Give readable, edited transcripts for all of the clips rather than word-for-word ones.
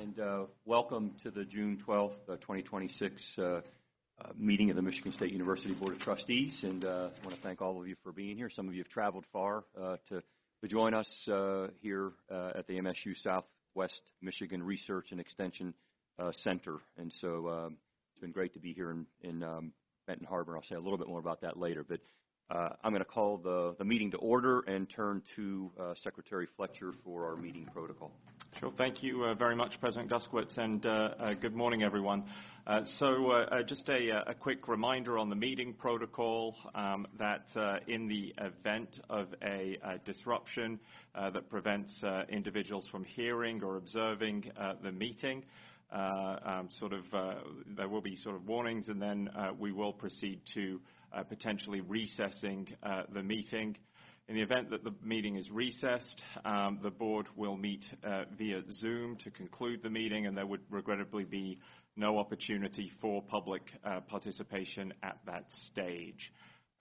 and welcome to the June 12th, 2026 meeting of the Michigan State University Board of Trustees. And I want to thank all of you for being here. Some of you have traveled far to join us here at the MSU Southwest Michigan Research and Extension Center. And so it's been great to be here in Benton Harbor. I'll say a little bit more about that later. But I'm going to call the meeting to order and turn to Secretary Fletcher for our meeting protocol. Sure. Thank you very much, President Guskiewicz, and good morning, everyone. Just a quick reminder on the meeting protocol that in the event of a disruption that prevents individuals from hearing or observing the meeting, there will be warnings, and then we will proceed to potentially recessing the meeting. In the event that the meeting is recessed, the board will meet via Zoom to conclude the meeting, and there would regrettably be no opportunity for public participation at that stage.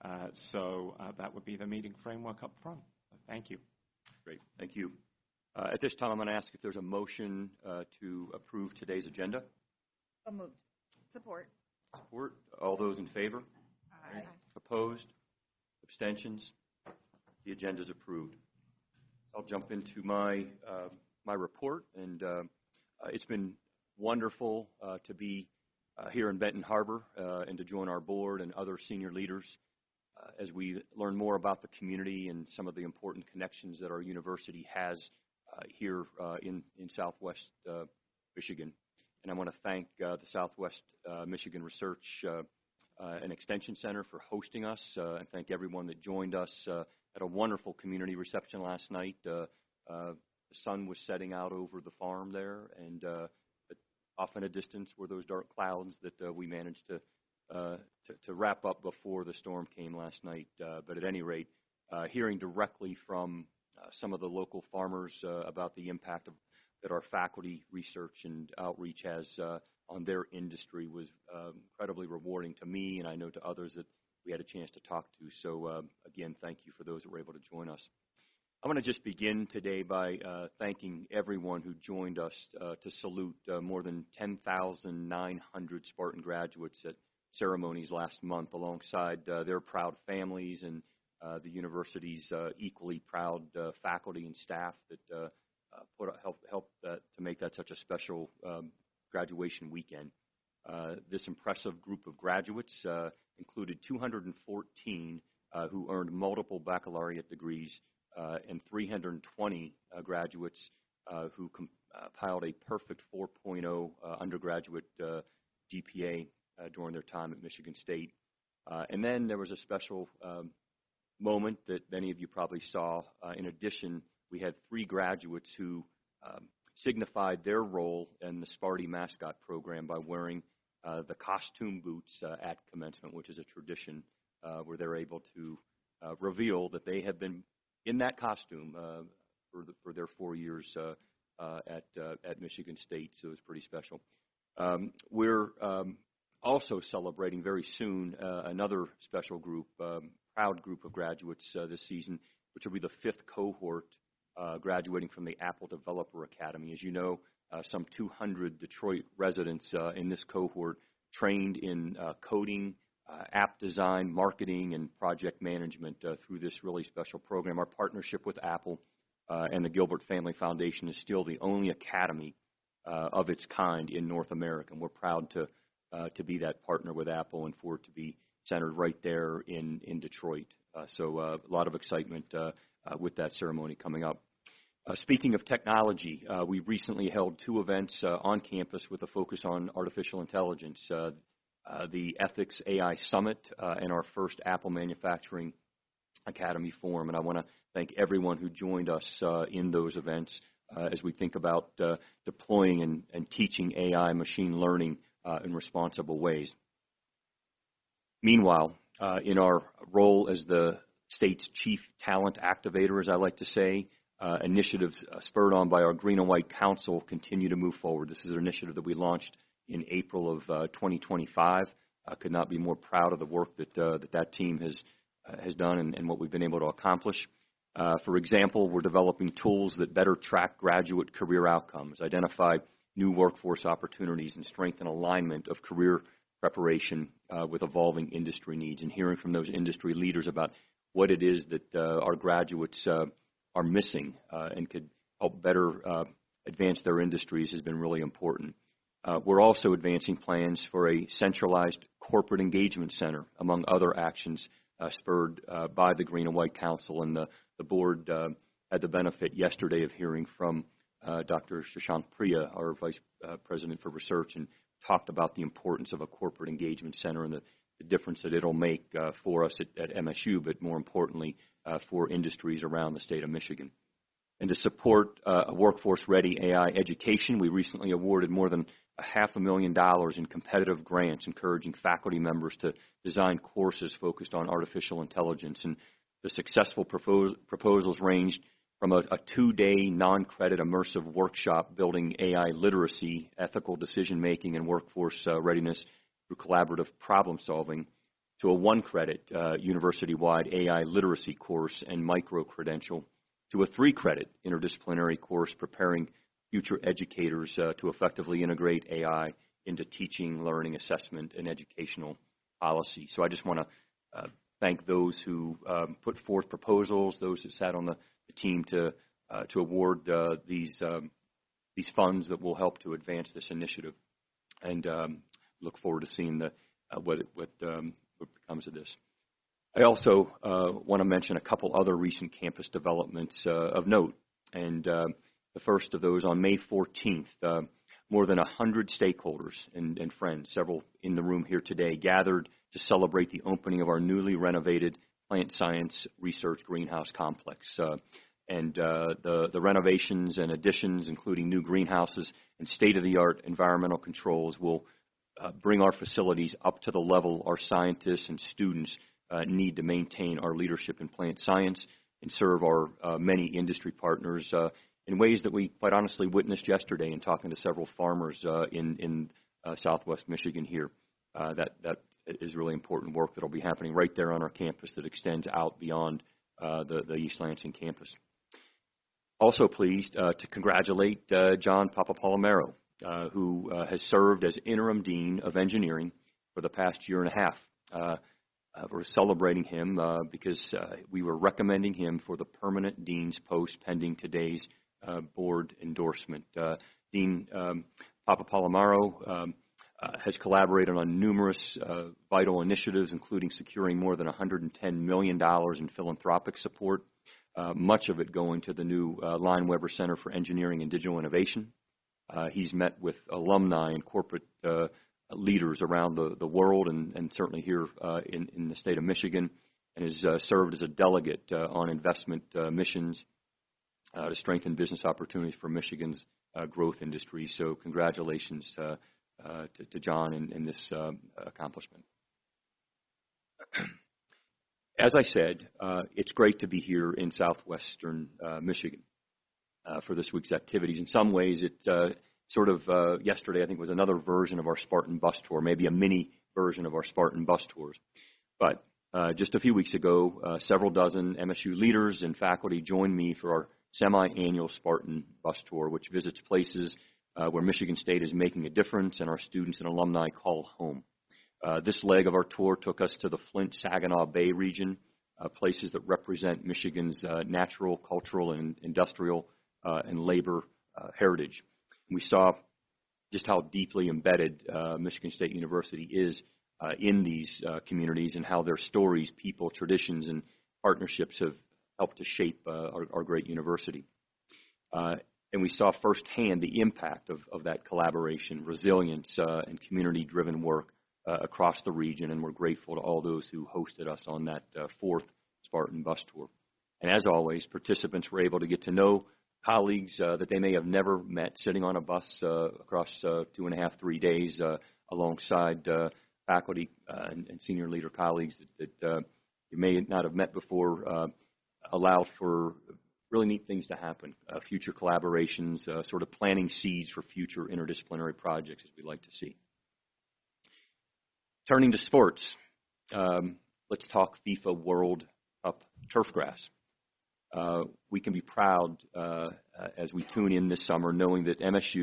That would be the meeting framework up front. Thank you. Great. Thank you. At this time, I'm going to ask if there's a motion to approve today's agenda. So moved. Support. Support. All those in favor? Aye. Opposed? Abstentions? The agenda is approved. I'll jump into my report, and it's been wonderful to be here in Benton Harbor and to join our board and other senior leaders as we learn more about the community and some of the important connections that our university has here in Southwest Michigan. And I want to thank the Southwest Michigan Research and Extension Center for hosting us, and thank everyone that joined us at a wonderful community reception last night. The sun was setting out over the farm there, and off in a distance were those dark clouds that we managed to wrap up before the storm came last night. But at any rate, hearing directly from some of the local farmers about the impact that our faculty research and outreach has on their industry was incredibly rewarding to me, and I know to others that we had a chance to talk to. So again, thank you for those that were able to join us. I'm going to just begin today by thanking everyone who joined us to salute more than 10,900 Spartan graduates at ceremonies last month, alongside their proud families and the university's equally proud faculty and staff that helped to make that such a special graduation weekend. This impressive group of graduates included 214 who earned multiple baccalaureate degrees and 320 graduates who compiled a perfect 4.0 undergraduate GPA during their time at Michigan State. And then there was a special moment that many of you probably saw. In addition, we had 3 graduates who signified their role in the Sparty mascot program by wearing the costume boots at commencement, which is a tradition where they're able to reveal that they have been in that costume for their 4 years at Michigan State. So it was pretty special. We're also celebrating very soon another special group, proud group of graduates this season, which will be the 5th cohort graduating from the Apple Developer Academy. As you know, some 200 Detroit residents in this cohort trained in coding, app design, marketing, and project management through this really special program. Our partnership with Apple and the Gilbert Family Foundation is still the only academy of its kind in North America, and we're proud to be that partner with Apple and for it to be centered right there in Detroit. So a lot of excitement with that ceremony coming up. Speaking of technology, we recently held 2 events on campus with a focus on artificial intelligence, the Ethics AI Summit and our first Apple Manufacturing Academy Forum. And I want to thank everyone who joined us in those events as we think about deploying and teaching AI machine learning in responsible ways. Meanwhile, in our role as the state's chief talent activator, as I like to say, initiatives spurred on by our Green and White Council continue to move forward. This is an initiative that we launched in April of 2025. I could not be more proud of the work that team has done and what we've been able to accomplish. For example, we're developing tools that better track graduate career outcomes, identify new workforce opportunities and strengthen alignment of career preparation with evolving industry needs, and hearing from those industry leaders about what it is that our graduates are missing and could help better advance their industries has been really important. We're also advancing plans for a centralized corporate engagement center, among other actions spurred by the Green and White Council. And the board had the benefit yesterday of hearing from Dr. Shashank Priya, our Vice President for Research, and talked about the importance of a corporate engagement center and the difference that it'll make for us at MSU, but more importantly for industries around the state of Michigan. And to support a workforce-ready AI education, we recently awarded more than $500,000 in competitive grants, encouraging faculty members to design courses focused on artificial intelligence. And the successful proposals ranged from a 2-day non-credit immersive workshop building AI literacy, ethical decision-making, and workforce readiness through collaborative problem-solving, to a 1-credit university-wide AI literacy course and micro-credential, to a 3-credit interdisciplinary course preparing future educators to effectively integrate AI into teaching, learning, assessment, and educational policy. So I just want to thank those who put forth proposals, those that sat on the team to award these funds that will help to advance this initiative, and look forward to seeing what becomes of this. I also want to mention a couple other recent campus developments of note, and the first of those on May 14th, more than 100 stakeholders and friends, several in the room here today, gathered to celebrate the opening of our newly renovated Plant Science Research Greenhouse Complex. And the renovations and additions, including new greenhouses and state-of-the-art environmental controls, will bring our facilities up to the level our scientists and students need to maintain our leadership in plant science and serve our many industry partners in ways that we quite honestly witnessed yesterday in talking to several farmers in southwest Michigan here. That is really important work that will be happening right there on our campus that extends out beyond the East Lansing campus. Also pleased to congratulate John Papapalomero, who has served as interim dean of engineering for the past year and a half. We're celebrating him because we were recommending him for the permanent dean's post pending today's board endorsement. Dean Papapalomero has collaborated on numerous vital initiatives, including securing more than $110 million in philanthropic support, much of it going to the new Line Weber Center for Engineering and Digital Innovation. He's met with alumni and corporate leaders around the world and certainly here in the state of Michigan, and has served as a delegate on investment missions to strengthen business opportunities for Michigan's growth industry. So congratulations to John in this accomplishment. As I said, it's great to be here in southwestern Michigan for this week's activities. In some ways, it yesterday I think was another version of our Spartan bus tour, maybe a mini version of our Spartan bus tours. But just a few weeks ago, several dozen MSU leaders and faculty joined me for our semi-annual Spartan bus tour, which visits places where Michigan State is making a difference and our students and alumni call home. This leg of our tour took us to the Flint-Saginaw Bay region, places that represent Michigan's natural, cultural, and industrial and labor heritage. We saw just how deeply embedded Michigan State University is in these communities and how their stories, people, traditions, and partnerships have helped to shape our great university. And we saw firsthand the impact of that collaboration, resilience, and community-driven work across the region, and we're grateful to all those who hosted us on that fourth Spartan bus tour. And as always, participants were able to get to know colleagues that they may have never met, sitting on a bus across 2.5, 3 days alongside faculty and senior leader colleagues that you may not have met before, allowed for really neat things to happen, future collaborations, sort of planting seeds for future interdisciplinary projects, as we like to see. Turning to sports, let's talk FIFA World Cup turfgrass. We can be proud as we tune in this summer, knowing that MSU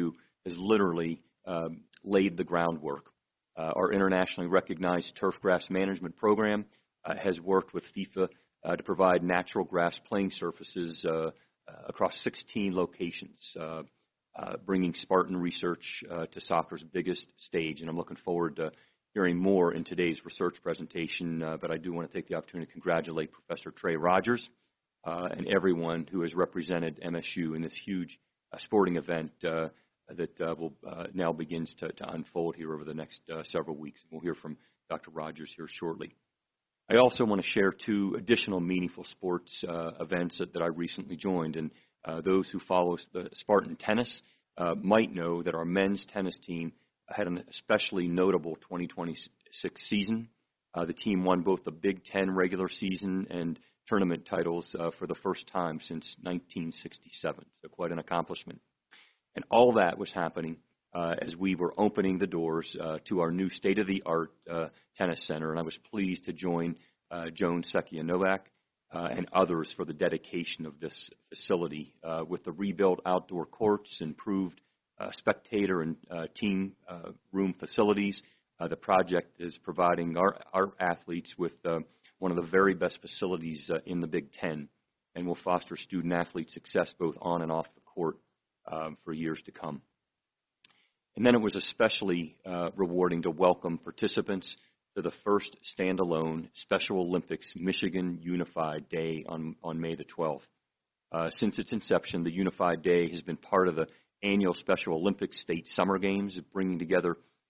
has literally laid the groundwork. Our internationally recognized turf grass management program has worked with FIFA to provide natural grass playing surfaces across 16 locations, bringing Spartan research to soccer's biggest stage. And I'm looking forward to hearing more in today's research presentation, but I do want to take the opportunity to congratulate Professor Trey Rogers and everyone who has represented MSU in this huge sporting event that will now begins to unfold here over the next several weeks. We'll hear from Dr. Rogers here shortly. I also want to share 2 additional meaningful sports events that I recently joined. And those who follow the Spartan tennis might know that our men's tennis team had an especially notable 2026 season. The team won both the Big Ten regular season and tournament titles for the first time since 1967, so quite an accomplishment. And all that was happening as we were opening the doors to our new state-of-the-art tennis center, and I was pleased to join Joan Sekia-Novak and others for the dedication of this facility with the rebuilt outdoor courts, improved spectator and team room facilities. The project is providing our athletes with one of the very best facilities in the Big Ten, and will foster student-athlete success both on and off the court for years to come. And then it was especially rewarding to welcome participants to the first standalone Special Olympics Michigan Unified Day on May the 12th. Since its inception, the Unified Day has been part of the annual Special Olympics State Summer Games, bringing together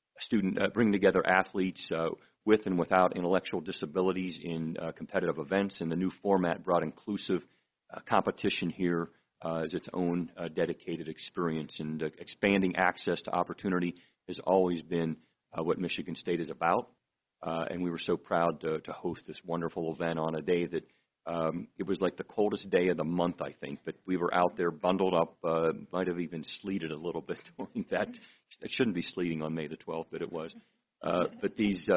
athletes with and without intellectual disabilities in competitive events. And the new format brought inclusive competition here as its own dedicated experience. And expanding access to opportunity has always been what Michigan State is about. And we were so proud to host this wonderful event on a day that it was like the coldest day of the month, I think. But we were out there bundled up, might have even sleeted a little bit during that. It shouldn't be sleeting on May the 12th, but it was. But these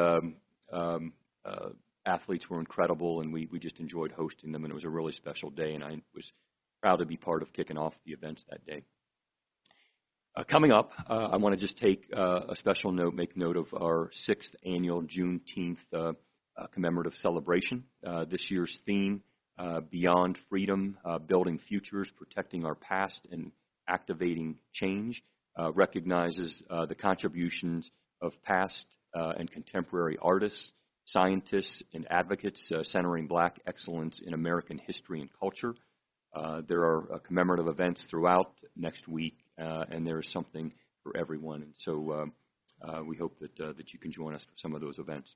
athletes were incredible, and we just enjoyed hosting them, and it was a really special day, and I was proud to be part of kicking off the events that day. Coming up, I want to just take a special note, make note of our 6th annual Juneteenth commemorative celebration. This year's theme, Beyond Freedom, Building Futures, Protecting Our Past, and Activating Change, recognizes the contributions of past and contemporary artists, scientists, and advocates centering Black excellence in American history and culture. There are commemorative events throughout next week, and there is something for everyone. And so we hope that you can join us for some of those events.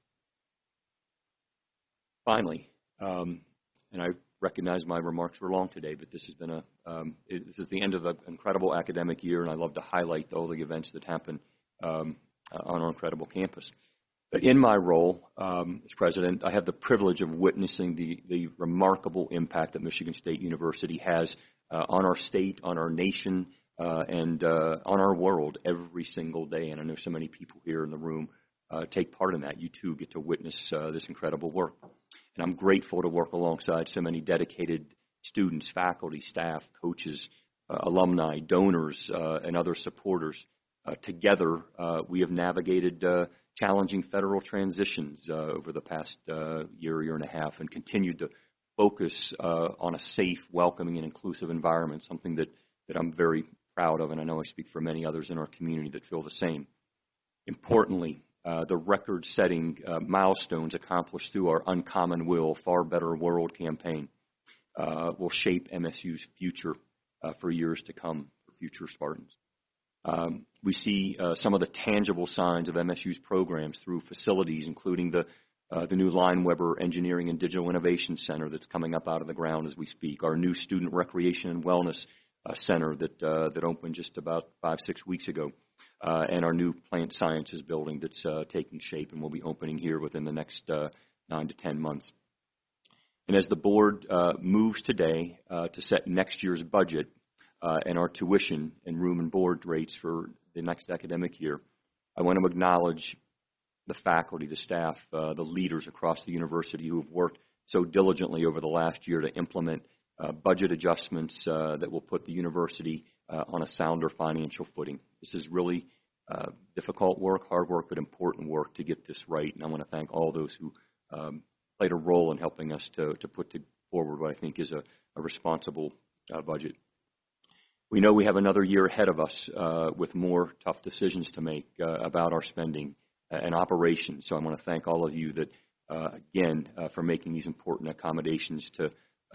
Finally, and I recognize my remarks were long today, but this has been this is the end of an incredible academic year, and I love to highlight all the events that happen on our incredible campus. But in my role as president, I have the privilege of witnessing the remarkable impact that Michigan State University has on our state, on our nation, and on our world every single day. And I know so many people here in the room take part in that. You too get to witness this incredible work. And I'm grateful to work alongside so many dedicated students, faculty, staff, coaches, alumni, donors, and other supporters. Together, we have navigated challenging federal transitions over the past year and a half, and continued to focus on a safe, welcoming, and inclusive environment, something that I'm very proud of, and I know I speak for many others in our community that feel the same. Importantly, the record-setting milestones accomplished through our Uncommon Will, Far Better World campaign will shape MSU's future for years to come for future Spartans. We see some of the tangible signs of MSU's programs through facilities, including the new Lineweber Engineering and Digital Innovation Center that's coming up out of the ground as we speak, our new Student Recreation and Wellness Center that opened just about 5-6 weeks ago, and our new Plant Sciences building that's taking shape and will be opening here within the next 9 to 10 months. And as the board moves today to set next year's budget and our tuition and room and board rates for the next academic year, I want to acknowledge the faculty, the staff, the leaders across the university who have worked so diligently over the last year to implement budget adjustments that will put the university on a sounder financial footing. This is really difficult work, hard work, but important work to get this right. And I want to thank all those who played a role in helping us to put forward what I think is a responsible budget. We know we have another year ahead of us with more tough decisions to make about our spending and operations. So I want to thank all of you that, again, for making these important accommodations to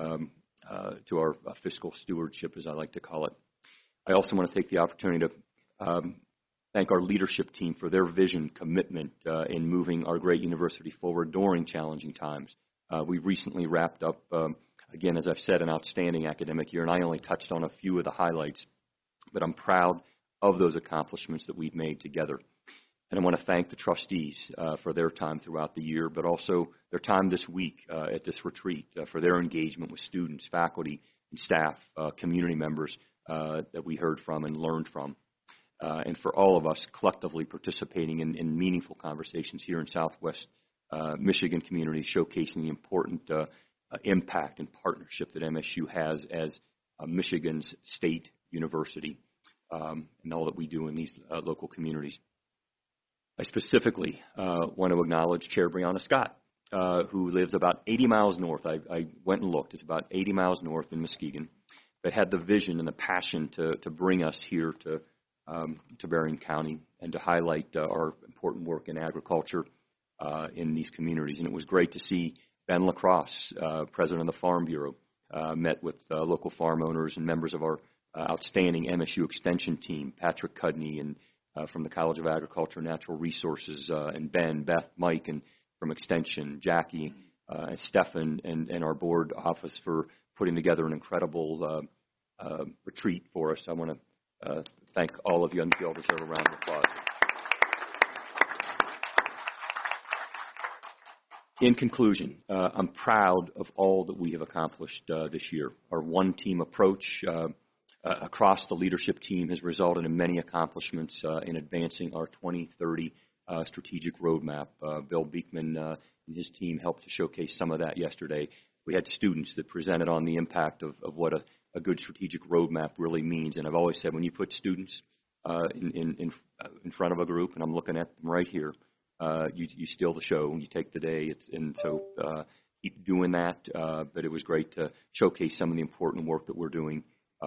our fiscal stewardship, as I like to call it. I also want to take the opportunity to thank our leadership team for their vision, commitment in moving our great university forward during challenging times. We recently wrapped up, again, as I've said, an outstanding academic year, and I only touched on a few of the highlights, but I'm proud of those accomplishments that we've made together. And I want to thank the trustees for their time throughout the year, but also their time this week at this retreat, for their engagement with students, faculty, and staff, community members that we heard from and learned from. And for all of us collectively participating in meaningful conversations here in Southwest Michigan community, showcasing the important impact and partnership that MSU has as Michigan's state university and all that we do in these local communities. I specifically want to acknowledge Chair Brianna Scott, who lives about 80 miles north. I went and looked. It's about 80 miles north in Muskegon, but had the vision and the passion to bring us here to Berrien County and to highlight our important work in agriculture in these communities. And it was great to see Ben LaCrosse, president of the Farm Bureau, met with local farm owners and members of our outstanding MSU Extension team, Patrick Cudney and from the College of Agriculture and Natural Resources, and Ben, Beth, Mike, and from Extension, Jackie, and Stefan, and our board office for putting together an incredible retreat for us. I want to thank all of you, and you all deserve a round of applause. In conclusion, I'm proud of all that we have accomplished this year. Our one-team approach across the leadership team has resulted in many accomplishments in advancing our 2030 strategic roadmap. Bill Beekman and his team helped to showcase some of that yesterday. We had students that presented on the impact of what a good strategic roadmap really means. And I've always said when you put students in front of a group, and I'm looking at them right here, you steal the show and you take the day. So keep doing that. But it was great to showcase some of the important work that we're doing.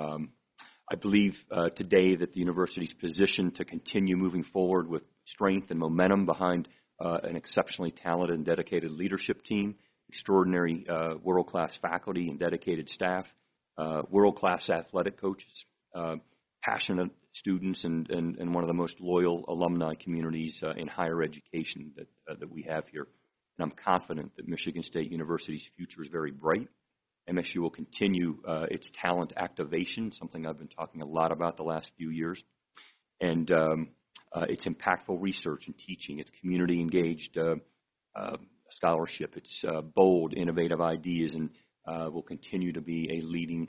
I believe today that the university is positioned to continue moving forward with strength and momentum behind an exceptionally talented and dedicated leadership team, extraordinary world-class faculty and dedicated staff, world-class athletic coaches, passionate students, and one of the most loyal alumni communities in higher education that we have here. And I'm confident that Michigan State University's future is very bright. MSU will continue its talent activation, something I've been talking a lot about the last few years, and its impactful research and teaching, its community-engaged scholarship, its bold, innovative ideas, and will continue to be a leading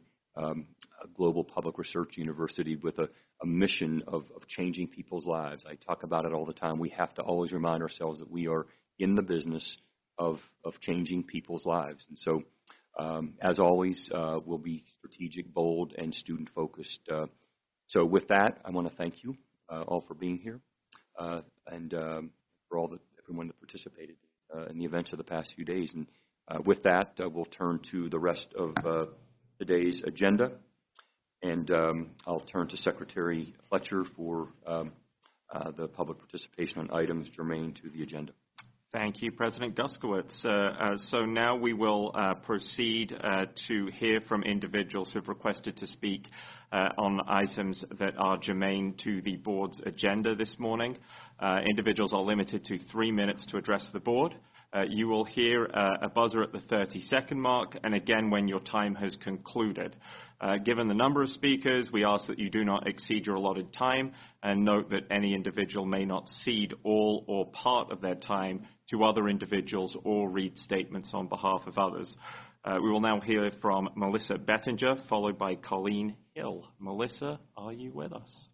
global public research university with a mission of changing people's lives. I talk about it all the time. We have to always remind ourselves that we are in the business of changing people's lives. And so, as always, we'll be strategic, bold, and student-focused. So with that, I want to thank you all for being here and for everyone that participated in the events of the past few days. And with that, we'll turn to the rest of today's agenda. And I'll turn to Secretary Fletcher for the public participation on items germane to the agenda. Thank you, President Guskowitz. So now we will proceed to hear from individuals who have requested to speak on items that are germane to the board's agenda this morning. Individuals are limited to 3 minutes to address the board. You will hear a buzzer at the 30-second mark, and again when your time has concluded. Given the number of speakers, we ask that you do not exceed your allotted time, and note that any individual may not cede all or part of their time to other individuals or read statements on behalf of others. We will now hear from Melissa Bettinger, followed by Colleen Hill. Melissa, are you with us?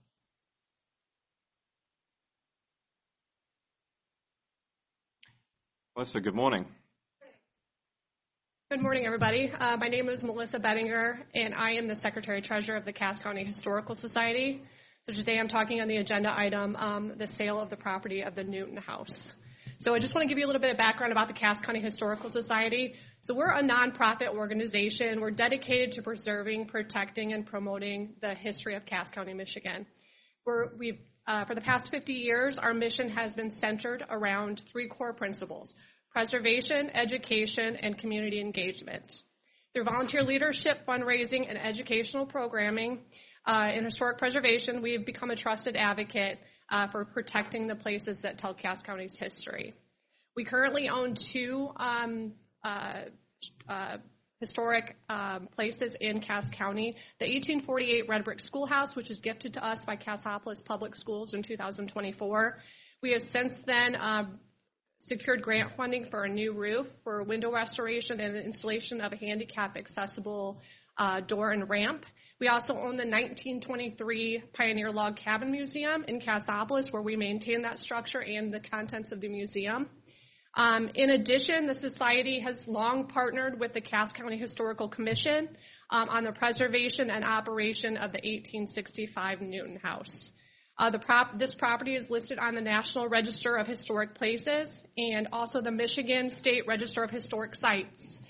Melissa, good morning. Good morning, everybody. My name is Melissa Bettinger, and I am the Secretary-Treasurer of the Cass County Historical Society. So today I'm talking on the agenda item, the sale of the property of the Newton House. So I just want to give you a little bit of background about the Cass County Historical Society. So we're a nonprofit organization. We're dedicated to preserving, protecting, and promoting the history of Cass County, Michigan. For the past 50 years, our mission has been centered around three core principles: preservation, education, and community engagement. Through volunteer leadership, fundraising, and educational programming in historic preservation, we've become a trusted advocate for protecting the places that tell Cass County's history. We currently own two historic places in Cass County: the 1848 Red Brick Schoolhouse, which was gifted to us by Cassopolis Public Schools in 2024. We have since then secured grant funding for a new roof, for window restoration, and the installation of a handicap-accessible door and ramp. We also own the 1923 Pioneer Log Cabin Museum in Cassopolis, where we maintain that structure and the contents of the museum. In addition, the Society has long partnered with the Cass County Historical Commission on the preservation and operation of the 1865 Newton House. This property is listed on the National Register of Historic Places and also the Michigan State Register of Historic Sites.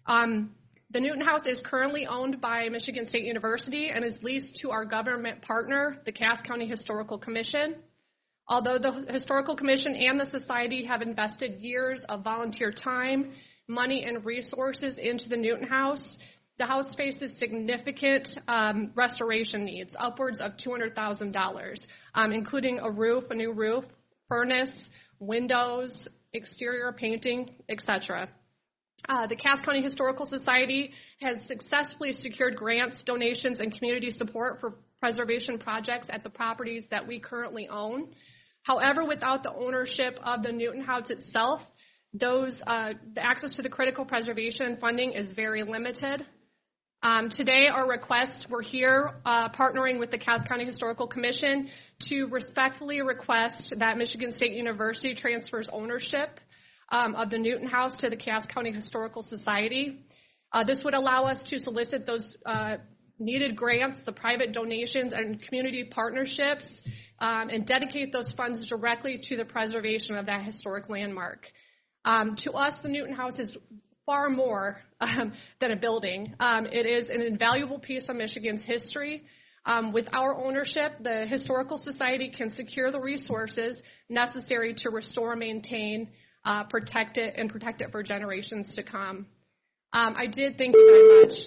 The Newton House is currently owned by Michigan State University and is leased to our government partner, the Cass County Historical Commission. Although the Historical Commission and the Society have invested years of volunteer time, money, and resources into the Newton House, the house faces significant restoration needs, upwards of $200,000, including a new roof, furnace, windows, exterior painting, etc. The Cass County Historical Society has successfully secured grants, donations, and community support for preservation projects at the properties that we currently own. However, without the ownership of the Newton House itself, the access to the critical preservation funding is very limited. Today, our request, we're here partnering with the Cass County Historical Commission to respectfully request that Michigan State University transfers ownership of the Newton House to the Cass County Historical Society. This would allow us to solicit those needed grants, the private donations, and community partnerships, and dedicate those funds directly to the preservation of that historic landmark. To us, the Newton House is far more than a building. It is an invaluable piece of Michigan's history. With our ownership, the Historical Society can secure the resources necessary to restore, maintain, protect it for generations to come. I did. Thank you very much.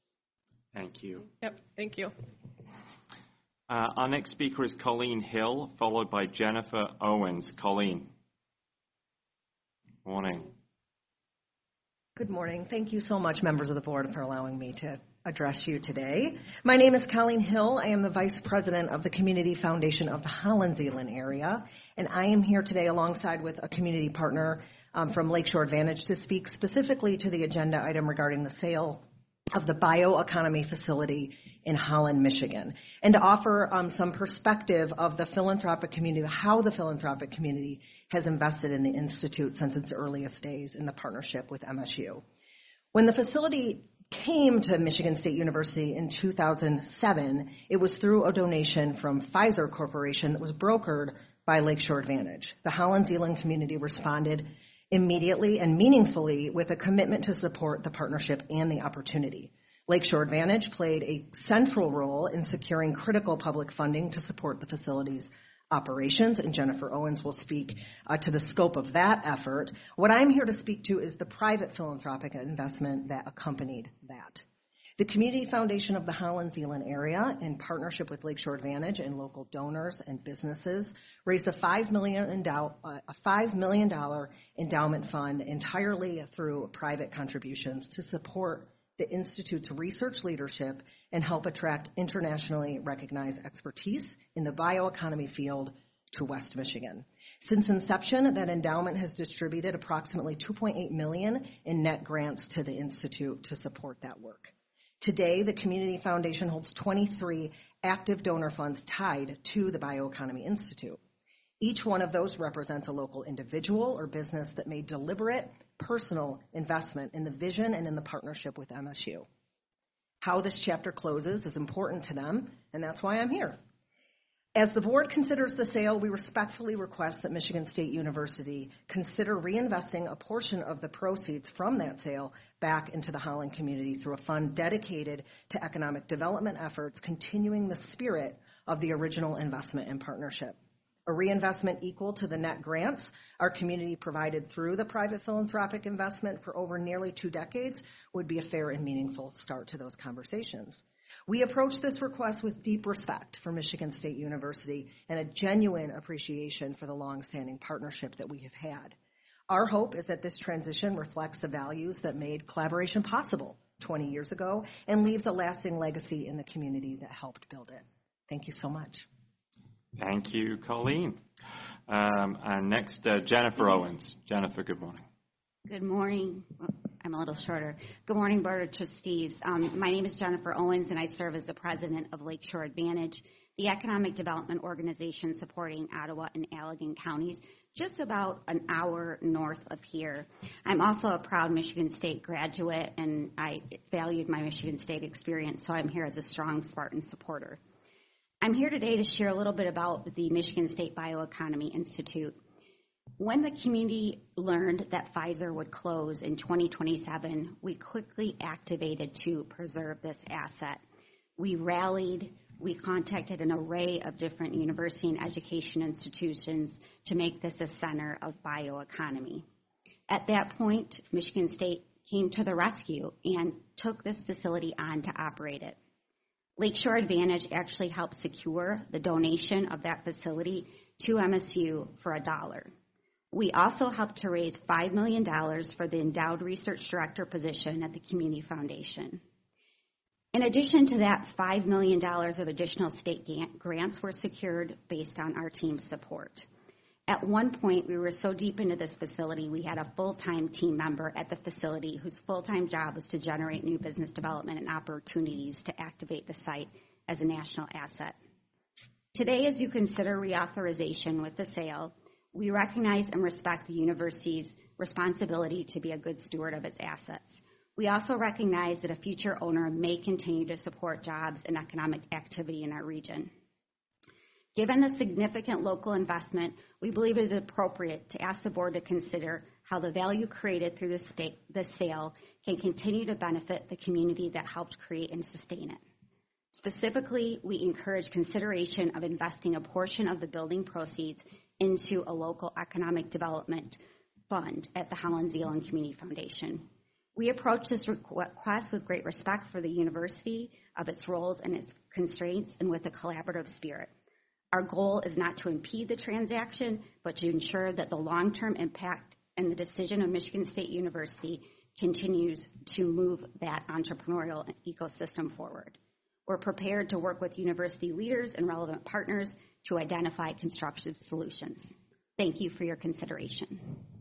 Thank you. Yep, thank you. Our next speaker is Colleen Hill, followed by Jennifer Owens. Colleen. Morning. Good morning. Thank you so much, members of the board, for allowing me to address you today. My name is Colleen Hill. I am the Vice President of the Community Foundation of the Holland-Zeeland area, and I am here today alongside with a community partner from Lakeshore Advantage to speak specifically to the agenda item regarding the sale of the bioeconomy facility in Holland, Michigan, and to offer some perspective of the philanthropic community, how the philanthropic community has invested in the Institute since its earliest days in the partnership with MSU. When the facility came to Michigan State University in 2007, it was through a donation from Pfizer Corporation that was brokered by Lakeshore Advantage. The Holland-Zeeland community responded immediately and meaningfully with a commitment to support the partnership and the opportunity. Lakeshore Advantage played a central role in securing critical public funding to support the facility's operations, and Jennifer Owens will speak to the scope of that effort. What I'm here to speak to is the private philanthropic investment that accompanied that. The Community Foundation of the Holland-Zeeland area, in partnership with Lakeshore Advantage and local donors and businesses, raised a $5 million endowment fund entirely through private contributions to support the Institute's research leadership and help attract internationally recognized expertise in the bioeconomy field to West Michigan. Since inception, that endowment has distributed approximately $2.8 million in net grants to the Institute to support that work. Today, the Community Foundation holds 23 active donor funds tied to the Bioeconomy Institute. Each one of those represents a local individual or business that made deliberate, personal investment in the vision and in the partnership with MSU. How this chapter closes is important to them, and that's why I'm here. As the board considers the sale, we respectfully request that Michigan State University consider reinvesting a portion of the proceeds from that sale back into the Holland community through a fund dedicated to economic development efforts, continuing the spirit of the original investment and partnership. A reinvestment equal to the net grants our community provided through the private philanthropic investment for over nearly 2 decades would be a fair and meaningful start to those conversations. We approach this request with deep respect for Michigan State University and a genuine appreciation for the longstanding partnership that we have had. Our hope is that this transition reflects the values that made collaboration possible 20 years ago and leaves a lasting legacy in the community that helped build it. Thank you so much. Thank you, Colleen. And next, Jennifer Owens. Jennifer, good morning. Good morning. I'm a little shorter. Good morning, Board of Trustees. My name is Jennifer Owens, and I serve as the president of Lakeshore Advantage, the economic development organization supporting Ottawa and Allegan counties, just about an hour north of here. I'm also a proud Michigan State graduate, and I valued my Michigan State experience, so I'm here as a strong Spartan supporter. I'm here today to share a little bit about the Michigan State Bioeconomy Institute. When the community learned that Pfizer would close in 2027, we quickly activated to preserve this asset. We rallied, we contacted an array of different university and education institutions to make this a center of bioeconomy. At that point, Michigan State came to the rescue and took this facility on to operate it. Lakeshore Advantage actually helped secure the donation of that facility to MSU for $1. We also helped to raise $5 million for the endowed research director position at the Community Foundation. In addition to that, $5 million of additional state grants were secured based on our team's support. At one point, we were so deep into this facility, we had a full-time team member at the facility whose full-time job was to generate new business development and opportunities to activate the site as a national asset. Today, as you consider reauthorization with the sale, we recognize and respect the university's responsibility to be a good steward of its assets. We also recognize that a future owner may continue to support jobs and economic activity in our region. Given the significant local investment, we believe it is appropriate to ask the board to consider how the value created through the sale can continue to benefit the community that helped create and sustain it. Specifically, we encourage consideration of investing a portion of the building proceeds into a local economic development fund at the Holland-Zeeland Community Foundation. We approach this request with great respect for the university, of its roles and its constraints, and with a collaborative spirit. Our goal is not to impede the transaction, but to ensure that the long-term impact and the decision of Michigan State University continues to move that entrepreneurial ecosystem forward. We're prepared to work with university leaders and relevant partners to identify constructive solutions. Thank you for your consideration.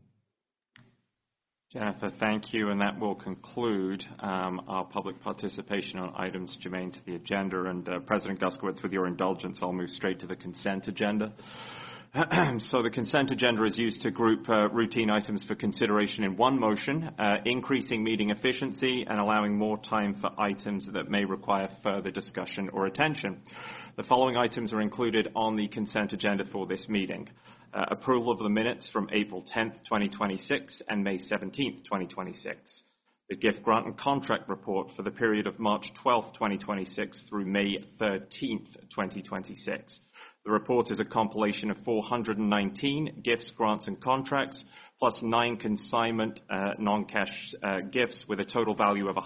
Jennifer, thank you, and that will conclude our public participation on items germane to the agenda. And President Guskowitz, with your indulgence, I'll move straight to the consent agenda. So the consent agenda is used to group routine items for consideration in one motion, increasing meeting efficiency and allowing more time for items that may require further discussion or attention. The following items are included on the consent agenda for this meeting. Approval of the minutes from April 10th, 2026 and May 17th, 2026. The gift grant and contract report for the period of March 12th, 2026 through May 13th, 2026. The report is a compilation of 419 gifts, grants, and contracts, plus 9 consignment non-cash gifts with a total value of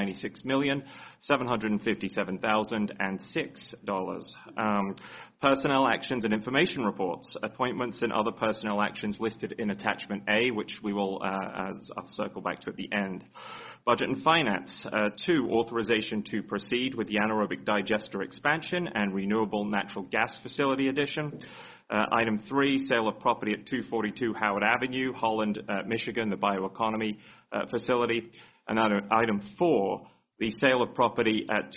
$196,757,006. Personnel actions and information reports, appointments and other personnel actions listed in Attachment A, which we will I'll circle back to at the end. Budget and Finance. 2, authorization to proceed with the anaerobic digester expansion and renewable natural gas facility addition. Item 3, sale of property at 242 Howard Avenue, Holland, Michigan, the bioeconomy facility. And item 4, the sale of property at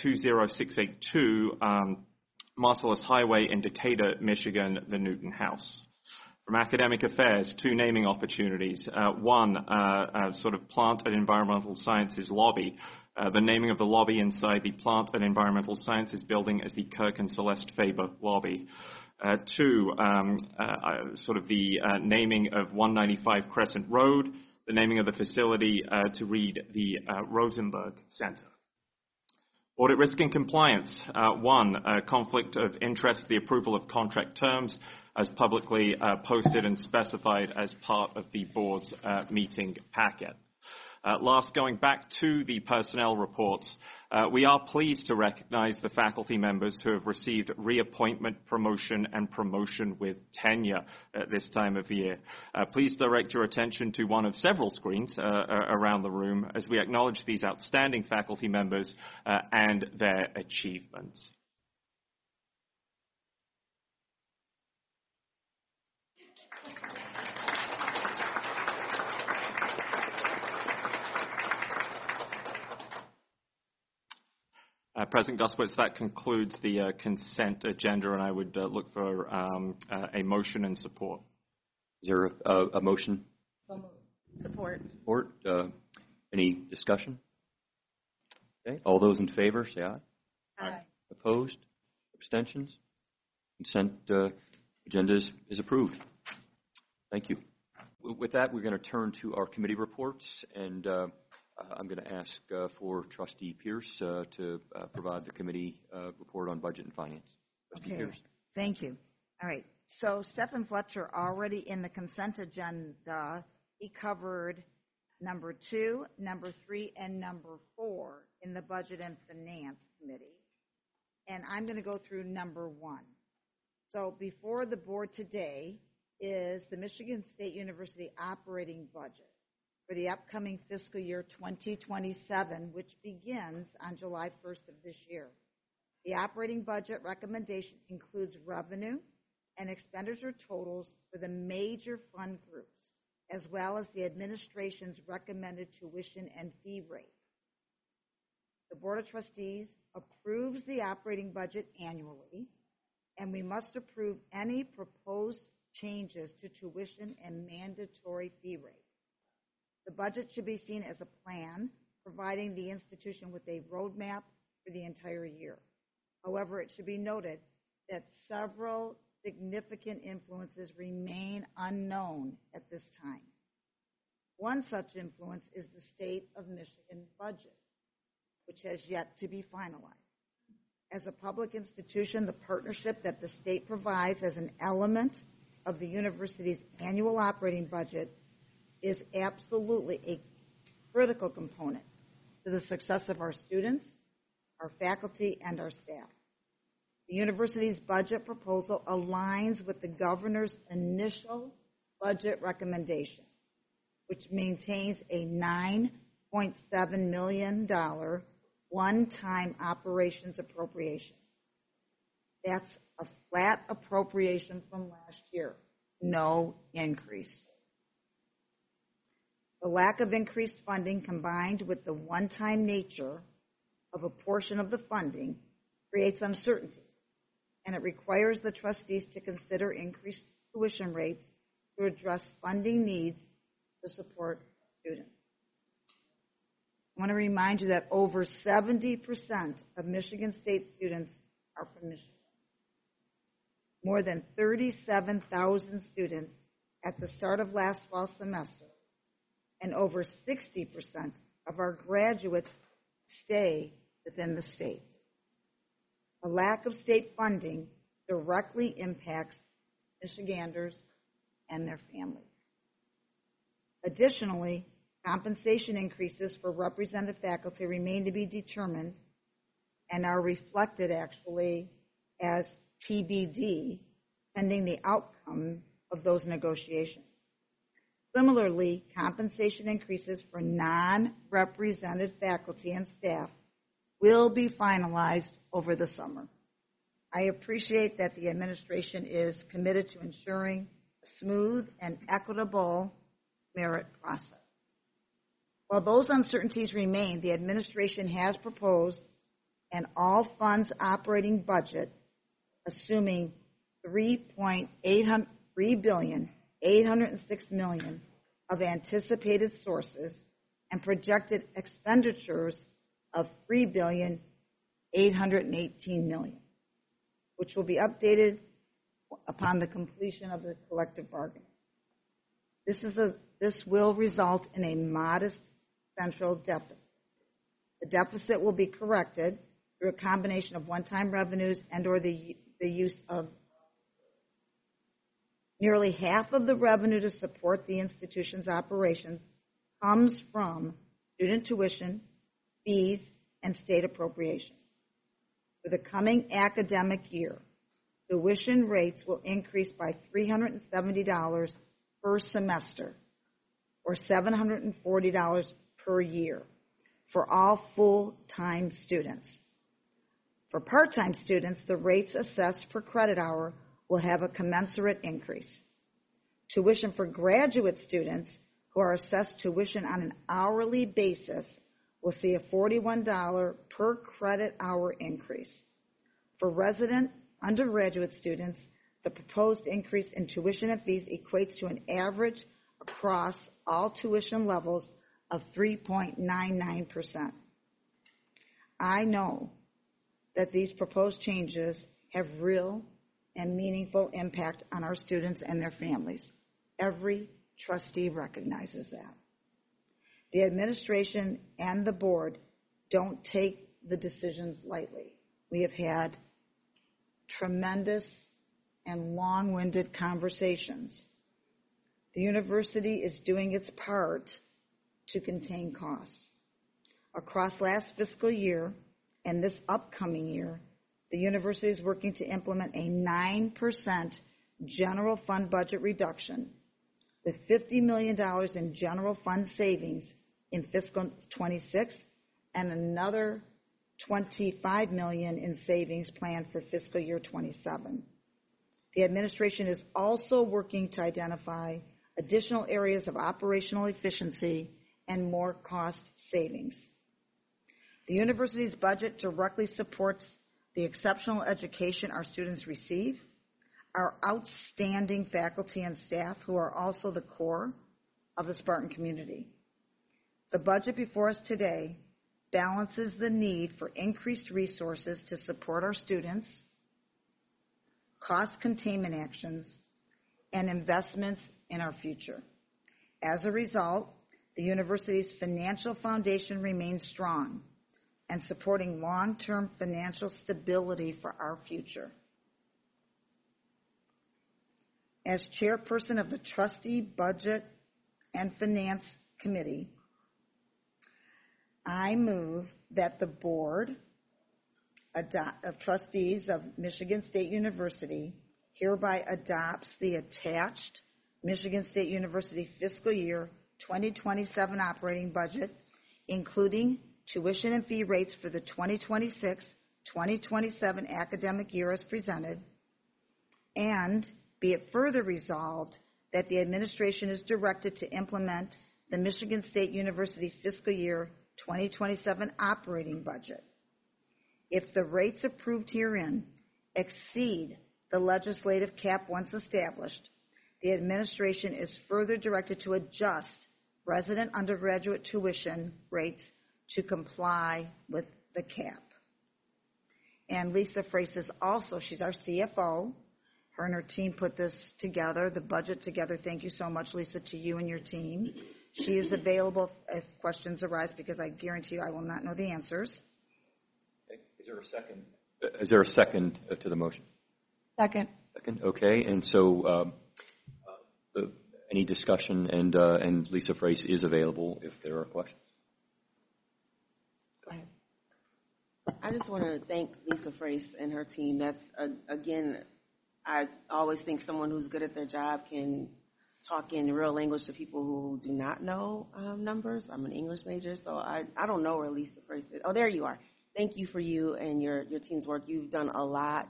20682 Marcellus Highway in Decatur, Michigan, the Newton House. From Academic Affairs, 2 naming opportunities. One, sort of Plant and Environmental Sciences Lobby. The naming of the lobby inside the Plant and Environmental Sciences building as the Kirk and Celeste Faber Lobby. 2, sort of the naming of 195 Crescent Road, the naming of the facility to read the Rosenberg Center. Audit risk and compliance. 1, conflict of interest, the approval of contract terms as publicly posted and specified as part of the board's meeting packet. Last, going back to the personnel reports, we are pleased to recognize the faculty members who have received reappointment, promotion, and promotion with tenure at this time of year. Please direct your attention to one of several screens around the room as we acknowledge these outstanding faculty members and their achievements. President Guskowitz, that concludes the consent agenda, and I would look for a motion and support. Is there a motion? Support. Support. Any discussion? Okay. All those in favor, say aye. Aye. Opposed? Abstentions? Consent agenda is approved. Thank you. With that, we're going to turn to our committee reports, and I'm going to ask for Trustee Pierce to provide the committee report on budget and finance. Trustee Pierce. Thank you. All right. So Stephen Fletcher already in the consent agenda, he covered number 2, number 3, and number 4 in the Budget and Finance Committee. And I'm going to go through number 1. So before the board today is the Michigan State University operating budget for the upcoming fiscal year 2027, which begins on July 1st of this year. The operating budget recommendation includes revenue and expenditure totals for the major fund groups, as well as the administration's recommended tuition and fee rate. The Board of Trustees approves the operating budget annually, and we must approve any proposed changes to tuition and mandatory fee rate. The budget should be seen as a plan, providing the institution with a roadmap for the entire year. However, it should be noted that several significant influences remain unknown at this time. One such influence is the state of Michigan budget, which has yet to be finalized. As a public institution, the partnership that the state provides as an element of the university's annual operating budget is absolutely a critical component to the success of our students, our faculty, and our staff. The university's budget proposal aligns with the governor's initial budget recommendation, which maintains a $9.7 million one-time operations appropriation. That's a flat appropriation from last year, no increase. The lack of increased funding combined with the one-time nature of a portion of the funding creates uncertainty, and it requires the trustees to consider increased tuition rates to address funding needs to support students. I want to remind you that over 70% of Michigan State students are from Michigan. More than 37,000 students at the start of last fall semester, and over 60% of our graduates stay within the state. A lack of state funding directly impacts Michiganders and their families. Additionally, compensation increases for represented faculty remain to be determined and are reflected actually as TBD, pending the outcome of those negotiations. Similarly, compensation increases for non-represented faculty and staff will be finalized over the summer. I appreciate that the administration is committed to ensuring a smooth and equitable merit process. While those uncertainties remain, the administration has proposed an all-funds operating budget assuming $3 billion $806 million of anticipated sources and projected expenditures of $3,818 million, which will be updated upon the completion of the collective bargaining. This will result in a modest central deficit. The deficit will be corrected through a combination of one-time revenues and/or the use of nearly half of the revenue to support the institution's operations comes from student tuition, fees, and state appropriation. For the coming academic year, tuition rates will increase by $370 per semester, or $740 per year, for all full-time students. For part-time students, the rates assessed per credit hour will have a commensurate increase. Tuition for graduate students who are assessed tuition on an hourly basis will see a $41 per credit hour increase. For resident undergraduate students, the proposed increase in tuition and fees equates to an average across all tuition levels of 3.99%. I know that these proposed changes have real and meaningful impact on our students and their families. Every trustee recognizes that. The administration and the board don't take the decisions lightly. We have had tremendous and long-winded conversations. The university is doing its part to contain costs. Across last fiscal year and this upcoming year, the university is working to implement a 9% general fund budget reduction with $50 million in general fund savings in fiscal 26 and another $25 million in savings planned for fiscal year 27. The administration is also working to identify additional areas of operational efficiency and more cost savings. The university's budget directly supports the exceptional education our students receive, our outstanding faculty and staff who are also the core of the Spartan community. The budget before us today balances the need for increased resources to support our students, cost containment actions, and investments in our future. As a result, the university's financial foundation remains strong and supporting long-term financial stability for our future. As chairperson of the Trustee Budget and Finance Committee, I move that the Board of Trustees of Michigan State University hereby adopts the attached Michigan State University fiscal year 2027 operating budget, including tuition and fee rates for the 2026-2027 academic year as presented, and be it further resolved that the administration is directed to implement the Michigan State University fiscal year 2027 operating budget. If the rates approved herein exceed the legislative cap once established, the administration is further directed to adjust resident undergraduate tuition rates to comply with the cap. And Lisa Frace is also, she's our CFO. Her and her team put this together, the budget together. Thank you so much, Lisa, to you and your team. She is available if questions arise, because I guarantee you I will not know the answers. Okay. Is there a second? Is there a second to the motion? Second. Second. Okay. And so any discussion, and Lisa Frace is available if there are questions. Go ahead. I just want to thank Lisa Frace and her team. That's, again, I always think someone who's good at their job can talk in real language to people who do not know numbers. I'm an English major, so I don't know where Lisa Frace is. Oh, there you are. Thank you for you and your team's work. You've done a lot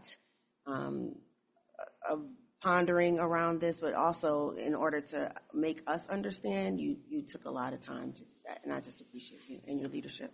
of pondering around this, but also in order to make us understand, you took a lot of time to do that, and I just appreciate you and your leadership.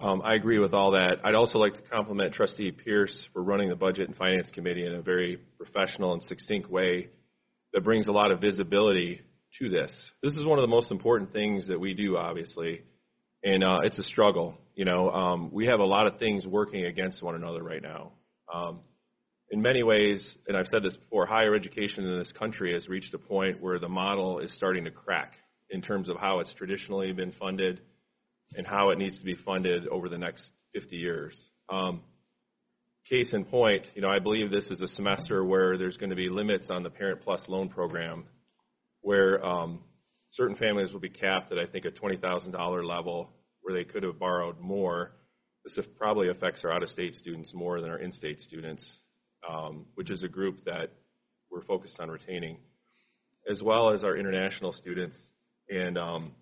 I agree with all that. I'd also like to compliment Trustee Pierce for running the Budget and Finance Committee in a very professional and succinct way that brings a lot of visibility to this. This is one of the most important things that we do, obviously, and it's a struggle. We have a lot of things working against one another right now. In many ways, and I've said this before, higher education in this country has reached a point where the model is starting to crack in terms of how it's traditionally been funded and how it needs to be funded over the next 50 years. Case in point, I believe this is a semester where there's going to be limits on the Parent Plus loan program where certain families will be capped at, I think, a $20,000 level where they could have borrowed more. This probably affects our out-of-state students more than our in-state students, which is a group that we're focused on retaining, as well as our international students. And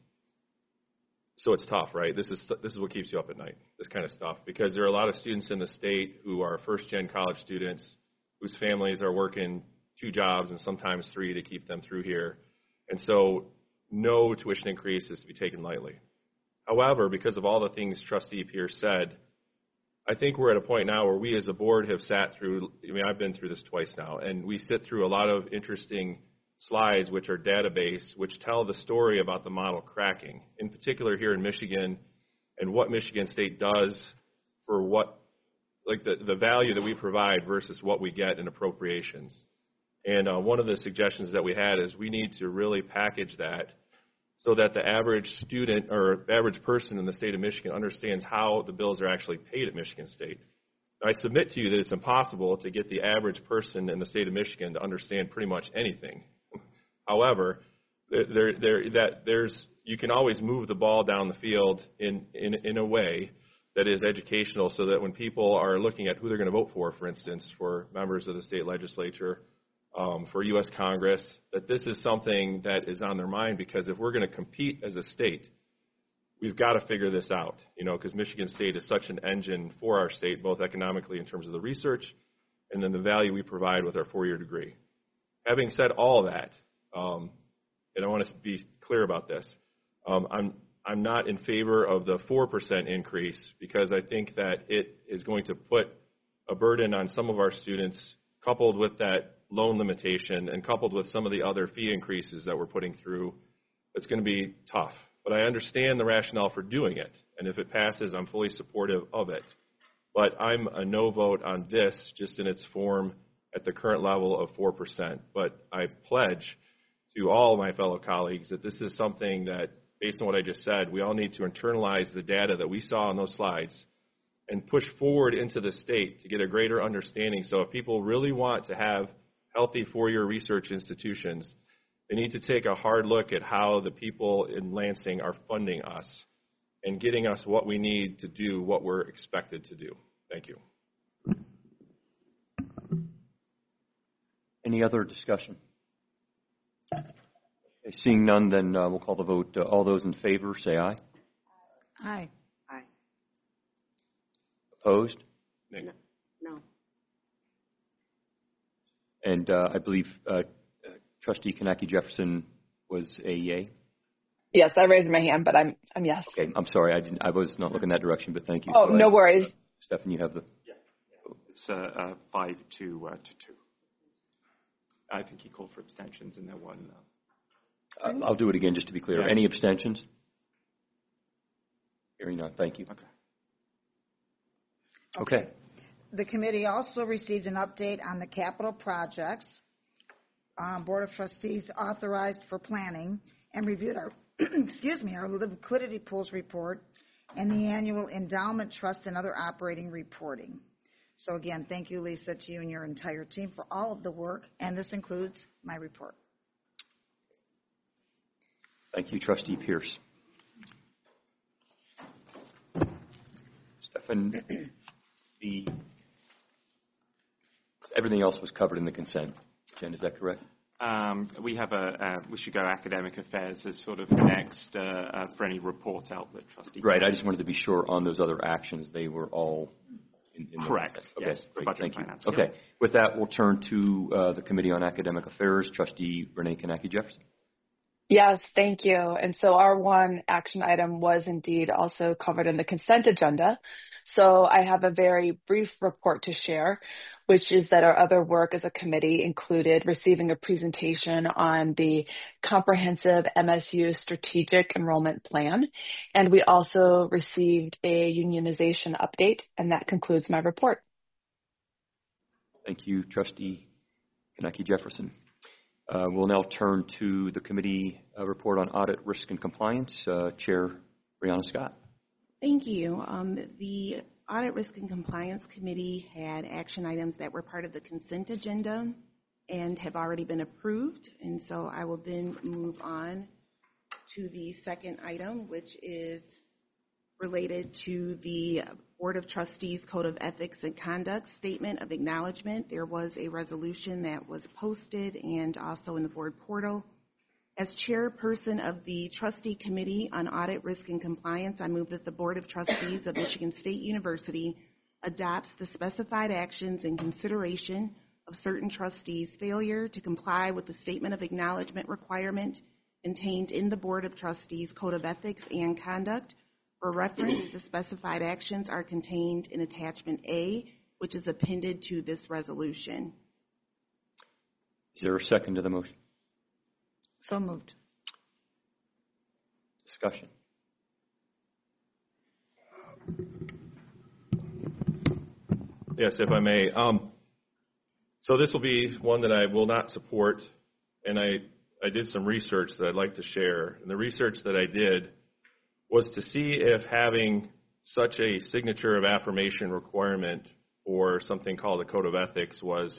so it's tough, right? This is what keeps you up at night, this kind of stuff, because there are a lot of students in the state who are first-gen college students whose families are working 2 jobs and sometimes 3 to keep them through here. And so no tuition increase is to be taken lightly. However, because of all the things Trustee Pierce said, I think we're at a point now where we as a board have sat through, I've been through this twice now, and we sit through a lot of interesting slides, which are database, which tell the story about the model cracking, in particular here in Michigan, and what Michigan State does for what, like the value that we provide versus what we get in appropriations. And one of the suggestions that we had is we need to really package that so that the average student or average person in the state of Michigan understands how the bills are actually paid at Michigan State. Now, I submit to you that it's impossible to get the average person in the state of Michigan to understand pretty much anything. However, you can always move the ball down the field in a way that is educational so that when people are looking at who they're going to vote for instance, for members of the state legislature, for U.S. Congress, that this is something that is on their mind, because if we're going to compete as a state, we've got to figure this out, because Michigan State is such an engine for our state, both economically in terms of the research and then the value we provide with our 4-year degree. Having said all that, and I want to be clear about this, I'm not in favor of the 4% increase, because I think that it is going to put a burden on some of our students, coupled with that loan limitation and coupled with some of the other fee increases that we're putting through. It's going to be tough. But I understand the rationale for doing it, and if it passes, I'm fully supportive of it. But I'm a no vote on this, just in its form at the current level of 4%. But I pledge to all of my fellow colleagues that this is something that, based on what I just said, we all need to internalize the data that we saw on those slides and push forward into the state to get a greater understanding. So if people really want to have healthy 4-year research institutions, they need to take a hard look at how the people in Lansing are funding us and getting us what we need to do what we're expected to do. Thank you. Any other discussion? Okay, seeing none, then we'll call the vote. All those in favor, say aye. Aye. Aye. Opposed? No. And I believe Trustee Kaneki Jefferson was a yay. Yes, I raised my hand, but I'm yes. Okay, I'm sorry, I was not looking that direction, but thank you. Oh, no worries. Stephan, you have the. Yeah. It's 5 to 2. I think he called for abstentions, and there one. I'll do it again just to be clear. Yeah. Any abstentions? Hearing none. Thank you. Okay. The committee also received an update on the capital projects. Board of Trustees authorized for planning and reviewed our, our liquidity pools report and the annual endowment trust and other operating reporting. So again, thank you, Lisa, to you and your entire team for all of the work, and this includes my report. Thank you, Trustee Pierce. Stephan, everything else was covered in the consent agenda, is that correct? We should go academic affairs as sort of the next for any report out that Trustee. Right. I just wanted to be sure on those other actions they were all in correct. Okay. Yes. Great. Budget Thank you. finance. Okay. Yeah. With that, we'll turn to the Committee on Academic Affairs. Trustee Renee Kaneki Jefferson. Yes, thank you. And so our one action item was indeed also covered in the consent agenda. So I have a very brief report to share, which is that our other work as a committee included receiving a presentation on the comprehensive MSU strategic enrollment plan. And we also received a unionization update, and that concludes my report. Thank you, Trustee Kaneki Jefferson. We'll now turn to the committee report on audit, risk, and compliance. Chair Brianna Scott. Thank you. The Audit, Risk, and Compliance Committee had action items that were part of the consent agenda and have already been approved. And so I will then move on to the second item, which is related to the Board of Trustees Code of Ethics and Conduct Statement of Acknowledgement. There was a resolution that was posted and also in the board portal. As chairperson of the Trustee Committee on Audit, Risk, and Compliance, I move that the Board of Trustees of Michigan State University adopts the specified actions in consideration of certain trustees' failure to comply with the Statement of Acknowledgement requirement contained in the Board of Trustees Code of Ethics and Conduct. For reference, the specified actions are contained in Attachment A, which is appended to this resolution. Is there a second to the motion? So moved. Discussion. Yes, if I may. So this will be one that I will not support, and I did some research that I'd like to share. And the research that I did was to see if having such a signature of affirmation requirement or something called a Code of Ethics was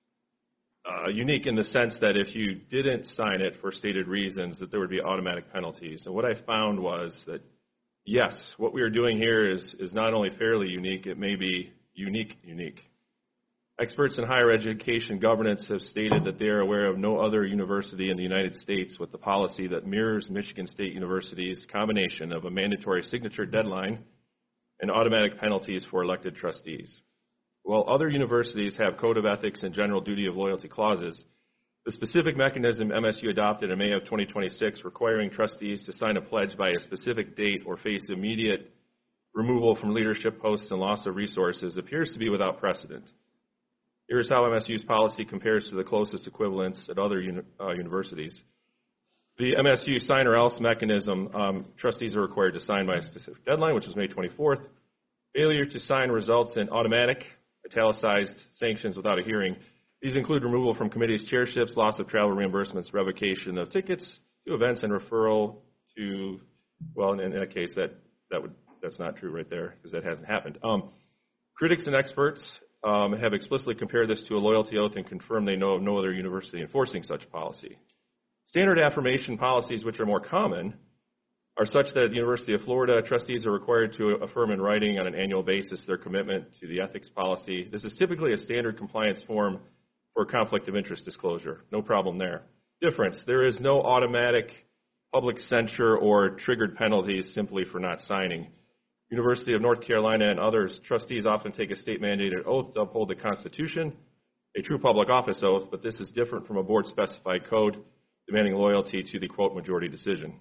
unique in the sense that if you didn't sign it for stated reasons, that there would be automatic penalties. And what I found was that, yes, what we are doing here is not only fairly unique, it may be unique. Experts in higher education governance have stated that they are aware of no other university in the United States with the policy that mirrors Michigan State University's combination of a mandatory signature deadline and automatic penalties for elected trustees. While other universities have Code of Ethics and General Duty of Loyalty clauses, the specific mechanism MSU adopted in May of 2026 requiring trustees to sign a pledge by a specific date or face immediate removal from leadership posts and loss of resources appears to be without precedent. Here's how MSU's policy compares to the closest equivalents at other universities. The MSU sign or else mechanism, trustees are required to sign by a specific deadline, which is May 24th. Failure to sign results in automatic, italicized sanctions without a hearing. These include removal from committees' chairships, loss of travel reimbursements, revocation of tickets to events, and referral to, well, in that case, that's not true right there because that hasn't happened. Critics and experts have explicitly compared this to a loyalty oath and confirmed they know of no other university enforcing such policy. Standard affirmation policies, which are more common, are such that at the University of Florida, trustees are required to affirm in writing on an annual basis their commitment to the ethics policy. This is typically a standard compliance form for conflict of interest disclosure. No problem there. Difference, there is no automatic public censure or triggered penalties simply for not signing. University of North Carolina and others, trustees often take a state-mandated oath to uphold the Constitution, a true public office oath, but this is different from a board-specified code demanding loyalty to the, quote, majority decision.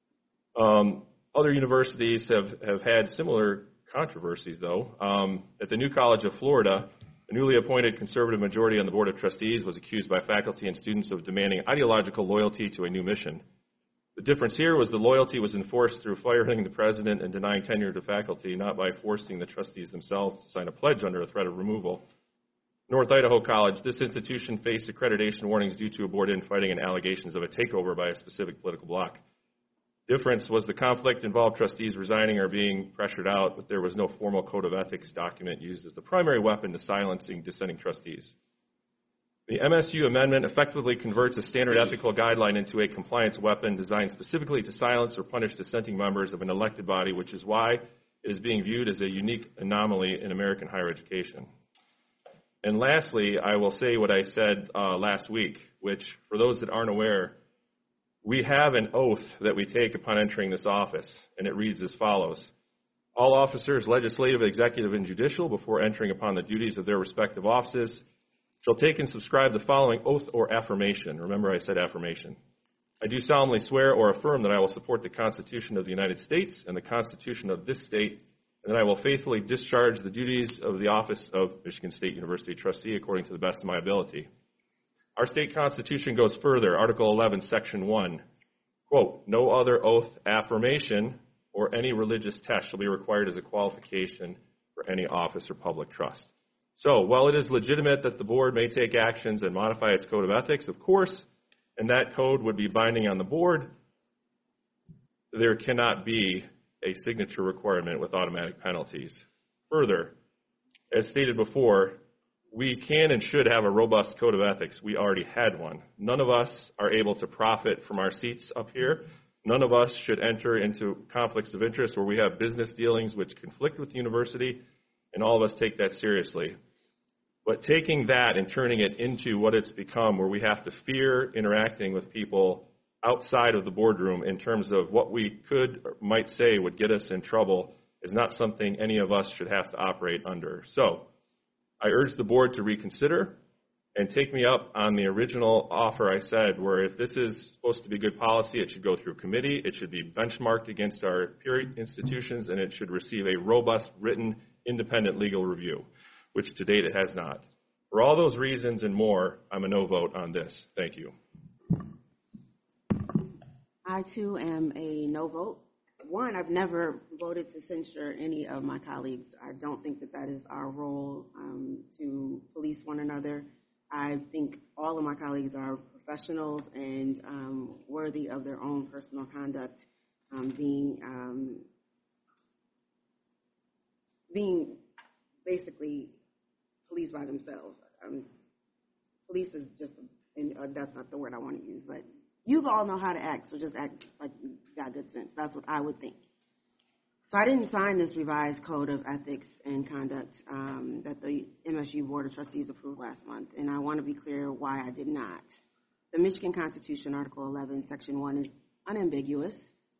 Other universities have had similar controversies, though. At the New College of Florida, a newly appointed conservative majority on the Board of Trustees was accused by faculty and students of demanding ideological loyalty to a new mission. The difference here was the loyalty was enforced through firing the president and denying tenure to faculty, not by forcing the trustees themselves to sign a pledge under a threat of removal. North Idaho College, this institution faced accreditation warnings due to a board infighting and allegations of a takeover by a specific political bloc. Difference was the conflict involved trustees resigning or being pressured out, but there was no formal code of ethics document used as the primary weapon to silencing dissenting trustees. The MSU amendment effectively converts a standard ethical guideline into a compliance weapon designed specifically to silence or punish dissenting members of an elected body, which is why it is being viewed as a unique anomaly in American higher education. And lastly, I will say what I said last week, which, for those that aren't aware, we have an oath that we take upon entering this office, and it reads as follows. All officers, legislative, executive, and judicial, before entering upon the duties of their respective offices, shall take and subscribe the following oath or affirmation. Remember, I said affirmation. I do solemnly swear or affirm that I will support the Constitution of the United States and the Constitution of this state, and that I will faithfully discharge the duties of the office of Michigan State University trustee according to the best of my ability. Our state constitution goes further. Article 11, Section 1, quote, "No other oath, affirmation, or any religious test shall be required as a qualification for any office or public trust." So, while it is legitimate that the board may take actions and modify its code of ethics, of course, and that code would be binding on the board, there cannot be a signature requirement with automatic penalties. Further, as stated before, we can and should have a robust code of ethics. We already had one. None of us are able to profit from our seats up here. None of us should enter into conflicts of interest where we have business dealings which conflict with the university, and all of us take that seriously. But taking that and turning it into what it's become, where we have to fear interacting with people outside of the boardroom in terms of what we could or might say would get us in trouble, is not something any of us should have to operate under. So I urge the board to reconsider and take me up on the original offer I said, where if this is supposed to be good policy, it should go through committee, it should be benchmarked against our peer institutions, and it should receive a robust, written, independent legal review, which to date it has not. For all those reasons and more, I'm a no vote on this. Thank you. I, too, am a no vote. One, I've never voted to censure any of my colleagues. I don't think that that is our role to police one another. I think all of my colleagues are professionals and worthy of their own personal conduct, being basically policed by themselves. Police is just, that's not the word I want to use, but you all know how to act, so just act like you got good sense. That's what I would think. So I didn't sign this revised code of ethics and conduct that the MSU Board of Trustees approved last month, and I want to be clear why I did not. The Michigan Constitution, Article 11, Section 1, is unambiguous.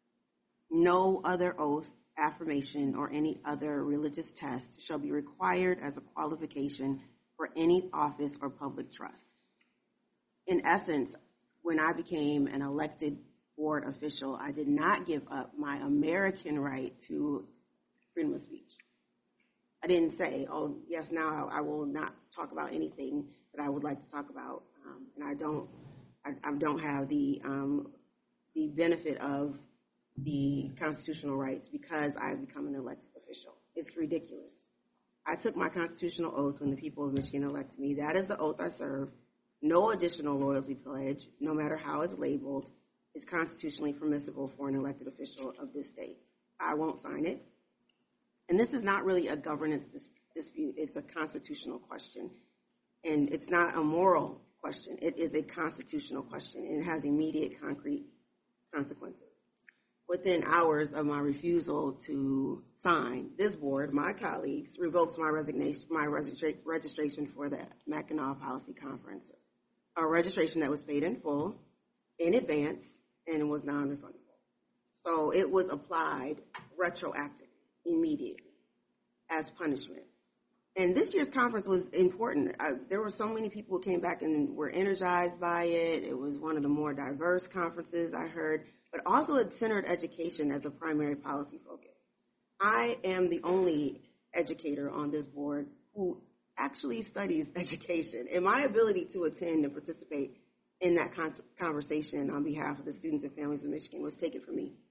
No other oath, affirmation, or any other religious test shall be required as a qualification for any office or public trust. In essence, when I became an elected board official, I did not give up my American right to freedom of speech. I didn't say, oh, yes, now I will not talk about anything that I would like to talk about, and I don't have the benefit of the constitutional rights because I've become an elected official. It's ridiculous. I took my constitutional oath when the people of Michigan elected me. That is the oath I serve. No additional loyalty pledge, no matter how it's labeled, is constitutionally permissible for an elected official of this state. I won't sign it. And this is not really a governance dispute. It's a constitutional question. And it's not a moral question. It is a constitutional question, and it has immediate, concrete consequences. Within hours of my refusal to sign, this board, my colleagues, revoked my registration for the Mackinac Policy Conference, a registration that was paid in full, in advance, and was non-refundable. So it was applied retroactively, immediately, as punishment. And this year's conference was important. There were so many people who came back and were energized by it. It was one of the more diverse conferences I heard, but also it centered education as a primary policy focus. I am the only educator on this board who actually studies education, and my ability to attend and participate in that conversation on behalf of the students and families of Michigan was taken from me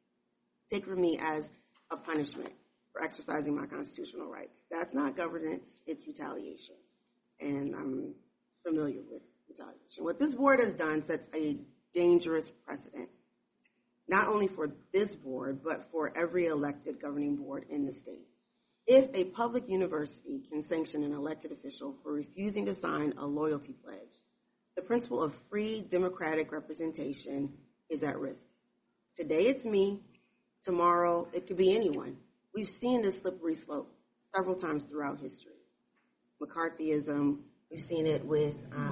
as a punishment for exercising my constitutional rights. That's not governance, it's retaliation, and I'm familiar with retaliation. What this board has done sets a dangerous precedent, not only for this board, but for every elected governing board in the state. If a public university can sanction an elected official for refusing to sign a loyalty pledge, the principle of free democratic representation is at risk. Today it's me, tomorrow it could be anyone. We've seen this slippery slope several times throughout history. McCarthyism, we've seen it with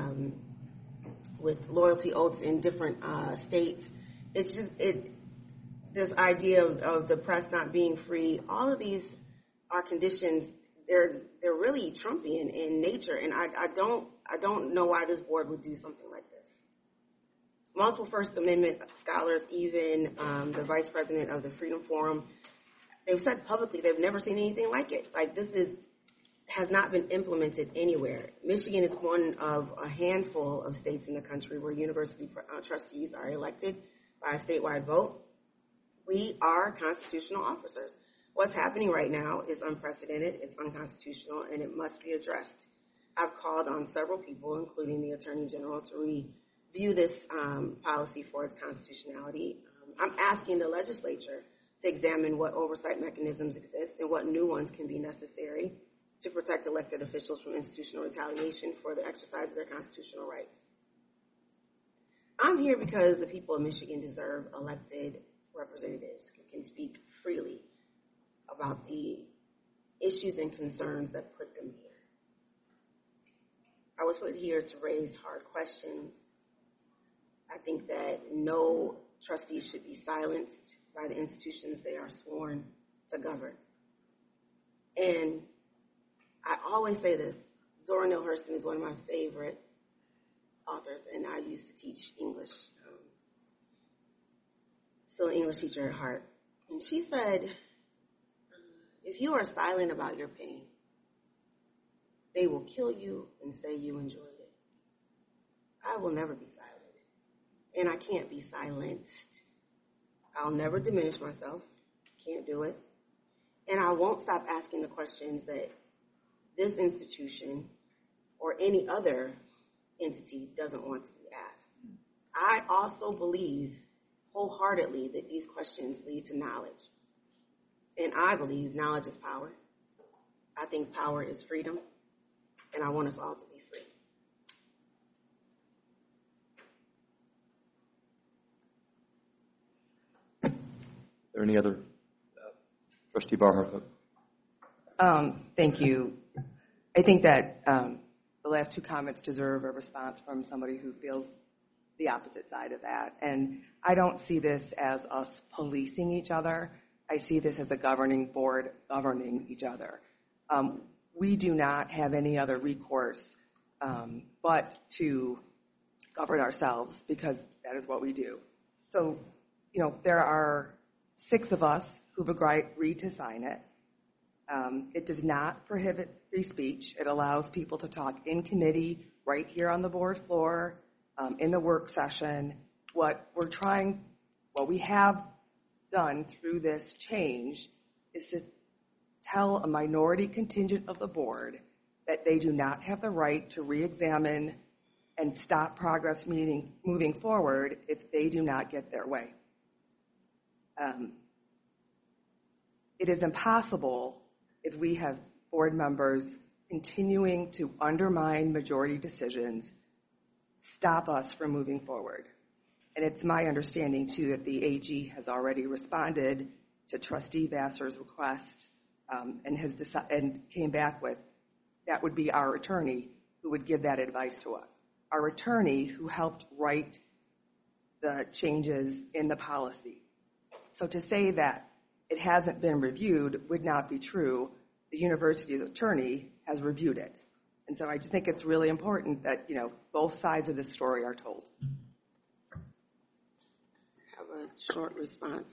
loyalty oaths in different states. It's just this idea of the press not being free. All of these are conditions. They're really Trumpian in nature, and I don't know why this board would do something like this. multiple First Amendment scholars, even the vice president of the Freedom Forum, they've said publicly they've never seen anything like it. Like, this has not been implemented anywhere. Michigan is one of a handful of states in the country where university trustees are elected by a statewide vote. We are constitutional officers. What's happening right now is unprecedented, it's unconstitutional, and it must be addressed. I've called on several people, including the Attorney General, to review this policy for its constitutionality. I'm asking the legislature to examine what oversight mechanisms exist and what new ones can be necessary to protect elected officials from institutional retaliation for the exercise of their constitutional rights. I'm here because the people of Michigan deserve elected representatives who can speak freely about the issues and concerns that put them here. I was put here to raise hard questions. I think that no trustee should be silenced by the institutions they are sworn to govern. And I always say this, Zora Neale Hurston is one of my favorite authors, and I used to teach English. Still an English teacher at heart. And she said, if you are silent about your pain, they will kill you and say you enjoyed it. I will never be silent, and I can't be silenced. I'll never diminish myself. Can't do it. And I won't stop asking the questions that this institution or any other entity doesn't want to be asked. I also believe wholeheartedly that these questions lead to knowledge. And I believe knowledge is power. I think power is freedom. And I want us all to be free. Are there any other? Trustee Barhardt. Thank you. I think that the last two comments deserve a response from somebody who feels the opposite side of that. And I don't see this as us policing each other. I see this as a governing board governing each other. We do not have any other recourse but to govern ourselves, because that is what we do. So, there are 6 of us who've agreed to sign it. It does not prohibit free speech. It allows people to talk in committee, right here on the board floor, in the work session. What we have done through this change is to tell a minority contingent of the board that they do not have the right to re-examine and stop progress moving forward if they do not get their way. It is impossible if we have board members continuing to undermine majority decisions, stop us from moving forward. And it's my understanding, too, that the AG has already responded to Trustee Vassar's request and came back with that would be our attorney who would give that advice to us. Our attorney who helped write the changes in the policy. So to say that it hasn't been reviewed would not be true. The university's attorney has reviewed it. And so I just think it's really important that, both sides of the story are told. Have a short response.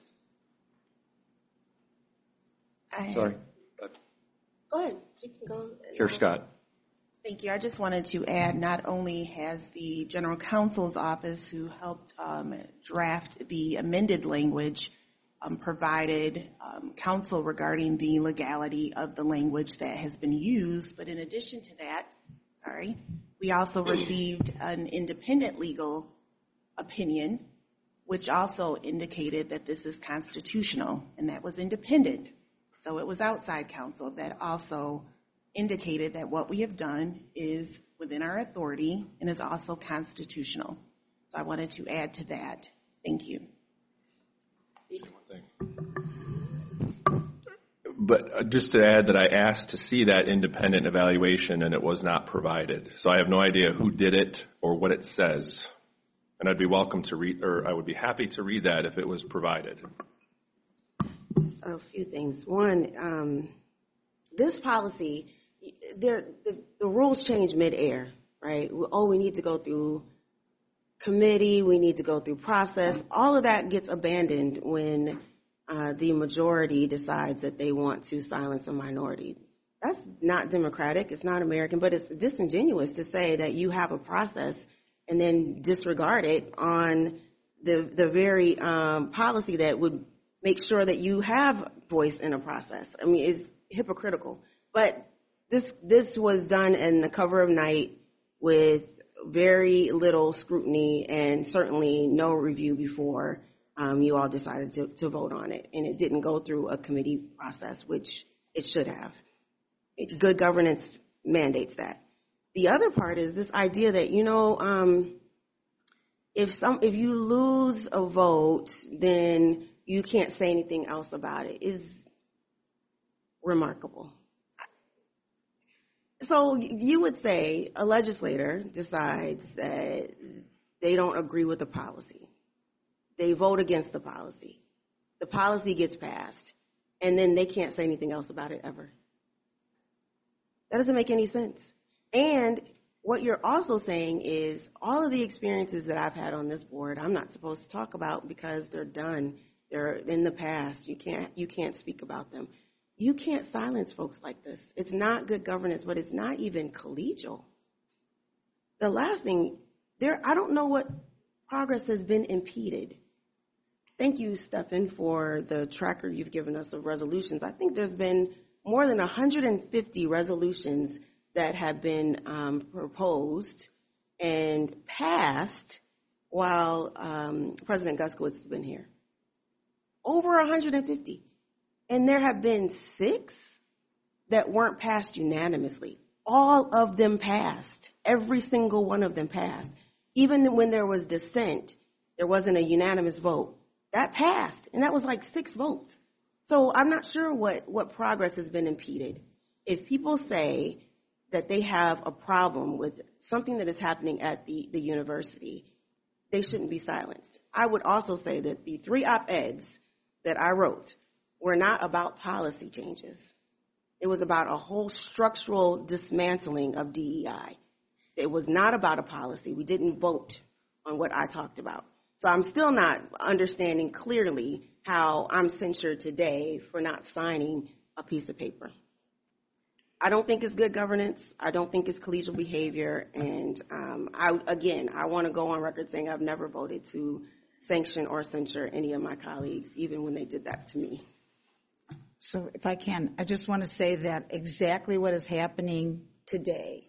Sorry. Go ahead. You can go. Chair Scott. Thank you. I just wanted to add, not only has the General Counsel's office, who helped draft the amended language, provided counsel regarding the legality of the language that has been used, but in addition to that, we also received an independent legal opinion, which also indicated that this is constitutional, and that was independent. So it was outside counsel that also indicated that what we have done is within our authority and is also constitutional. So I wanted to add to that. Thank you. But just to add that I asked to see that independent evaluation, and it was not provided. So I have no idea who did it or what it says. And I'd be welcome to read, or I would be happy to read that if it was provided. A few things. One, this policy, the rules change mid-air, right? Oh, we need to go through committee, we need to go through process. All of that gets abandoned when the majority decides that they want to silence a minority. That's not democratic. It's not American, but it's disingenuous to say that you have a process and then disregard it on the very policy that would make sure that you have voice in a process. I mean, it's hypocritical. But this was done in the cover of night with very little scrutiny and certainly no review before you all decided to vote on it. And it didn't go through a committee process, which it should have. Good governance mandates that. The other part is this idea that, if you lose a vote, then you can't say anything else about it is remarkable. So you would say a legislator decides that they don't agree with the policy. They vote against the policy. The policy gets passed, and then they can't say anything else about it ever. That doesn't make any sense. And what you're also saying is all of the experiences that I've had on this board, I'm not supposed to talk about because they're done. They're in the past. You can't speak about them. You can't silence folks like this. It's not good governance, but it's not even collegial. The last thing, I don't know what progress has been impeded. Thank you, Stephan, for the tracker you've given us of resolutions. I think there's been more than 150 resolutions that have been proposed and passed while President Guskowitz has been here. Over 150. And there have been 6 that weren't passed unanimously. All of them passed. Every single one of them passed. Even when there was dissent, there wasn't a unanimous vote. That passed, and that was like 6 votes. So I'm not sure what progress has been impeded. If people say that they have a problem with something that is happening at the university, they shouldn't be silenced. I would also say that the 3 op-eds that I wrote were not about policy changes. It was about a whole structural dismantling of DEI. It was not about a policy. We didn't vote on what I talked about. So I'm still not understanding clearly how I'm censured today for not signing a piece of paper. I don't think it's good governance. I don't think it's collegial behavior. And I want to go on record saying I've never voted to sanction or censure any of my colleagues, even when they did that to me. So if I can, I just want to say that exactly what is happening today,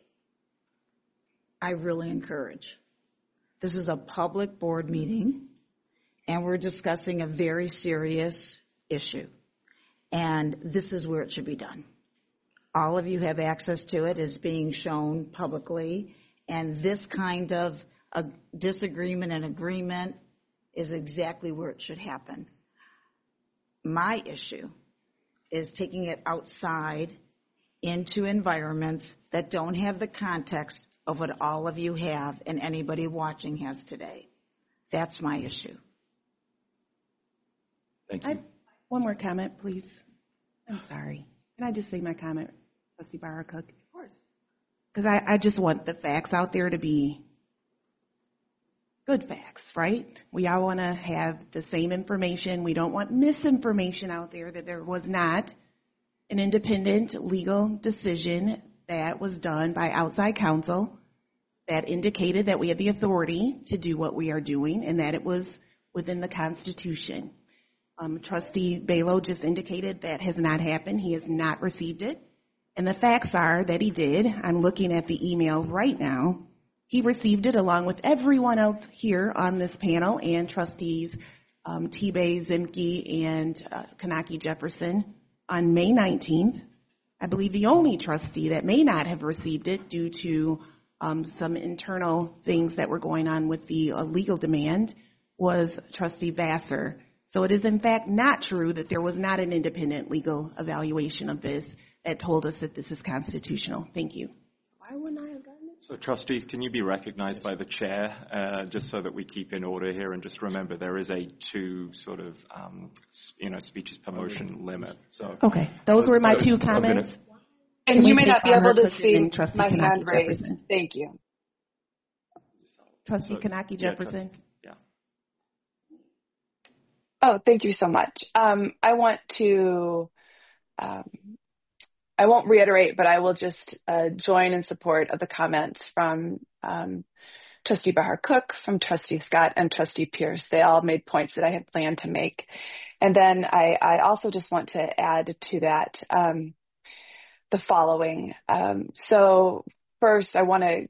I really encourage. This is a public board meeting, and we're discussing a very serious issue. And this is where it should be done. All of you have access to it. It's being shown publicly. And this kind of a disagreement and agreement is exactly where it should happen. My issue is taking it outside into environments that don't have the context of what all of you have and anybody watching has today. That's my issue. Thank you. One more comment, please. I'm sorry. Can I just say my comment, Trustee Barra-Cook? Of course. Because I just want the facts out there to be good facts, right? We all want to have the same information. We don't want misinformation out there that there was not an independent legal decision that was done by outside counsel that indicated that we had the authority to do what we are doing and that it was within the Constitution. Trustee Balo just indicated that has not happened. He has not received it. And the facts are that he did. I'm looking at the email right now. He received it along with everyone else here on this panel and trustees T-Bay, Zimke, and Kanaki Jefferson on May 19th. I believe the only trustee that may not have received it due to some internal things that were going on with the legal demand was Trustee Vassar. So it is in fact not true that there was not an independent legal evaluation of this that told us that this is constitutional. Thank you. Why wouldn't I have gotten it? So trustees, can you be recognized by the chair, just so that we keep in order here? And just remember, there is a 2 sort of, speeches per motion limit. So okay, those were my 2 comments. And you may not be able to see my hand raised. Thank you. Trustee Kanaki Jefferson. Oh, thank you so much. I won't reiterate, but I will just join in support of the comments from Trustee Bahar Cook, from Trustee Scott, and Trustee Pierce. They all made points that I had planned to make. And then I also just want to add to that the following. So first, I want to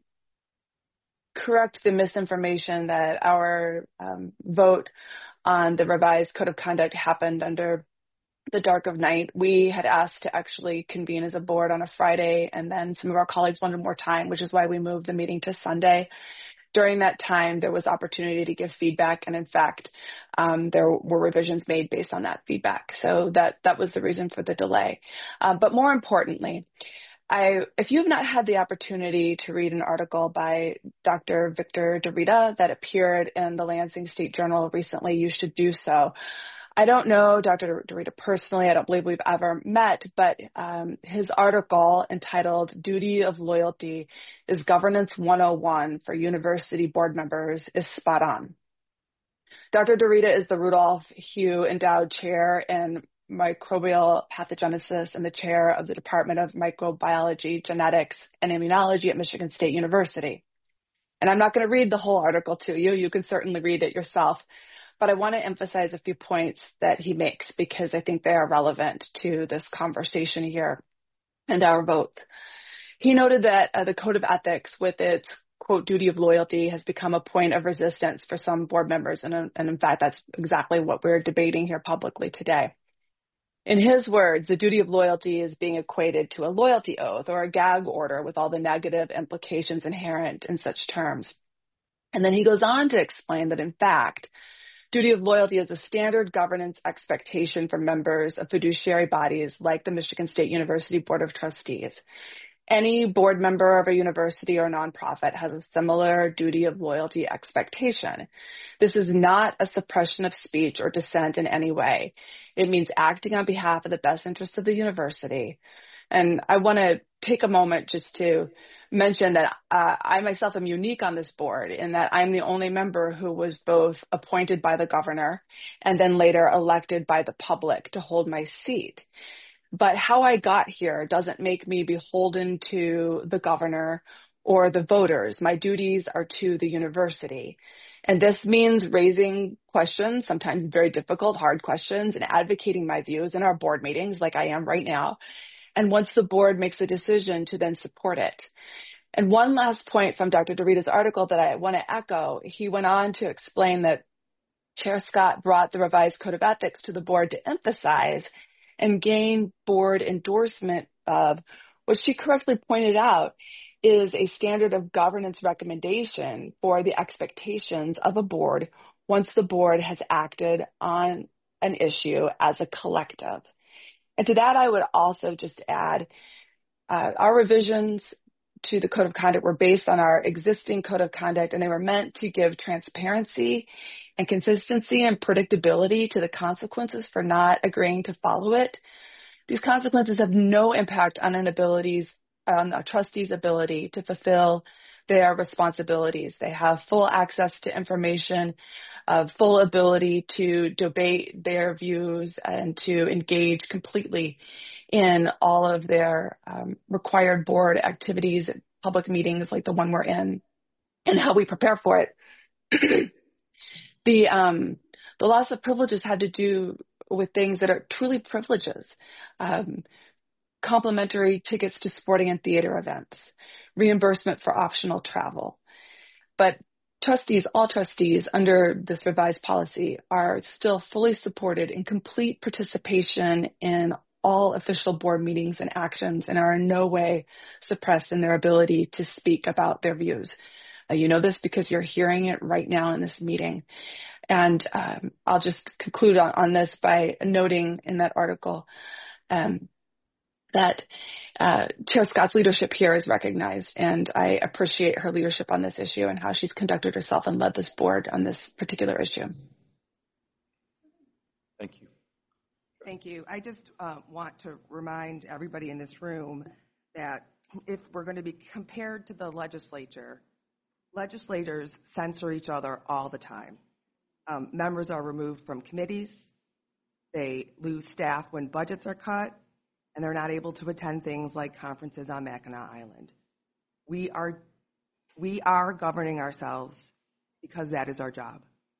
correct the misinformation that our vote on the revised code of conduct happened under the dark of night. We had asked to actually convene as a board on a Friday, and then some of our colleagues wanted more time, which is why we moved the meeting to Sunday. During that time, there was opportunity to give feedback, and in fact, there were revisions made based on that feedback. So that was the reason for the delay. But more importantly, if you have not had the opportunity to read an article by Dr. Victor DeRita that appeared in the Lansing State Journal recently, you should do so. I don't know Dr. DeRita personally. I don't believe we've ever met, but his article entitled Duty of Loyalty is Governance 101 for University Board Members is spot on. Dr. DeRita is the Rudolph Hugh Endowed Chair in Microbial Pathogenesis and the chair of the Department of Microbiology, Genetics, and Immunology at Michigan State University. And I'm not going to read the whole article to you. You can certainly read it yourself. But I want to emphasize a few points that he makes because I think they are relevant to this conversation here and our vote. He noted that the Code of Ethics, with its, quote, duty of loyalty, has become a point of resistance for some board members. And in fact, that's exactly what we're debating here publicly today. In his words, the duty of loyalty is being equated to a loyalty oath or a gag order with all the negative implications inherent in such terms. And then he goes on to explain that, in fact, duty of loyalty is a standard governance expectation for members of fiduciary bodies like the Michigan State University Board of Trustees. Any board member of a university or nonprofit has a similar duty of loyalty expectation. This is not a suppression of speech or dissent in any way. It means acting on behalf of the best interests of the university. And I want to take a moment just to mention that I myself am unique on this board in that I'm the only member who was both appointed by the governor and then later elected by the public to hold my seat. But how I got here doesn't make me beholden to the governor or the voters. My duties are to the university. And this means raising questions, sometimes very difficult, hard questions, and advocating my views in our board meetings like I am right now. And once the board makes a decision, to then support it. And one last point from Dr. DeRita's article that I want to echo, he went on to explain that Chair Scott brought the revised Code of Ethics to the board to emphasize and gain board endorsement of what she correctly pointed out is a standard of governance recommendation for the expectations of a board once the board has acted on an issue as a collective. And to that, I would also just add our revisions to the Code of Conduct were based on our existing Code of Conduct, and they were meant to give transparency and consistency and predictability to the consequences for not agreeing to follow it. These consequences have no impact on a trustee's ability to fulfill their responsibilities. They have full access to information, full ability to debate their views and to engage completely in all of their required board activities, public meetings like the one we're in, and how we prepare for it. The loss of privileges had to do with things that are truly privileges. Complimentary tickets to sporting and theater events, reimbursement for optional travel. But all trustees under this revised policy are still fully supported in complete participation in all official board meetings and actions and are in no way suppressed in their ability to speak about their views. You know this because you're hearing it right now in this meeting. And I'll just conclude on this by noting in that article that Chair Scott's leadership here is recognized, and I appreciate her leadership on this issue and how she's conducted herself and led this board on this particular issue. Thank you. Thank you. I just want to remind everybody in this room that if we're going to be compared to the legislature, legislators censor each other all the time. Members are removed from committees. They lose staff when budgets are cut, and they're not able to attend things like conferences on Mackinac Island. We are governing ourselves because that is our job.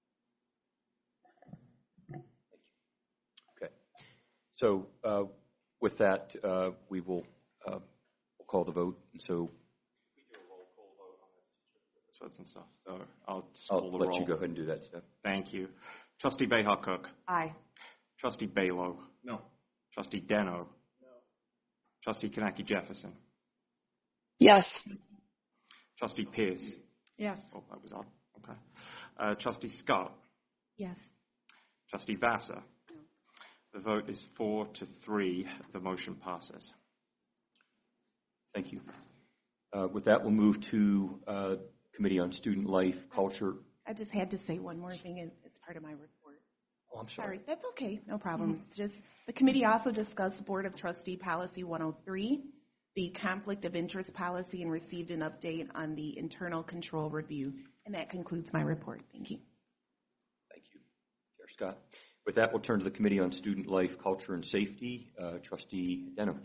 Okay. So with that, we will we'll call the vote. And so We do a roll call vote on this votes and stuff. So I'll just I'll call the let roll. you go ahead and do that, Steph. Thank you. Trustee Behar-Cook. Aye. Trustee Balow. No. Trustee Deno. No. Trustee Kanaki Jefferson. Yes. Trustee Pierce. Yes. Oh, that was odd. Okay. Trustee Scott. Yes. Trustee Vassar. The vote is 4-3. The motion passes. Thank you. With that, we'll move to Committee on Student Life, Culture. I just had to say one more thing. It's part of my report. Oh, I'm sorry. Sorry, that's okay, no problem. It's just, the committee also discussed Board of Trustee Policy 103, the conflict of interest policy, and received an update on the internal control review. And that concludes my report. Thank you. Thank you, Chair Scott. With that, we'll turn to the Committee on Student Life, Culture, and Safety. Trustee Deno.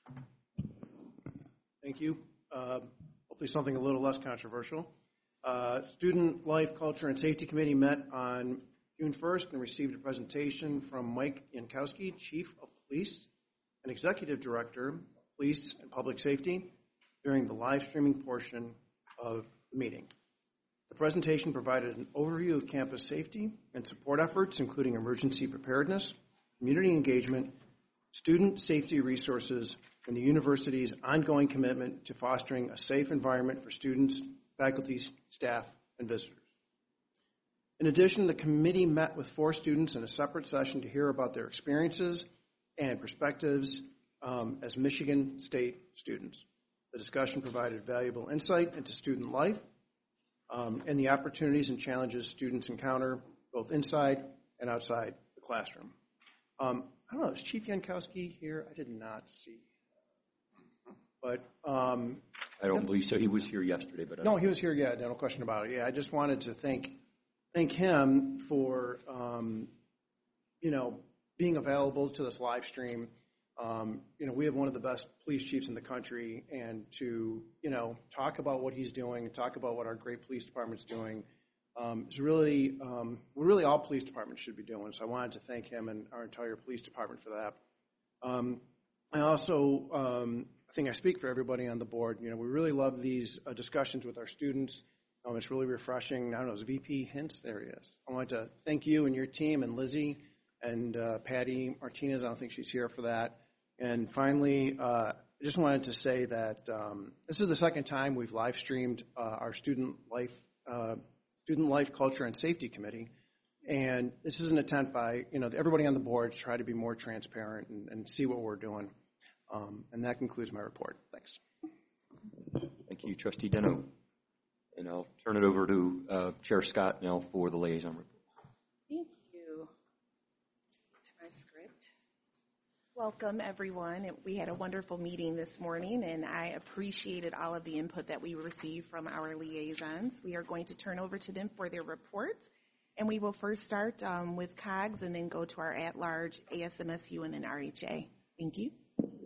Thank you. Hopefully something a little less controversial. Student Life, Culture, and Safety Committee met on June 1st and received a presentation from Mike Yankowski, Chief of Police and Executive Director of Police and Public Safety, during the live streaming portion of the meeting. The presentation provided an overview of campus safety and support efforts, including emergency preparedness, community engagement, student safety resources, and the university's ongoing commitment to fostering a safe environment for students, faculty, staff, and visitors. In addition, the committee met with 4 students in a separate session to hear about their experiences and perspectives as Michigan State students. The discussion provided valuable insight into student life and the opportunities and challenges students encounter both inside and outside the classroom. I don't know, is Chief Yankowski here? I did not see. But I don't believe so. He was here yesterday, but no, he was here. Yeah, no question about it. Yeah, I just wanted to thank him for being available to this live stream. We have one of the best police chiefs in the country, and to talk about what he's doing and talk about what our great police department's doing is really what really all police departments should be doing. So I wanted to thank him and our entire police department for that. I also I think I speak for everybody on the board. We really love these discussions with our students. It's really refreshing. I don't know, is VP Hintz? There he is. I want to thank you and your team, and Lizzie and Patty Martinez. I don't think she's here for that. And finally, I just wanted to say that this is the second time we've live streamed our Student Life, Culture, and Safety Committee. And this is an attempt by everybody on the board to try to be more transparent and see what we're doing. And that concludes my report. Thanks. Thank you, Trustee Deno. And I'll turn it over to Chair Scott now for the liaison report. Thank you. To my script. Welcome, everyone. We had a wonderful meeting this morning, and I appreciated all of the input that we received from our liaisons. We are going to turn over to them for their reports, and we will first start with COGS and then go to our at-large ASMSU and then RHA. Thank you.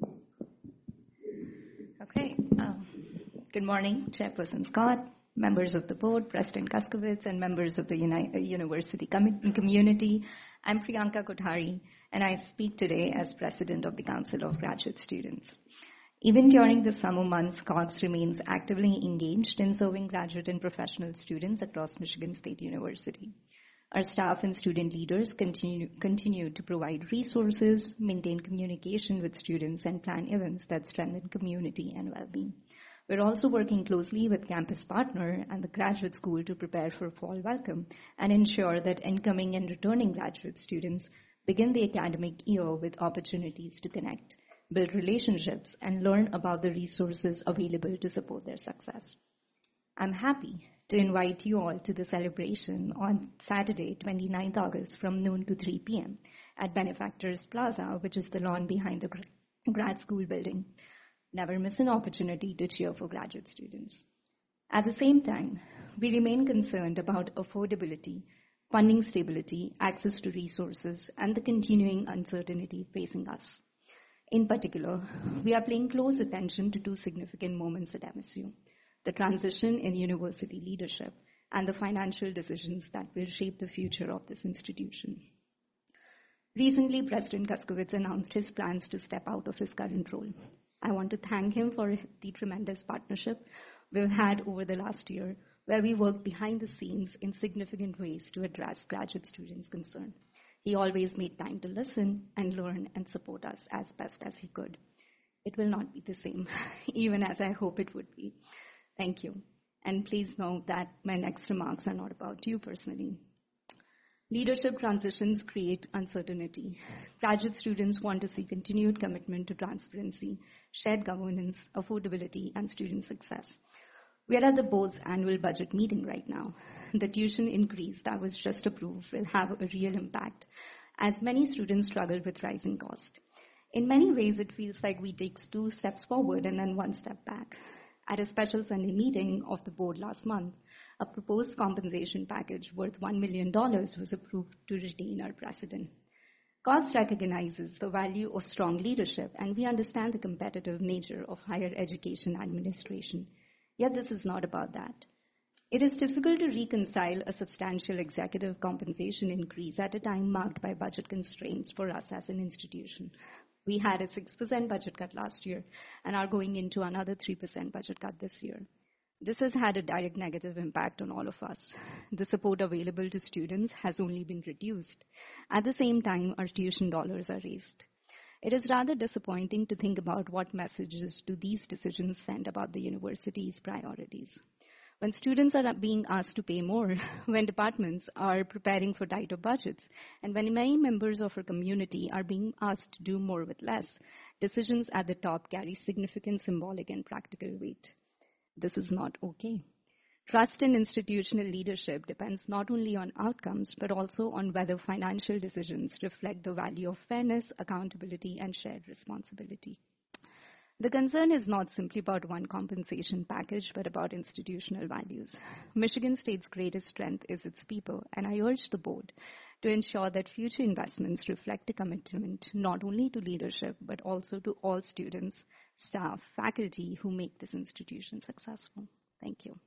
Okay. Good morning, Chairperson Scott, members of the board, President Kuskowitz, and members of the university community. I'm Priyanka Kothari, and I speak today as President of the Council of Graduate Students. Even during the summer months, COGS remains actively engaged in serving graduate and professional students across Michigan State University. Our staff and student leaders continue to provide resources, maintain communication with students, and plan events that strengthen community and well-being. We're also working closely with Campus Partner and the graduate school to prepare for fall welcome and ensure that incoming and returning graduate students begin the academic year with opportunities to connect, build relationships, and learn about the resources available to support their success. I'm happy to invite you all to the celebration on Saturday, 29th August from noon to 3 p.m. at Benefactors Plaza, which is the lawn behind the grad school building. Never miss an opportunity to cheer for graduate students. At the same time, we remain concerned about affordability, funding stability, access to resources, and the continuing uncertainty facing us. In particular, we are paying close attention to two significant moments at MSU: the transition in university leadership and the financial decisions that will shape the future of this institution. Recently, President Kuskowitz announced his plans to step out of his current role. I want to thank him for the tremendous partnership we've had over the last year, where we worked behind the scenes in significant ways to address graduate students' concerns. He always made time to listen and learn and support us as best as he could. It will not be the same, even as I hope it would be. Thank you. And please know that my next remarks are not about you personally. Leadership transitions create uncertainty. Graduate students want to see continued commitment to transparency, shared governance, affordability, and student success. We are at the board's annual budget meeting right now. The tuition increase that was just approved will have a real impact, as many students struggle with rising cost. In many ways, it feels like we take 2 steps forward and then 1 step back. At a special Sunday meeting of the board last month, a proposed compensation package worth $1 million was approved to retain our president. COST recognizes the value of strong leadership, and we understand the competitive nature of higher education administration. Yet this is not about that. It is difficult to reconcile a substantial executive compensation increase at a time marked by budget constraints for us as an institution. We had a 6% budget cut last year and are going into another 3% budget cut this year. This has had a direct negative impact on all of us. The support available to students has only been reduced. At the same time, our tuition dollars are raised. It is rather disappointing to think about what messages do these decisions send about the university's priorities. When students are being asked to pay more, when departments are preparing for tighter budgets, and when many members of our community are being asked to do more with less, decisions at the top carry significant symbolic and practical weight. This is not okay. Trust in institutional leadership depends not only on outcomes, but also on whether financial decisions reflect the value of fairness, accountability, and shared responsibility. The concern is not simply about one compensation package, but about institutional values. Michigan State's greatest strength is its people, and I urge the board to ensure that future investments reflect a commitment not only to leadership, but also to all students, staff, faculty who make this institution successful. Thank you.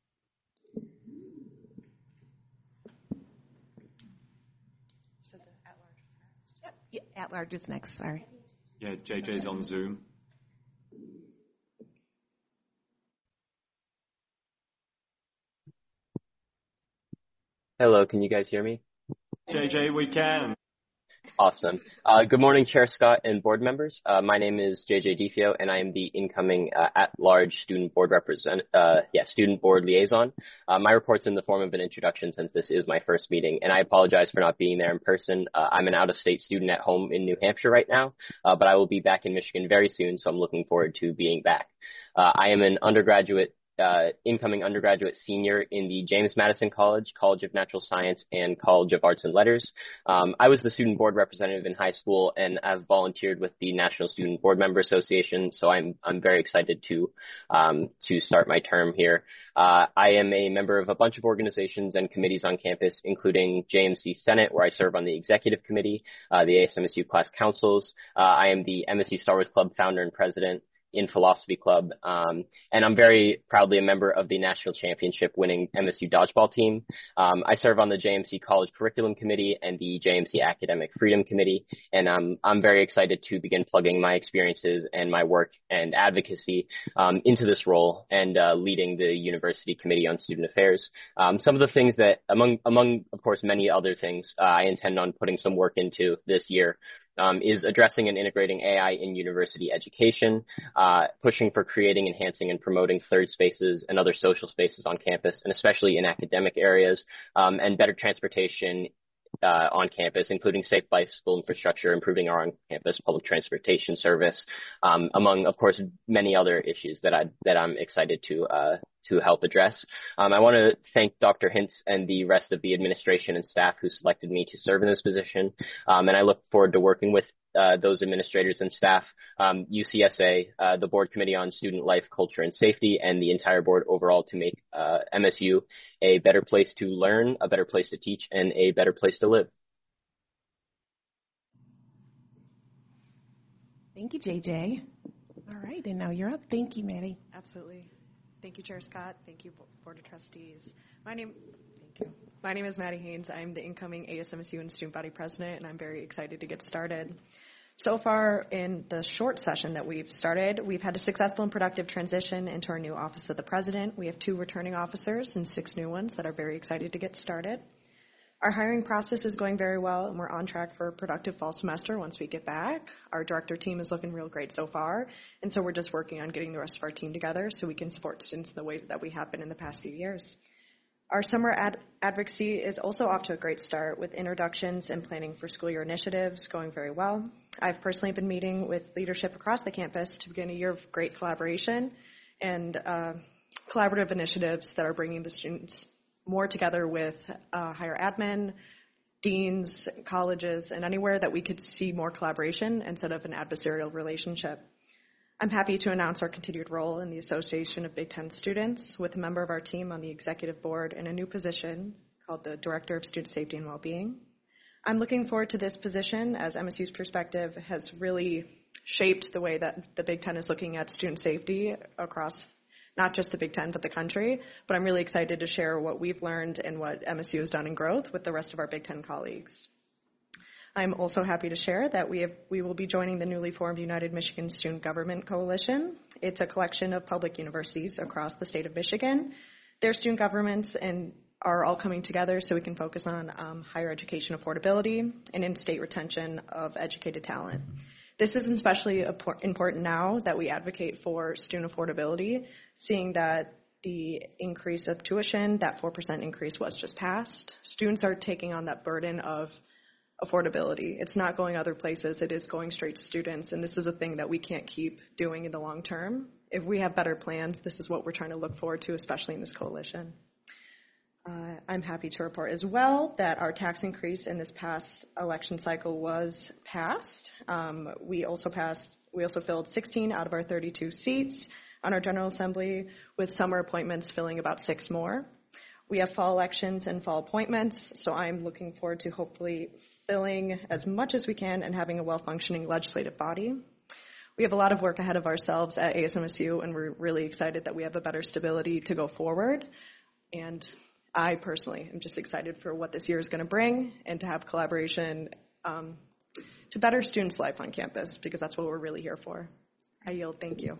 So the at-large is next. Yep. Yeah, at-large is next, sorry. Yeah, JJ's on Zoom. Hello, can you guys hear me? JJ, we can. Awesome. Good morning, Chair Scott and board members. My name is JJ DiFio, and I am the incoming at-large student board student board liaison. My report's in the form of an introduction since this is my first meeting, and I apologize for not being there in person. I'm an out-of-state student at home in New Hampshire right now, but I will be back in Michigan very soon, so I'm looking forward to being back. I am an incoming undergraduate senior in the James Madison College, College of Natural Science, and College of Arts and Letters. I was the student board representative in high school, and I've volunteered with the National Student Board Member Association, so I'm very excited to start my term here. I am a member of a bunch of organizations and committees on campus, including JMC Senate, where I serve on the executive committee, the ASMSU class councils. I am the MSU Star Wars Club founder and president, in Philosophy Club, and I'm very proudly a member of the national championship winning MSU dodgeball team. I serve on the JMC College Curriculum Committee and the JMC Academic Freedom Committee, and I'm very excited to begin plugging my experiences and my work and advocacy into this role and leading the University Committee on Student Affairs. Some of the things that, among of course many other things, I intend on putting some work into this year is addressing and integrating AI in university education, pushing for creating, enhancing, and promoting third spaces and other social spaces on campus, and especially in academic areas, and better transportation on campus, including safe bicycle infrastructure, improving our on-campus public transportation service, among, of course, many other issues that I'm excited to help address. I want to thank Dr. Hintz and the rest of the administration and staff who selected me to serve in this position, and I look forward to working with those administrators and staff, UCSA, the Board Committee on Student Life, Culture, and Safety, and the entire board overall to make MSU a better place to learn, a better place to teach, and a better place to live. Thank you, JJ. All right, and now you're up. Thank you, Maddie. Absolutely. Thank you, Chair Scott. Thank you, Board of Trustees. My name is Maddie Haynes. I'm the incoming ASMSU and Student Body President, and I'm very excited to get started. So far in the short session that we've started, we've had a successful and productive transition into our new Office of the President. We have 2 returning officers and 6 new ones that are very excited to get started. Our hiring process is going very well, and we're on track for a productive fall semester once we get back. Our director team is looking real great so far, and so we're just working on getting the rest of our team together so we can support students in the ways that we have been in the past few years. Our summer advocacy is also off to a great start with introductions and planning for school year initiatives going very well. I've personally been meeting with leadership across the campus to begin a year of great collaboration and collaborative initiatives that are bringing the students more together with higher admin, deans, colleges, and anywhere that we could see more collaboration instead of an adversarial relationship. I'm happy to announce our continued role in the Association of Big Ten Students with a member of our team on the executive board in a new position called the Director of Student Safety and Wellbeing. I'm looking forward to this position as MSU's perspective has really shaped the way that the Big Ten is looking at student safety across not just the Big Ten, but the country. But I'm really excited to share what we've learned and what MSU has done in growth with the rest of our Big Ten colleagues. I'm also happy to share that we will be joining the newly formed United Michigan Student Government Coalition. It's a collection of public universities across the state of Michigan. Their student governments are all coming together so we can focus on higher education affordability and in-state retention of educated talent. This is especially important now that we advocate for student affordability, seeing that the increase of tuition, that 4% increase was just passed. Students are taking on that burden of affordability. It's not going other places, it is going straight to students, and this is a thing that we can't keep doing in the long term. If we have better plans, this is what we're trying to look forward to, especially in this coalition. I'm happy to report as well that our tax increase in this past election cycle was passed. We also filled 16 out of our 32 seats on our General Assembly, with summer appointments filling about 6 more. We have fall elections and fall appointments, so I'm looking forward to hopefully filling as much as we can and having a well-functioning legislative body. We have a lot of work ahead of ourselves at ASMSU, and we're really excited that we have a better stability to go forward. And I personally am just excited for what this year is going to bring and to have collaboration to better students' life on campus, because that's what we're really here for. I yield. Thank you.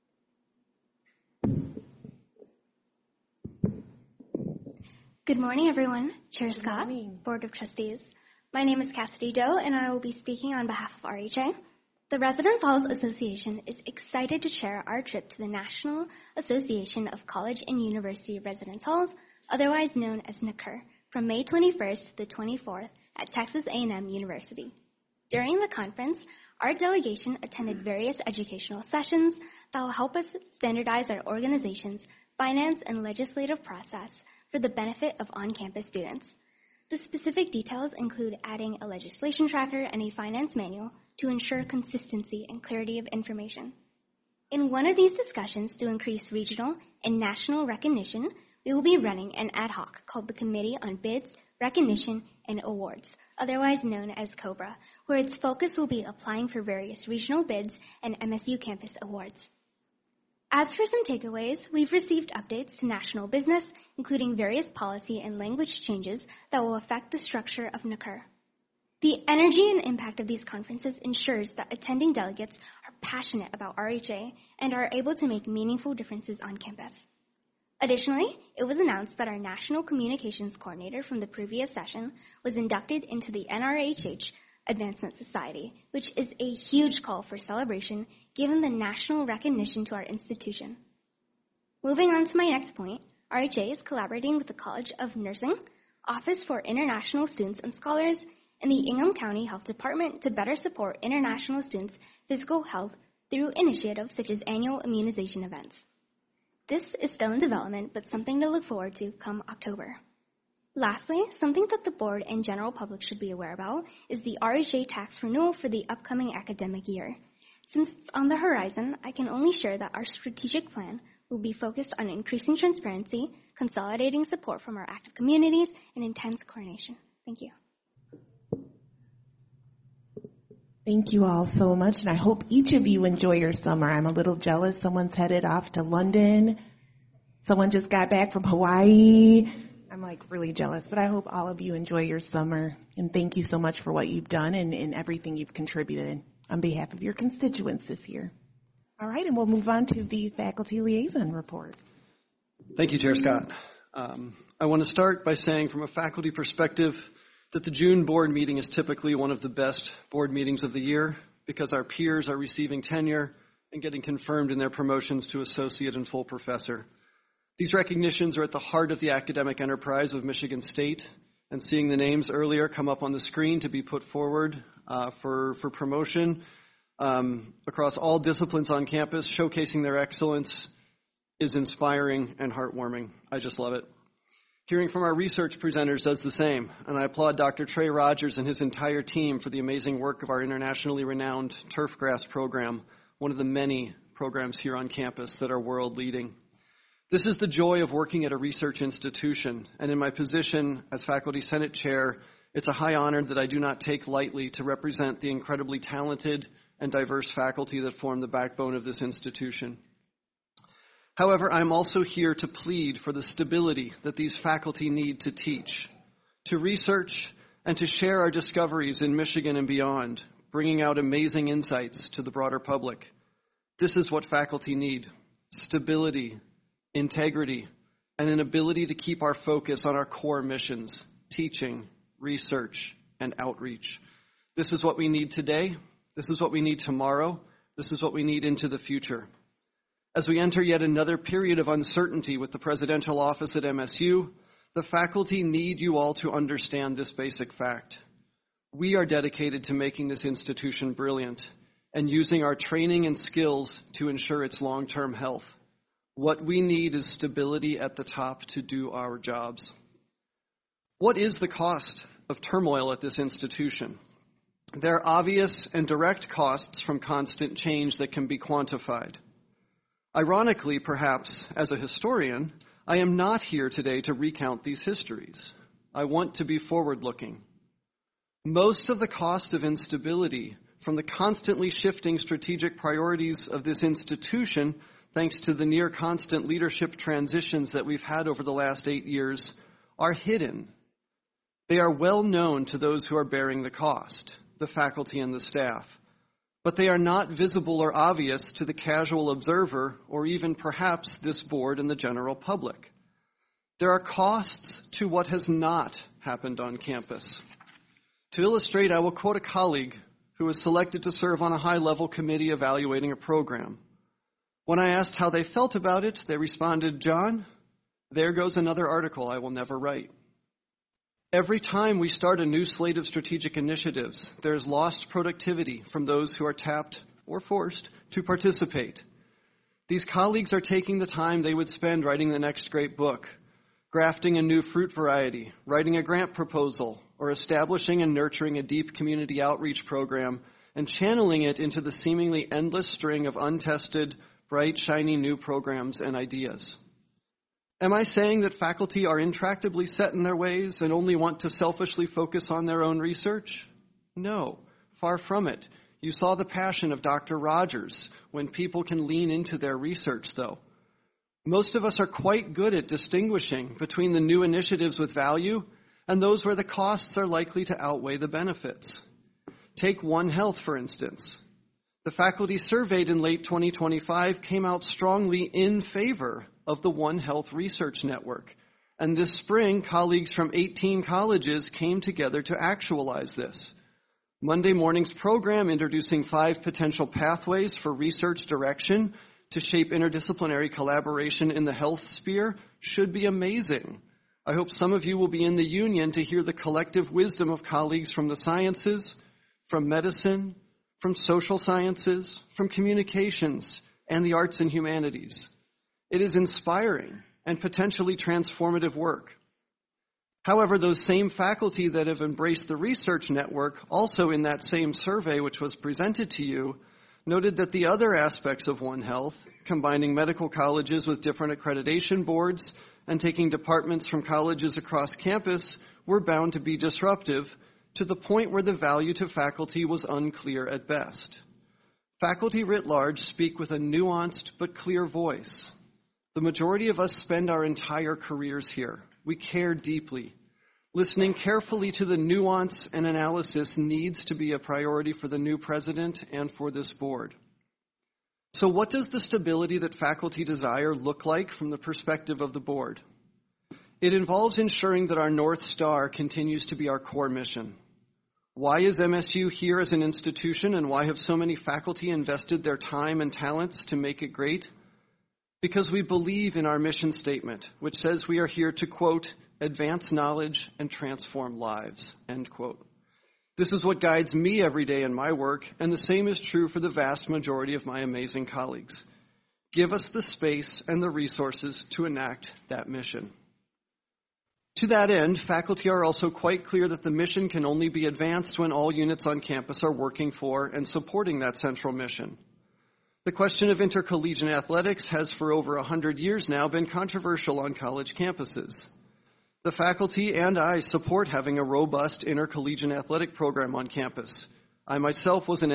Good morning, everyone. Chair Scott, Board of Trustees. My name is Cassidy Doe, and I will be speaking on behalf of RHA. The Residence Halls Association is excited to share our trip to the National Association of College and University Residence Halls, otherwise known as NACUR, from May 21st to the 24th at Texas A&M University. During the conference, our delegation attended various educational sessions that will help us standardize our organization's finance and legislative process for the benefit of on-campus students. The specific details include adding a legislation tracker and a finance manual to ensure consistency and clarity of information. In one of these discussions to increase regional and national recognition, we will be running an ad hoc called the Committee on Bids, Recognition, and Awards, otherwise known as COBRA, where its focus will be applying for various regional bids and MSU campus awards. As for some takeaways, we've received updates to national business, including various policy and language changes that will affect the structure of NACUR. The energy and impact of these conferences ensures that attending delegates are passionate about RHA and are able to make meaningful differences on campus. Additionally, it was announced that our National Communications Coordinator from the previous session was inducted into the NRHH Advancement Society, which is a huge call for celebration given the national recognition to our institution. Moving on to my next point, RHA is collaborating with the College of Nursing, Office for International Students and Scholars, and the Ingham County Health Department to better support international students' physical health through initiatives such as annual immunization events. This is still in development, but something to look forward to come October. Lastly, something that the board and general public should be aware about is the RHA tax renewal for the upcoming academic year. Since it's on the horizon, I can only share that our strategic plan will be focused on increasing transparency, consolidating support from our active communities, and intense coordination. Thank you. Thank you all so much, and I hope each of you enjoy your summer. I'm a little jealous. Someone's headed off to London. Someone just got back from Hawaii. I'm like really jealous, but I hope all of you enjoy your summer, and thank you so much for what you've done and everything you've contributed on behalf of your constituents this year. All right, and we'll move on to the faculty liaison report. Thank you, Chair Scott. I want to start by saying from a faculty perspective that the June board meeting is typically one of the best board meetings of the year because our peers are receiving tenure and getting confirmed in their promotions to associate and full professor. These recognitions are at the heart of the academic enterprise of Michigan State, and seeing the names earlier come up on the screen to be put forward for promotion across all disciplines on campus, showcasing their excellence, is inspiring and heartwarming. I just love it. Hearing from our research presenters does the same, and I applaud Dr. Trey Rogers and his entire team for the amazing work of our internationally renowned Turfgrass program, one of the many programs here on campus that are world-leading. This is the joy of working at a research institution, and in my position as Faculty Senate Chair, it's a high honor that I do not take lightly to represent the incredibly talented and diverse faculty that form the backbone of this institution. However, I'm also here to plead for the stability that these faculty need to teach, to research, and to share our discoveries in Michigan and beyond, bringing out amazing insights to the broader public. This is what faculty need: stability, integrity, and an ability to keep our focus on our core missions: teaching, research, and outreach. This is what we need today. This is what we need tomorrow. This is what we need into the future. As we enter yet another period of uncertainty with the presidential office at MSU, the faculty need you all to understand this basic fact. We are dedicated to making this institution brilliant and using our training and skills to ensure its long-term health. What we need is stability at the top to do our jobs. What is the cost of turmoil at this institution? There are obvious and direct costs from constant change that can be quantified. Ironically, perhaps, as a historian, I am not here today to recount these histories. I want to be forward-looking. Most of the cost of instability from the constantly shifting strategic priorities of this institution, thanks to the near constant leadership transitions that we've had over the last 8 years, are hidden. They are well known to those who are bearing the cost, the faculty and the staff, but they are not visible or obvious to the casual observer or even perhaps this board and the general public. There are costs to what has not happened on campus. To illustrate, I will quote a colleague who was selected to serve on a high-level committee evaluating a program. When I asked how they felt about it, they responded, "John, there goes another article I will never write." Every time we start a new slate of strategic initiatives, there's lost productivity from those who are tapped or forced to participate. These colleagues are taking the time they would spend writing the next great book, grafting a new fruit variety, writing a grant proposal, or establishing and nurturing a deep community outreach program and channeling it into the seemingly endless string of untested, bright, shiny new programs and ideas. Am I saying that faculty are intractably set in their ways and only want to selfishly focus on their own research? No, far from it. You saw the passion of Dr. Rogers when people can lean into their research, though. Most of us are quite good at distinguishing between the new initiatives with value and those where the costs are likely to outweigh the benefits. Take One Health, for instance. The faculty surveyed in late 2025 came out strongly in favor of the One Health Research Network. And this spring, colleagues from 18 colleges came together to actualize this. Monday morning's program, introducing 5 potential pathways for research direction to shape interdisciplinary collaboration in the health sphere, should be amazing. I hope some of you will be in the union to hear the collective wisdom of colleagues from the sciences, from medicine, from social sciences, from communications, and the arts and humanities. It is inspiring and potentially transformative work. However, those same faculty that have embraced the research network, also in that same survey which was presented to you, noted that the other aspects of One Health, combining medical colleges with different accreditation boards and taking departments from colleges across campus, were bound to be disruptive, to the point where the value to faculty was unclear at best. Faculty writ large speak with a nuanced but clear voice. The majority of us spend our entire careers here. We care deeply. Listening carefully to the nuance and analysis needs to be a priority for the new president and for this board. So what does the stability that faculty desire look like from the perspective of the board? It involves ensuring that our North Star continues to be our core mission. Why is MSU here as an institution, and why have so many faculty invested their time and talents to make it great? Because we believe in our mission statement, which says we are here to, quote, advance knowledge and transform lives, end quote. This is what guides me every day in my work, and the same is true for the vast majority of my amazing colleagues. Give us the space and the resources to enact that mission. To that end, faculty are also quite clear that the mission can only be advanced when all units on campus are working for and supporting that central mission. The question of intercollegiate athletics has for over 100 years now been controversial on college campuses. The faculty and I support having a robust intercollegiate athletic program on campus. I myself was an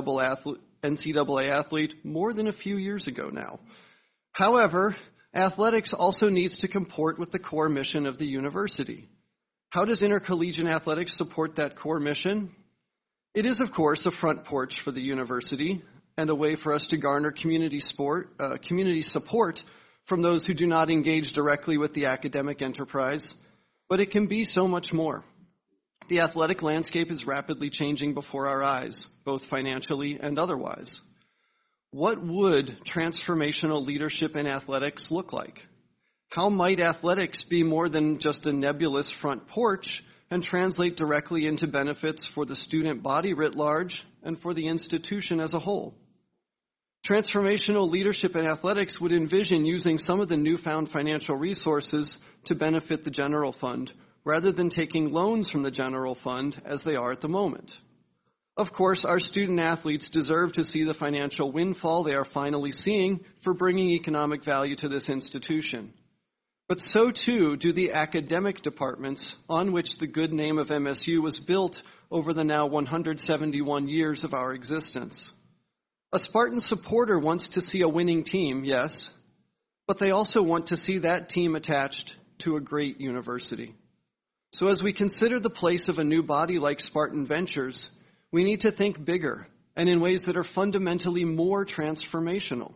NCAA athlete more than a few years ago now. However, athletics also needs to comport with the core mission of the university. How does intercollegiate athletics support that core mission? It is, of course, a front porch for the university and a way for us to garner community support from those who do not engage directly with the academic enterprise, but it can be so much more. The athletic landscape is rapidly changing before our eyes, both financially and otherwise. What would transformational leadership in athletics look like? How might athletics be more than just a nebulous front porch and translate directly into benefits for the student body writ large and for the institution as a whole? Transformational leadership in athletics would envision using some of the newfound financial resources to benefit the general fund, rather than taking loans from the general fund as they are at the moment. Of course, our student athletes deserve to see the financial windfall they are finally seeing for bringing economic value to this institution. But so too do the academic departments on which the good name of MSU was built over the now 171 years of our existence. A Spartan supporter wants to see a winning team, yes, but they also want to see that team attached to a great university. So as we consider the place of a new body like Spartan Ventures, we need to think bigger and in ways that are fundamentally more transformational.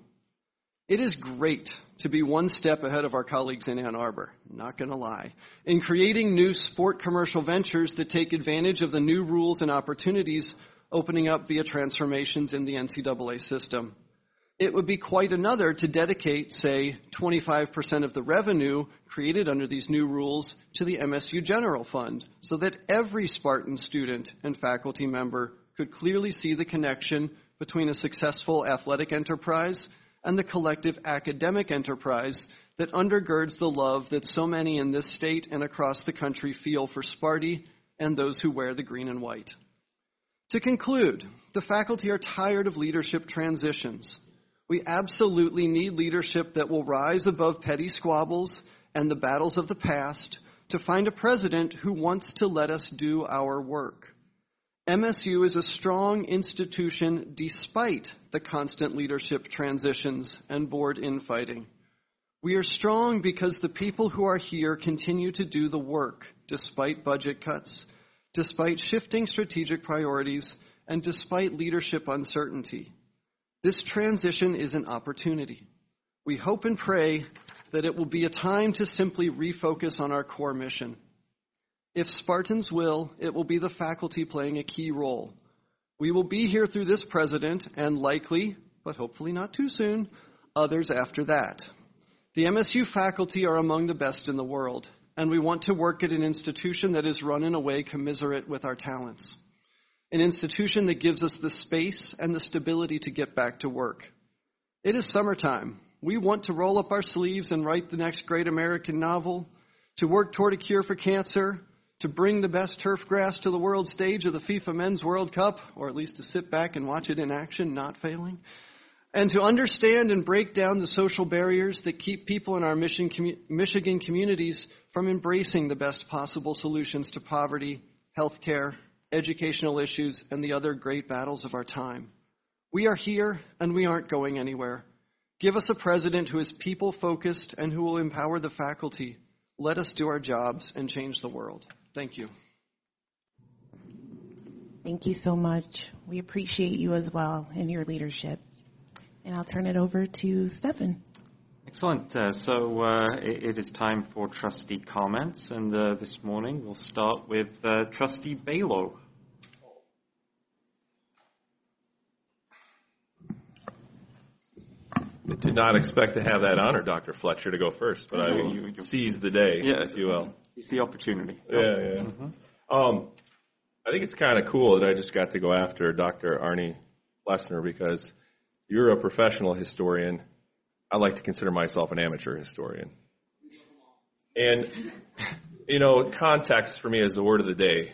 It is great to be one step ahead of our colleagues in Ann Arbor, not going to lie, in creating new sport commercial ventures that take advantage of the new rules and opportunities opening up via transformations in the NCAA system. It would be quite another to dedicate, say, 25% of the revenue created under these new rules to the MSU General Fund, so that every Spartan student and faculty member could clearly see the connection between a successful athletic enterprise and the collective academic enterprise that undergirds the love that so many in this state and across the country feel for Sparty and those who wear the green and white. To conclude, the faculty are tired of leadership transitions. We absolutely need leadership that will rise above petty squabbles and the battles of the past to find a president who wants to let us do our work. MSU is a strong institution despite the constant leadership transitions and board infighting. We are strong because the people who are here continue to do the work despite budget cuts, despite shifting strategic priorities, and despite leadership uncertainty. This transition is an opportunity. We hope and pray that it will be a time to simply refocus on our core mission. If Spartans will, it will be the faculty playing a key role. We will be here through this president and likely, but hopefully not too soon, others after that. The MSU faculty are among the best in the world, and we want to work at an institution that is run in a way commensurate with our talents. An institution that gives us the space and the stability to get back to work. It is summertime. We want to roll up our sleeves and write the next great American novel, to work toward a cure for cancer, to bring the best turf grass to the world stage of the FIFA Men's World Cup, or at least to sit back and watch it in action, not failing, and to understand and break down the social barriers that keep people in our Michigan communities from embracing the best possible solutions to poverty, health care, educational issues, and the other great battles of our time. We are here, and we aren't going anywhere. Give us a president who is people-focused and who will empower the faculty. Let us do our jobs and change the world. Thank you. Thank you so much. We appreciate you as well and your leadership. And I'll turn it over to Stefan. Excellent. It is time for trustee comments, and this morning we'll start with Trustee Balow. I did not expect to have that honor, Dr. Fletcher, to go first, but I will seize the day, if you will. It's the opportunity. Yeah. Mm-hmm. I think it's kind of cool that I just got to go after Dr. Arnie Plessner because you're a professional historian. I like to consider myself an amateur historian. And, context for me is the word of the day.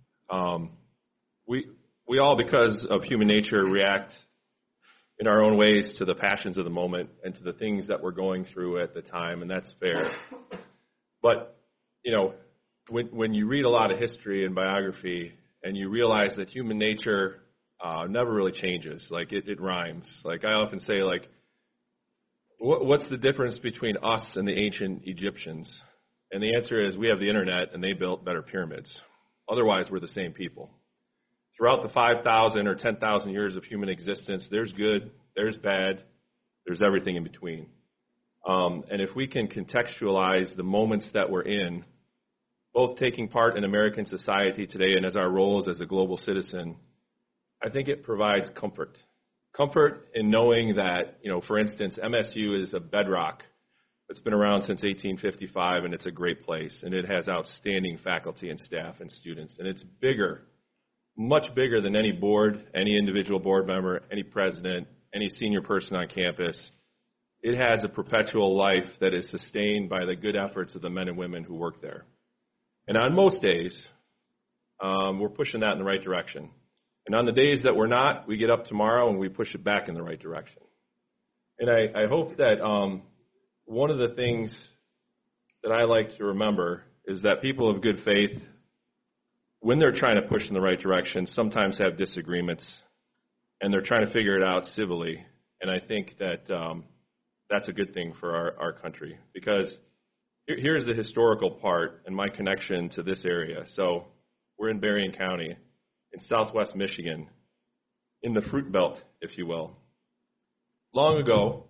We all, because of human nature, react in our own ways to the passions of the moment and to the things that we're going through at the time, and that's fair. But, when you read a lot of history and biography and you realize that human nature never really changes, like it rhymes. Like I often say, like, what's the difference between us and the ancient Egyptians? And the answer is we have the internet and they built better pyramids. Otherwise, we're the same people. Throughout the 5,000 or 10,000 years of human existence, there's good, there's bad, there's everything in between. And if we can contextualize the moments that we're in, both taking part in American society today and as our roles as a global citizen, I think it provides comfort. Comfort in knowing that, for instance, MSU is a bedrock that's been around since 1855, and it's a great place, and it has outstanding faculty and staff and students, and it's bigger, much bigger than any board, any individual board member, any president, any senior person on campus. It has a perpetual life that is sustained by the good efforts of the men and women who work there. And on most days, we're pushing that in the right direction. And on the days that we're not, we get up tomorrow and we push it back in the right direction. And I hope that one of the things that I like to remember is that people of good faith, when they're trying to push in the right direction, sometimes have disagreements, and they're trying to figure it out civilly. And I think that that's a good thing for our country, because here's the historical part and my connection to this area. So we're in Berrien County in southwest Michigan, in the fruit belt, if you will. Long ago,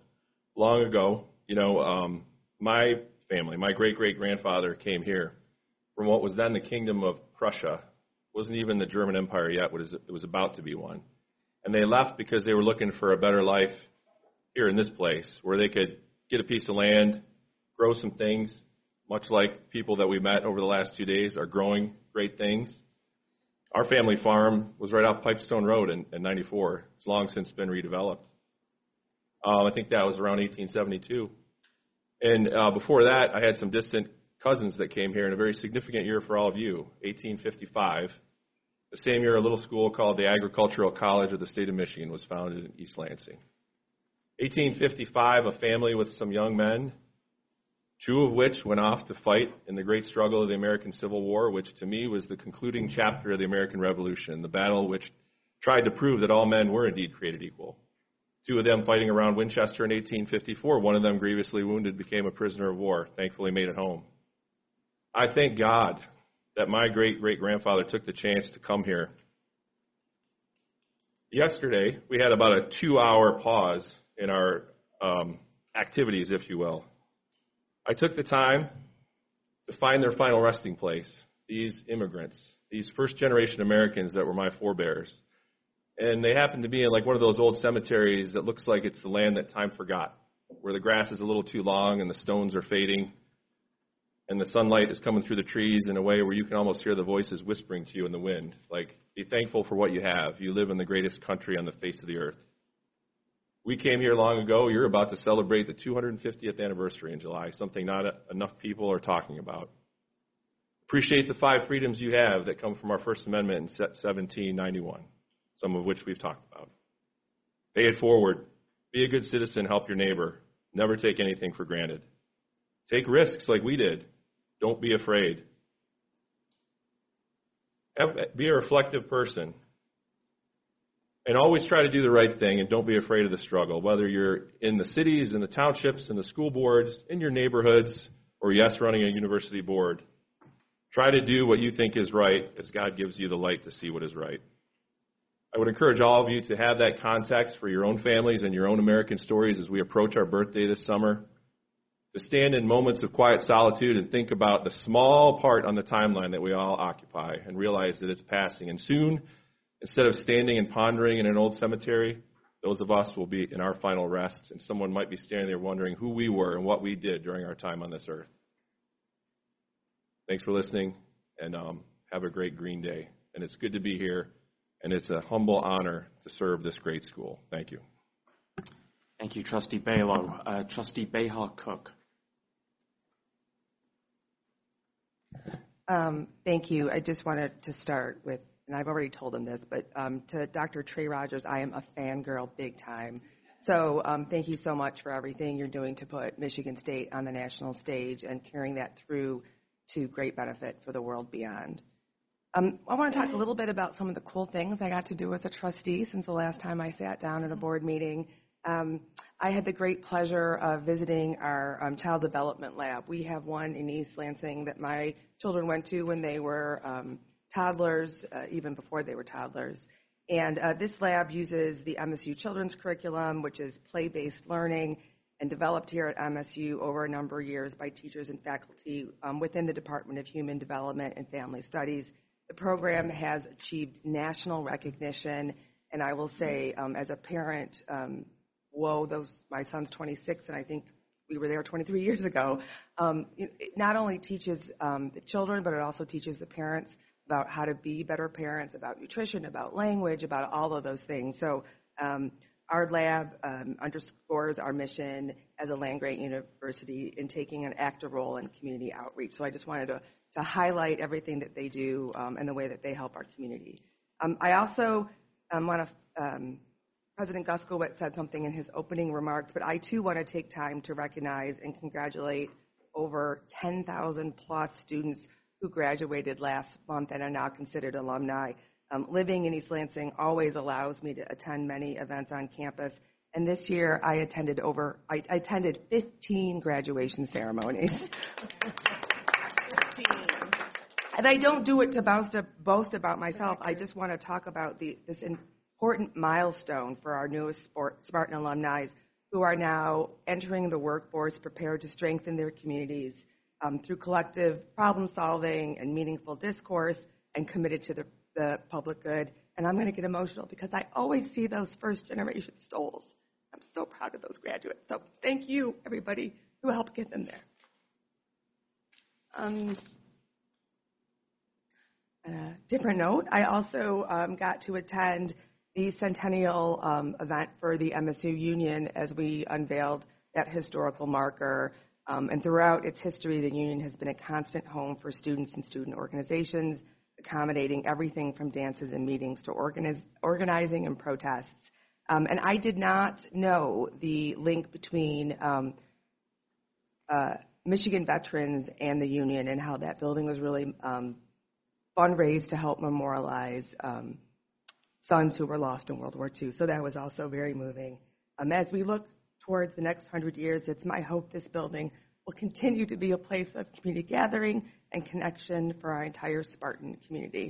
my family, my great-great-grandfather came here from what was then the Kingdom of Prussia. It wasn't even the German Empire yet, it was about to be one. And they left because they were looking for a better life here in this place, where they could get a piece of land, grow some things, much like people that we met over the last 2 days are growing great things. Our family farm was right off Pipestone Road in 94. It's long since been redeveloped. I think that was around 1872. And before that, I had some distant cousins that came here in a very significant year for all of you, 1855. The same year, a little school called the Agricultural College of the State of Michigan was founded in East Lansing. 1855, a family with some young men, two of which went off to fight in the great struggle of the American Civil War, which to me was the concluding chapter of the American Revolution, the battle which tried to prove that all men were indeed created equal. Two of them fighting around Winchester in 1854. One of them, grievously wounded, became a prisoner of war, thankfully made it home. I thank God that my great-great-grandfather took the chance to come here. Yesterday, we had about a 2-hour pause in our activities, if you will. I took the time to find their final resting place, these immigrants, these first-generation Americans that were my forebears. And they happened to be in like one of those old cemeteries that looks like it's the land that time forgot, where the grass is a little too long and the stones are fading, and the sunlight is coming through the trees in a way where you can almost hear the voices whispering to you in the wind. Like, be thankful for what you have. You live in the greatest country on the face of the earth. We came here long ago. You're about to celebrate the 250th anniversary in July, something not enough people are talking about. Appreciate the 5 freedoms you have that come from our First Amendment in 1791, some of which we've talked about. Pay it forward. Be a good citizen. Help your neighbor. Never take anything for granted. Take risks like we did. Don't be afraid. Be a reflective person. And always try to do the right thing, and don't be afraid of the struggle, whether you're in the cities, in the townships, in the school boards, in your neighborhoods, or yes, running a university board. Try to do what you think is right as God gives you the light to see what is right. I would encourage all of you to have that context for your own families and your own American stories as we approach our birthday this summer. To stand in moments of quiet solitude and think about the small part on the timeline that we all occupy and realize that it's passing. And soon, instead of standing and pondering in an old cemetery, those of us will be in our final rest, and someone might be standing there wondering who we were and what we did during our time on this earth. Thanks for listening, and have a great Green Day. And it's good to be here, and it's a humble honor to serve this great school. Thank you. Thank you, Trustee Balow. Trustee Behar-Cook. Thank you. I just wanted to start with, and I've already told him this, but to Dr. Trey Rogers, I am a fangirl big time. So thank you so much for everything you're doing to put Michigan State on the national stage and carrying that through to great benefit for the world beyond. I want to talk a little bit about some of the cool things I got to do as a trustee since the last time I sat down at a board meeting. I had the great pleasure of visiting our child development lab. We have one in East Lansing that my children went to when they were toddlers, even before they were toddlers. And this lab uses the MSU Children's Curriculum, which is play-based learning, and developed here at MSU over a number of years by teachers and faculty within the Department of Human Development and Family Studies. The program has achieved national recognition, and I will say, as a parent, my son's 26, and I think we were there 23 years ago. It not only teaches the children, but it also teaches the parents about how to be better parents, about nutrition, about language, about all of those things. So our lab underscores our mission as a land-grant university in taking an active role in community outreach. So I just wanted to highlight everything that they do and the way that they help our community. I also want to, President Guskowitz said something in his opening remarks, but I too want to take time to recognize and congratulate over 10,000 plus students who graduated last month and are now considered alumni. Living in East Lansing always allows me to attend many events on campus, and this year I attended 15 graduation ceremonies. And I don't do it to boast about myself. I just want to talk about this important milestone for our newest Spartan alumni who are now entering the workforce prepared to strengthen their communities through collective problem solving and meaningful discourse and committed to the public good. And I'm going to get emotional because I always see those first generation stoles. I'm so proud of those graduates. So thank you, everybody who helped get them there. Different note, I also got to attend the centennial event for the MSU Union as we unveiled that historical marker. And throughout its history, the Union has been a constant home for students and student organizations, accommodating everything from dances and meetings to organizing and protests. And I did not know the link between Michigan veterans and the Union and how that building was really fundraised to help memorialize sons who were lost in World War II. So that was also very moving. As we look towards the next 100 years, it's my hope this building will continue to be a place of community gathering and connection for our entire Spartan community.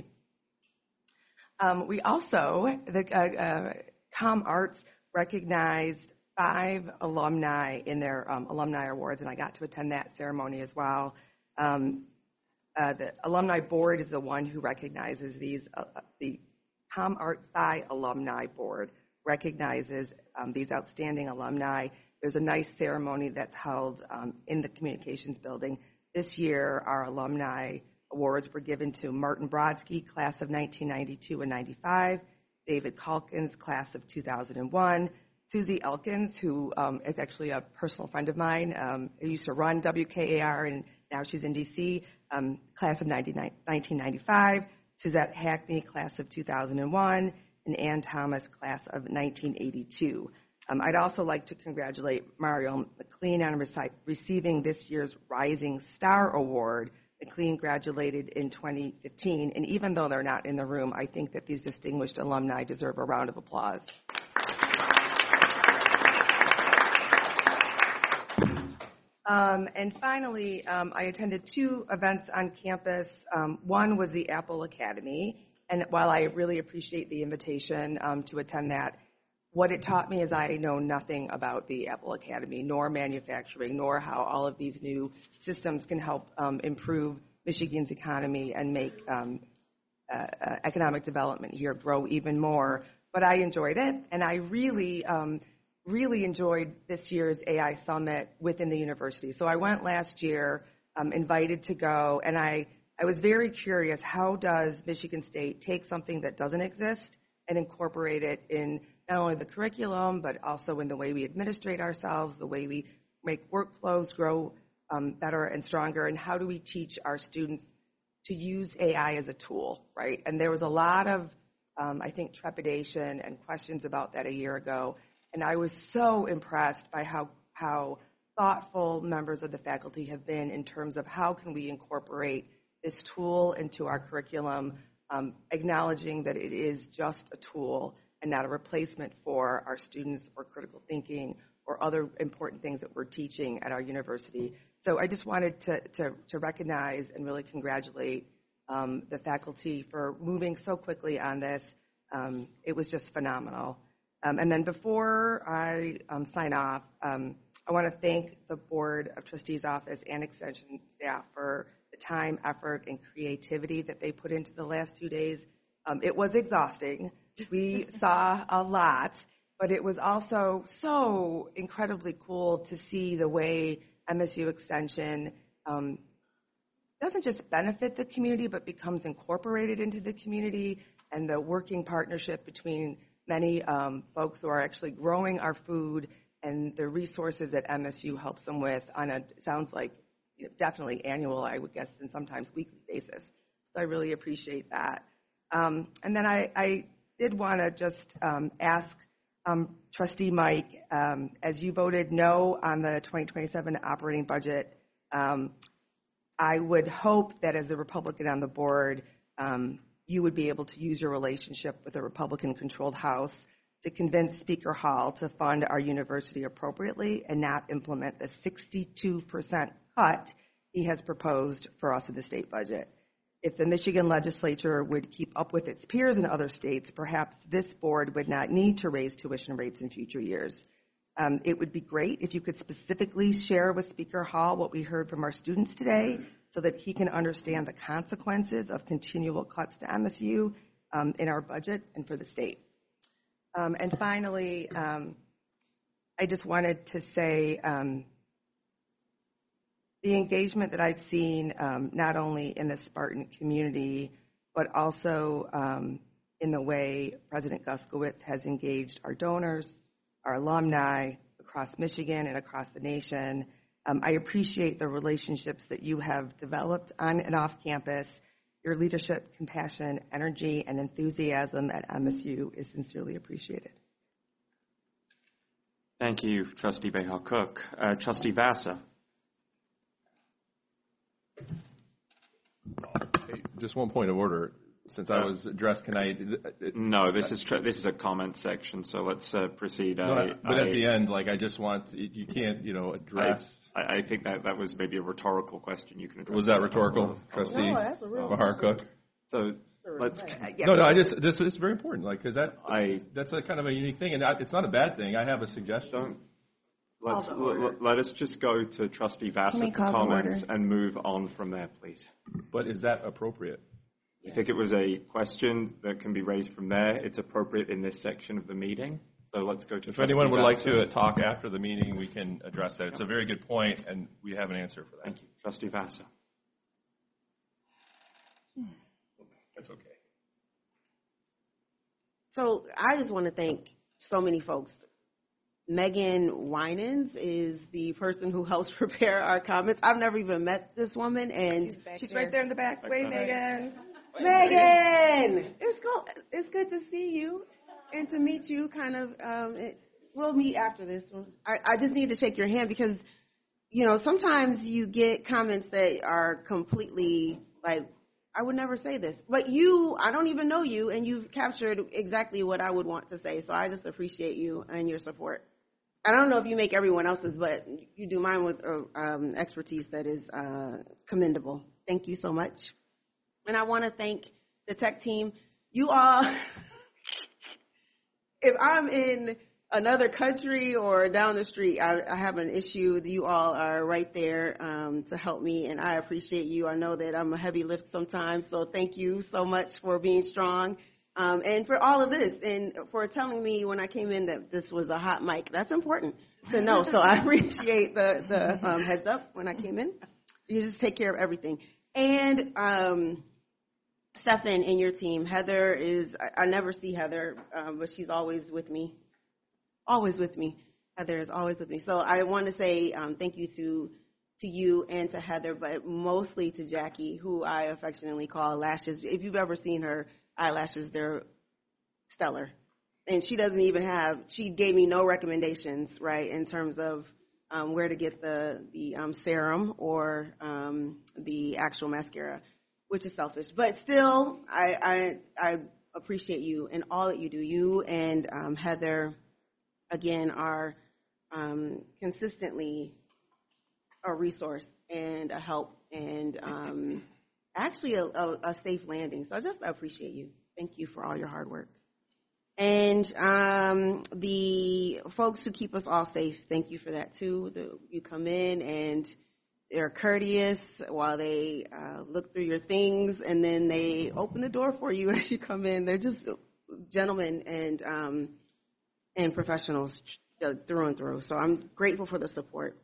We also, the Com Arts recognized 5 alumni in their alumni awards, and I got to attend that ceremony as well. The alumni board is the one who recognizes these. The Com Art Psi Alumni Board recognizes these outstanding alumni. There's a nice ceremony that's held in the communications building. This year, our alumni awards were given to Martin Brodsky, class of 1992 and 95, David Calkins, class of 2001, Susie Elkins, who is actually a personal friend of mine, who used to run WKAR, and now she's in D.C., class of 1995, Suzette Hackney, class of 2001, and Ann Thomas, class of 1982. I'd also like to congratulate Mario McLean on receiving this year's Rising Star Award. McLean graduated in 2015, and even though they're not in the room, I think that these distinguished alumni deserve a round of applause. And finally, I attended 2 events on campus. One was the Apple Academy, and while I really appreciate the invitation to attend that, what it taught me is I know nothing about the Apple Academy, nor manufacturing, nor how all of these new systems can help improve Michigan's economy and make economic development here grow even more. But I enjoyed it, and I really enjoyed this year's AI Summit within the university. So I went last year, invited to go, and I was very curious, how does Michigan State take something that doesn't exist and incorporate it in not only the curriculum, but also in the way we administrate ourselves, the way we make workflows grow better and stronger, and how do we teach our students to use AI as a tool, right? And there was a lot of, I think, trepidation and questions about that a year ago. And I was so impressed by how thoughtful members of the faculty have been in terms of how can we incorporate this tool into our curriculum, acknowledging that it is just a tool and not a replacement for our students or critical thinking or other important things that we're teaching at our university. So I just wanted to recognize and really congratulate the faculty for moving so quickly on this. It was just phenomenal. And then before I sign off, I want to thank the Board of Trustees office and Extension staff for the time, effort, and creativity that they put into the last 2 days. It was exhausting. We saw a lot, but it was also so incredibly cool to see the way MSU Extension doesn't just benefit the community, but becomes incorporated into the community, and the working partnership between many folks who are actually growing our food and the resources that MSU helps them with on a, sounds like, definitely annual, I would guess, and sometimes weekly basis. So I really appreciate that. And then I did want to just ask Trustee Mike, as you voted no on the 2027 operating budget, I would hope that as a Republican on the board, you would be able to use your relationship with the Republican-controlled House to convince Speaker Hall to fund our university appropriately and not implement the 62% cut he has proposed for us in the state budget. If the Michigan legislature would keep up with its peers in other states, perhaps this board would not need to raise tuition rates in future years. It would be great if you could specifically share with Speaker Hall what we heard from our students today so that he can understand the consequences of continual cuts to MSU in our budget and for the state. And finally, I just wanted to say the engagement that I've seen not only in the Spartan community, but also in the way President Guskowitz has engaged our donors, our alumni across Michigan and across the nation. I appreciate the relationships that you have developed on and off campus. Your leadership, compassion, energy, and enthusiasm at MSU is sincerely appreciated. Thank you, Trustee Behar-Cook. Trustee Vasa. Hey, just one point of order. Since I was addressed, can I? No, this is a comment section, so let's proceed. No, but at the end, like I just want you can't address. I think that was maybe a rhetorical question. You can address. Was that rhetorical, Trustee Behar-Cook? So let's. No, this is very important, like because that's a kind of a unique thing, and it's not a bad thing. I have a suggestion. Let us just go to Trustee Vassa's comments and move on from there, please. But is that appropriate? I think it was a question that can be raised from there. It's appropriate in this section of the meeting. So let's go to. If anyone would like to talk after the meeting, we can address that. It's a very good point, and we have an answer for that. Thank you. Trustee Vassa. That's okay. So I just want to thank so many folks Megan Winans is the person who helps prepare our comments. I've never even met this woman, and She's right there in the back. Wait, Megan. Megan, it's good to see you and to meet you. We'll meet after this one. I just need to shake your hand because, sometimes you get comments that are completely like, I would never say this. But I don't even know you, and you've captured exactly what I would want to say. So I just appreciate you and your support. I don't know if you make everyone else's, but you do mine with expertise that is commendable. Thank you so much. And I want to thank the tech team. You all, if I'm in another country or down the street, I have an issue, you all are right there to help me, and I appreciate you. I know that I'm a heavy lift sometimes, so thank you so much for being strong and for all of this, and for telling me when I came in that this was a hot mic. That's important to know, so I appreciate the heads up when I came in. You just take care of everything. And Stefan and your team. Heather I never see Heather, but she's always with me. Always with me. Heather is always with me. So I want to say thank you to you and to Heather, but mostly to Jackie, who I affectionately call Lashes. If you've ever seen her eyelashes, they're stellar. And she gave me no recommendations, right, in terms of where to get the serum or the actual mascara, which is selfish. But still, I appreciate you and all that you do. You and Heather, again, are consistently a resource and a help and actually a safe landing. So I just appreciate you. Thank you for all your hard work. And the folks who keep us all safe, thank you for that, too. You come in and they're courteous while they look through your things, and then they open the door for you as you come in. They're just gentlemen and professionals through and through. So I'm grateful for the support.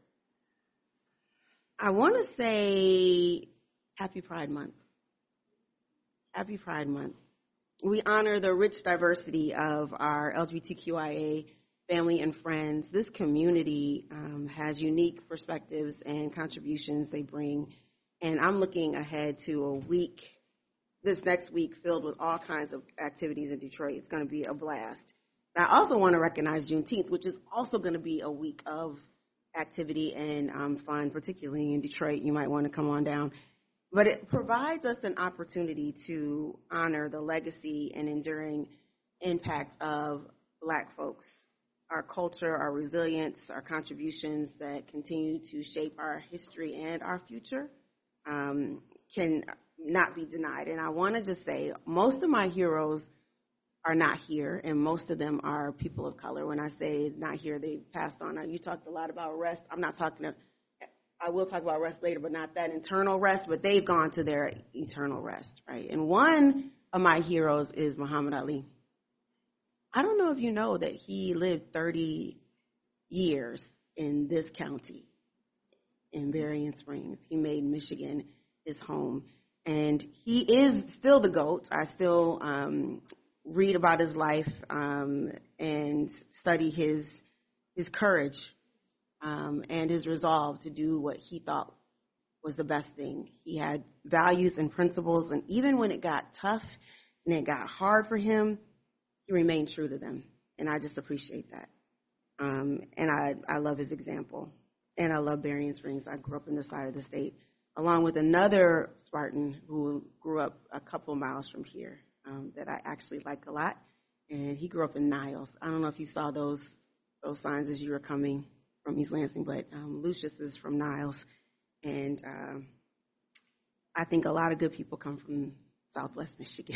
I want to say Happy Pride Month. Happy Pride Month. We honor the rich diversity of our LGBTQIA family and friends. This community has unique perspectives and contributions they bring. And I'm looking ahead to this next week filled with all kinds of activities in Detroit. It's going to be a blast. I also want to recognize Juneteenth, which is also going to be a week of activity and fun, particularly in Detroit. You might want to come on down. But it provides us an opportunity to honor the legacy and enduring impact of Black folks, our culture, our resilience, our contributions that continue to shape our history and our future can not be denied. And I want to just say most of my heroes are not here, and most of them are people of color. When I say not here, they passed on. Now, you talked a lot about rest. I will talk about rest later, but not that internal rest, but they've gone to their eternal rest, right? And one of my heroes is Muhammad Ali. I don't know if you know that he lived 30 years in this county, in Berrien Springs. He made Michigan his home, and he is still the GOAT. I still read about his life and study his courage and his resolve to do what he thought was the best thing. He had values and principles, and even when it got tough and it got hard for him, he remained true to them, and I just appreciate that. And I love his example, and I love Berrien Springs. I grew up in this side of the state, along with another Spartan who grew up a couple miles from here that I actually like a lot, and he grew up in Niles. I don't know if you saw those signs as you were coming from East Lansing, but Lucius is from Niles, and I think a lot of good people come from Southwest Michigan.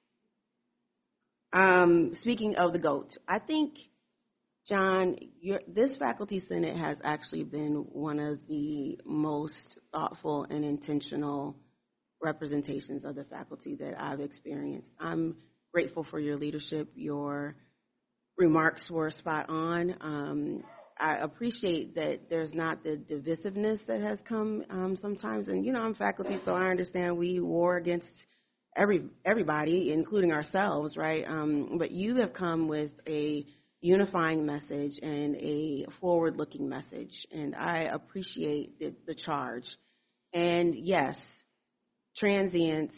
Speaking of the GOAT, I think, John, this Faculty Senate has actually been one of the most thoughtful and intentional representations of the faculty that I've experienced. I'm grateful for your leadership. Your remarks were spot on. I appreciate that there's not the divisiveness that has come sometimes. And, I'm faculty, so I understand we war against everybody, including ourselves, right? But you have come with a unifying message and a forward-looking message, and I appreciate the charge. And yes, transient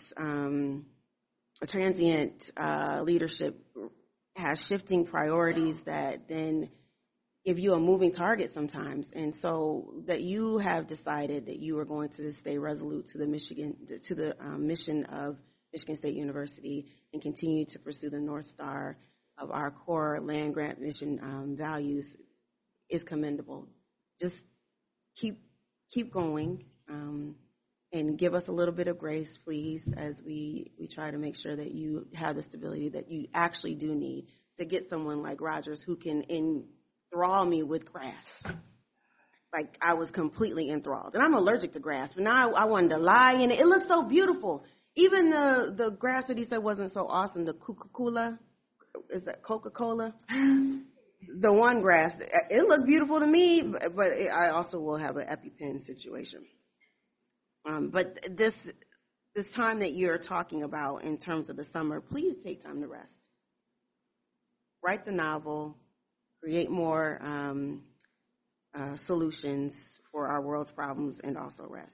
leadership has shifting priorities that then give you a moving target sometimes. And so that you have decided that you are going to stay resolute to the mission of Michigan State University and continue to pursue the North Star of our core land grant mission values is commendable. Just keep going and give us a little bit of grace, please, as we try to make sure that you have the stability that you actually do need to get someone like Rogers who can enthrall me with grass. Like, I was completely enthralled. And I'm allergic to grass, but now I wanted to lie in it. It looks so beautiful. Even the grass that he said wasn't so awesome, the Coca-Cola, is that Coca-Cola? The one grass, it looked beautiful to me, but I also will have an EpiPen situation. But this time that you're talking about in terms of the summer, please take time to rest. Write the novel, create more solutions for our world's problems, and also rest.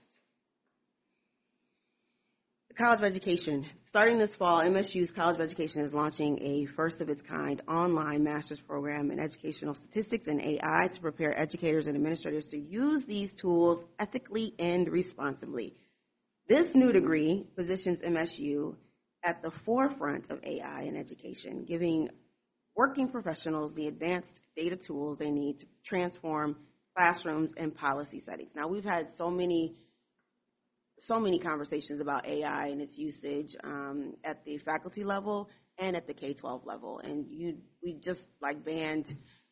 The College of Education. Starting this fall, MSU's College of Education is launching a first-of-its-kind online master's program in educational statistics and AI to prepare educators and administrators to use these tools ethically and responsibly. This new degree positions MSU at the forefront of AI in education, giving working professionals the advanced data tools they need to transform classrooms and policy settings. Now, we've had so many conversations about AI and its usage at the faculty level and at the K-12 level. And we just banned,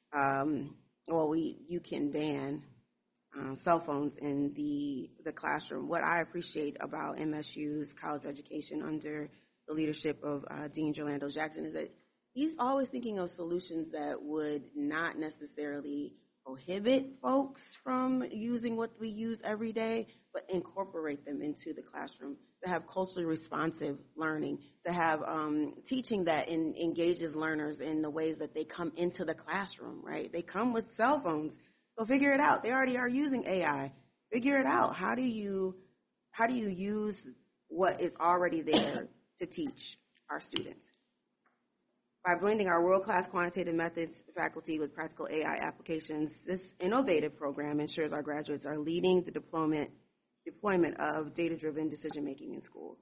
you can ban cell phones in the classroom. What I appreciate about MSU's College of Education under the leadership of Dean Orlando Jackson is that he's always thinking of solutions that would not necessarily prohibit folks from using what we use every day, but incorporate them into the classroom, to have culturally responsive learning, to have teaching that engages learners in the ways that they come into the classroom, right? They come with cell phones, so figure it out. They already are using AI. Figure it out. How do you use what is already there to teach our students? By blending our world-class quantitative methods faculty with practical AI applications, this innovative program ensures our graduates are leading the deployment of data-driven decision-making in schools.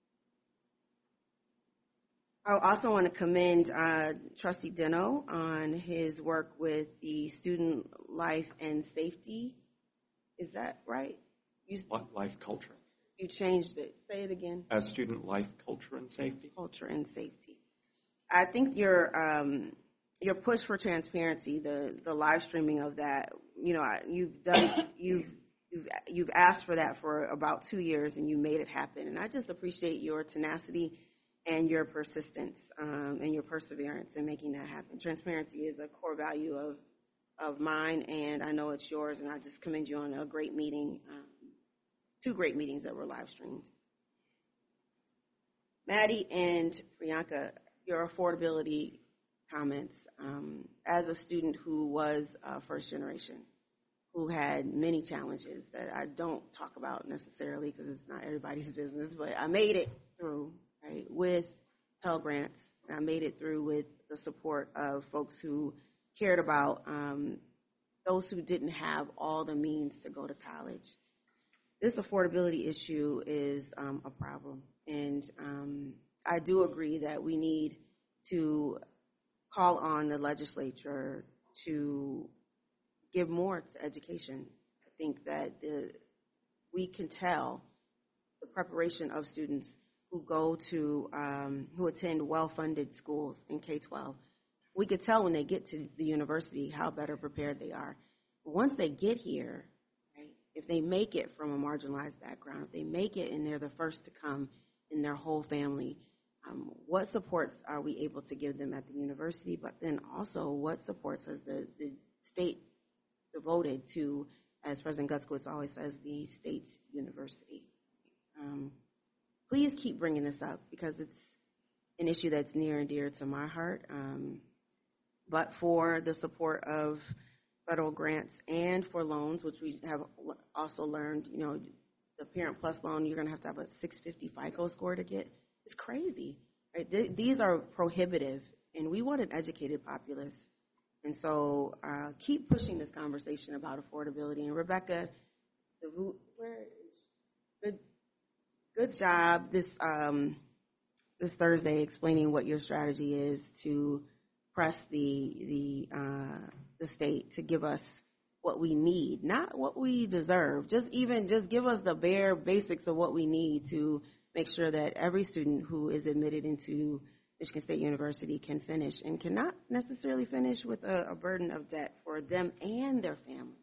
I also want to commend Trustee Deno on his work with the Student Life and Safety. Is that right? Life, culture. You changed it. Say it again. Student life, culture, and safety. Culture and safety. I think your push for transparency, the live streaming of that, you've asked for that for about 2 years and you made it happen. And I just appreciate your tenacity and your persistence and your perseverance in making that happen. Transparency is a core value of mine, and I know it's yours. And I just commend you on a great meeting, 2 great meetings that were live streamed. Maddie and Priyanka, your affordability comments. As a student who was first generation, who had many challenges that I don't talk about necessarily because it's not everybody's business, but I made it through, right, with Pell Grants, and I made it through with the support of folks who cared about those who didn't have all the means to go to college. This affordability issue is a problem, and I do agree that we need to call on the legislature to give more to education. I think that we can tell the preparation of students who go to, who attend well-funded schools in K-12. We could tell when they get to the university how better prepared they are. But once they get here, right, if they make it from a marginalized background, if they make it and they're the first to come in their whole family, what supports are we able to give them at the university, but then also what supports has the state devoted to, as President Gutzkowitz always says, the state university. Please keep bringing this up because it's an issue that's near and dear to my heart. but for the support of federal grants and for loans, which we have also learned, the Parent Plus loan, you're going to have a 650 FICO score to get. It's crazy, right? These are prohibitive, and we want an educated populace. And so keep pushing this conversation about affordability. And Rebecca, good job this Thursday explaining what your strategy is to press the state to give us what we need, not what we deserve. Just give us the bare basics of what we need to make sure that every student who is admitted into Michigan State University can finish and cannot necessarily finish with a burden of debt for them and their family.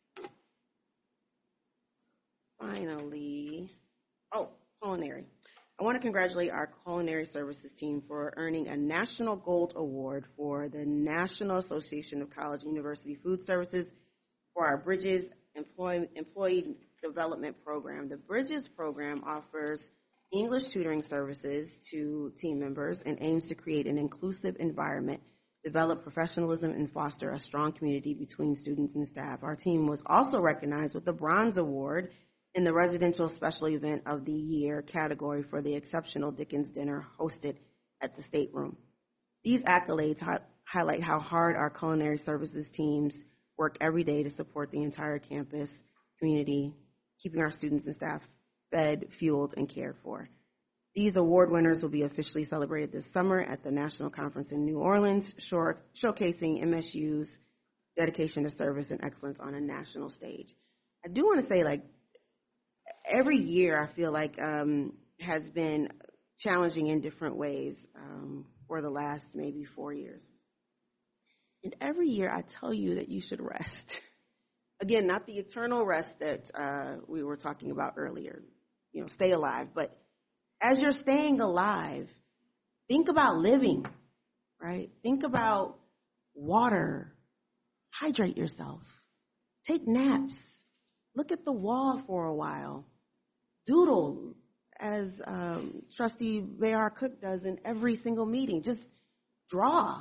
Finally, culinary. I want to congratulate our culinary services team for earning a National Gold Award for the National Association of College and University Food Services for our Bridges Employee Development Program. The Bridges program offers English tutoring services to team members and aims to create an inclusive environment, develop professionalism, and foster a strong community between students and staff. Our team was also recognized with the Bronze Award in the Residential Special Event of the Year category for the exceptional Dickens dinner hosted at the Stateroom. These accolades highlight how hard our culinary services teams work every day to support the entire campus community, keeping our students and staff fed, fueled, and cared for. These award winners will be officially celebrated this summer at the National Conference in New Orleans, showcasing MSU's dedication to service and excellence on a national stage. I do want to say, every year I feel like has been challenging in different ways for the last maybe 4 years. And every year I tell you that you should rest. Again, not the eternal rest that we were talking about earlier, stay alive. But as you're staying alive, think about living, right? Think about water. Hydrate yourself. Take naps. Look at the wall for a while. Doodle, as Trustee Bayard Cook does in every single meeting. Just draw.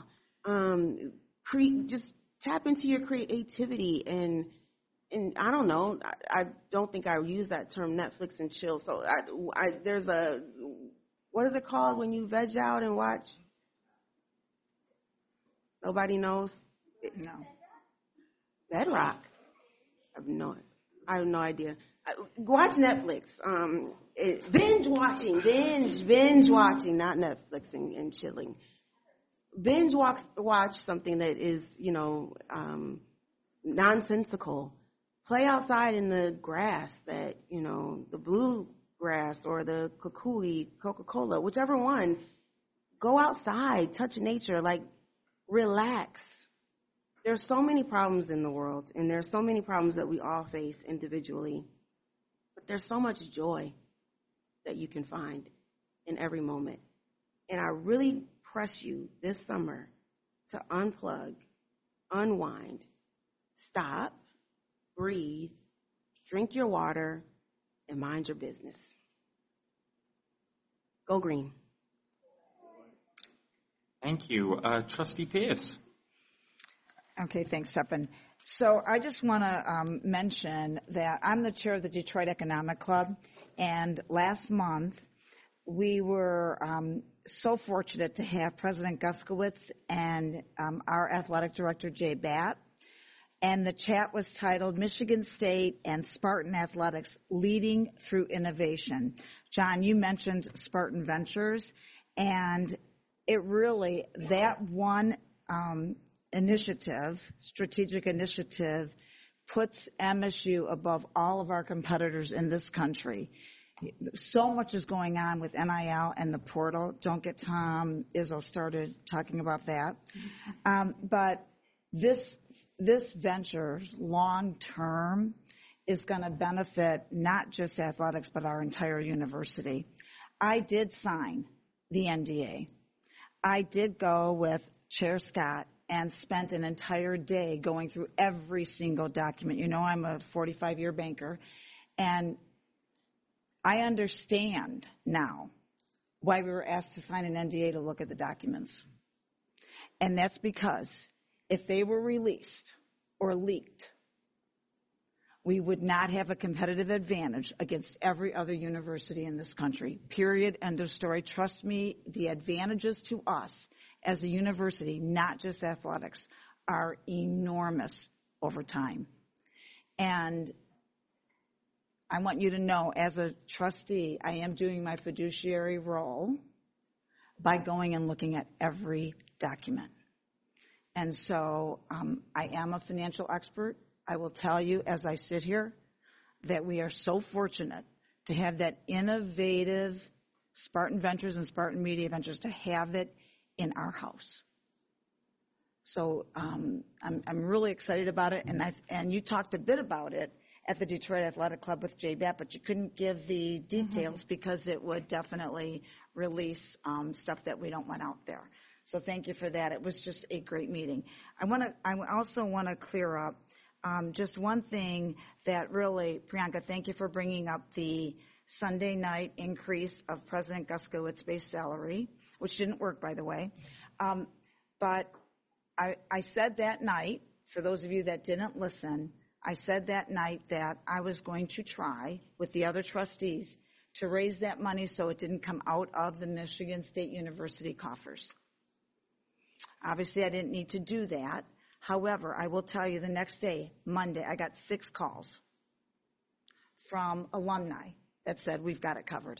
Just tap into your creativity and I don't know. I don't think I use that term Netflix and chill. So there's what is it called when you veg out and watch? Nobody knows? No. Bedrock. I have no idea. Watch Netflix. Binge watching, not Netflixing and chilling. Binge watch something that is, nonsensical. Play outside in the grass that, the blue grass or the kukui, Coca-Cola, whichever one. Go outside, touch nature, relax. There's so many problems in the world, and there's so many problems that we all face individually. But there's so much joy that you can find in every moment. And I really press you this summer to unplug, unwind, stop, breathe, drink your water, and mind your business. Go green. Thank you. Trustee Pierce. Okay, thanks, Stephen. So I just want to mention that I'm the chair of the Detroit Economic Club, and last month we were so fortunate to have President Guskowitz and our athletic director, Jay Batt, and the chat was titled Michigan State and Spartan Athletics Leading Through Innovation. John, you mentioned Spartan Ventures, and it really, that one strategic initiative, puts MSU above all of our competitors in this country. So much is going on with NIL and the portal. Don't get Tom Izzo started talking about that. But this venture, long term, is going to benefit not just athletics, but our entire university. I did sign the NDA. I did go with Chair Scott and spent an entire day going through every single document. I'm a 45-year banker, and I understand now why we were asked to sign an NDA to look at the documents. And that's because if they were released or leaked, we would not have a competitive advantage against every other university in this country. Period. End of story. Trust me, the advantages to us as a university, not just athletics, are enormous over time. And I want you to know, as a trustee, I am doing my fiduciary role by going and looking at every document. And so I am a financial expert. I will tell you as I sit here that we are so fortunate to have that innovative Spartan Ventures and Spartan Media Ventures, to have it in our house. So I'm really excited about it, and you talked a bit about it at the Detroit Athletic Club with JBAT, but you couldn't give the details because it would definitely release stuff that we don't want out there. So thank you for that. It was just a great meeting. I also want to clear up just one thing that really, Priyanka, thank you for bringing up the Sunday night increase of President Guskowitz's base salary, which didn't work, by the way. But I said that night, for those of you that didn't listen, I said that night that I was going to try with the other trustees to raise that money so it didn't come out of the Michigan State University coffers. Obviously, I didn't need to do that. However, I will tell you the next day, Monday, I got 6 calls from alumni that said, we've got it covered.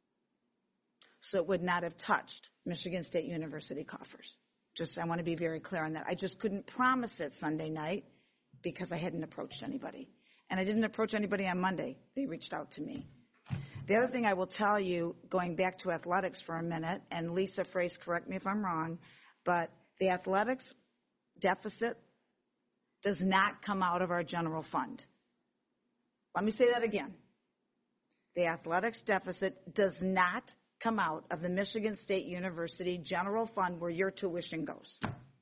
So it would not have touched Michigan State University coffers. I want to be very clear on that. I just couldn't promise it Sunday night because I hadn't approached anybody. And I didn't approach anybody on Monday. They reached out to me. The other thing I will tell you, going back to athletics for a minute, and Lisa Frace, correct me if I'm wrong, but the athletics deficit does not come out of our general fund. Let me say that again. The athletics deficit does not come out of the Michigan State University general fund where your tuition goes.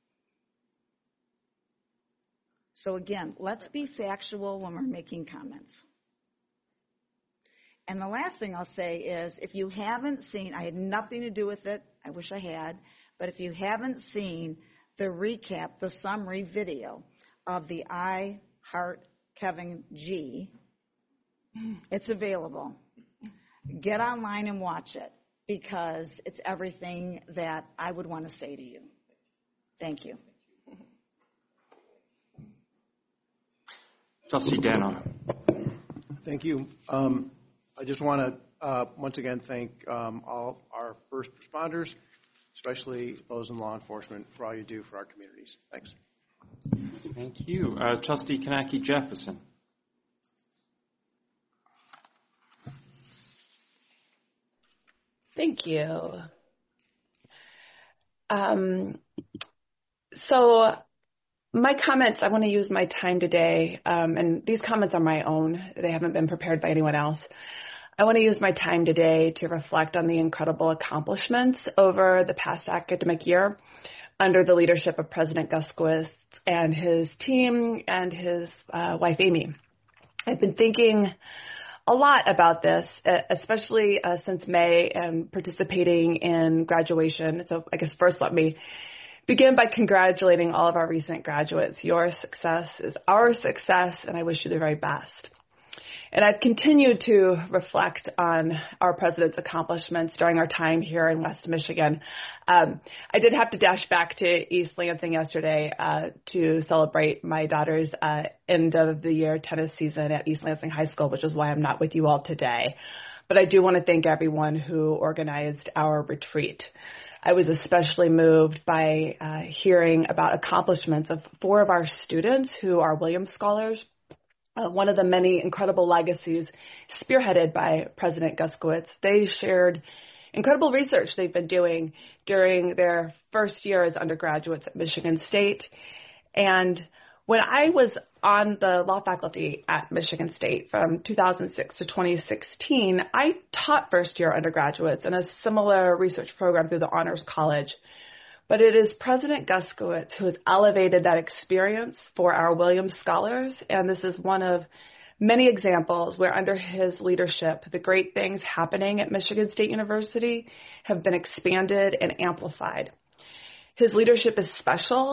So again, let's be factual when we're making comments. And the last thing I'll say is, if you haven't seen, I had nothing to do with it, I wish I had, but if you haven't seen the recap, the summary video of the I Heart Kevin G, it's available. Get online and watch it, because it's everything that I would want to say to you. Thank you. Trustee Dano. Thank you. I just want to once again thank all our first responders, especially those in law enforcement, for all you do for our communities. Thanks. Thank you. Trustee Kanaki Jefferson. Thank you. So my comments, I want to use my time today, and these comments are my own. They haven't been prepared by anyone else. I want to use my time today to reflect on the incredible accomplishments over the past academic year under the leadership of President Guskowitz and his team and his wife, Amy. I've been thinking a lot about this, especially since May and participating in graduation. So I guess first let me begin by congratulating all of our recent graduates. Your success is our success, and I wish you the very best. And I've continued to reflect on our president's accomplishments during our time here in West Michigan. I did have to dash back to East Lansing yesterday to celebrate my daughter's end of the year tennis season at East Lansing High School, which is why I'm not with you all today. But I do want to thank everyone who organized our retreat. I was especially moved by hearing about accomplishments of 4 of our students who are Williams Scholars. One of the many incredible legacies spearheaded by President Guskowitz. They shared incredible research they've been doing during their first year as undergraduates at Michigan State. And when I was on the law faculty at Michigan State from 2006 to 2016, I taught first-year undergraduates in a similar research program through the Honors College. But it is President Guskowitz who has elevated that experience for our Williams Scholars, and this is one of many examples where under his leadership, the great things happening at Michigan State University have been expanded and amplified. His leadership is special.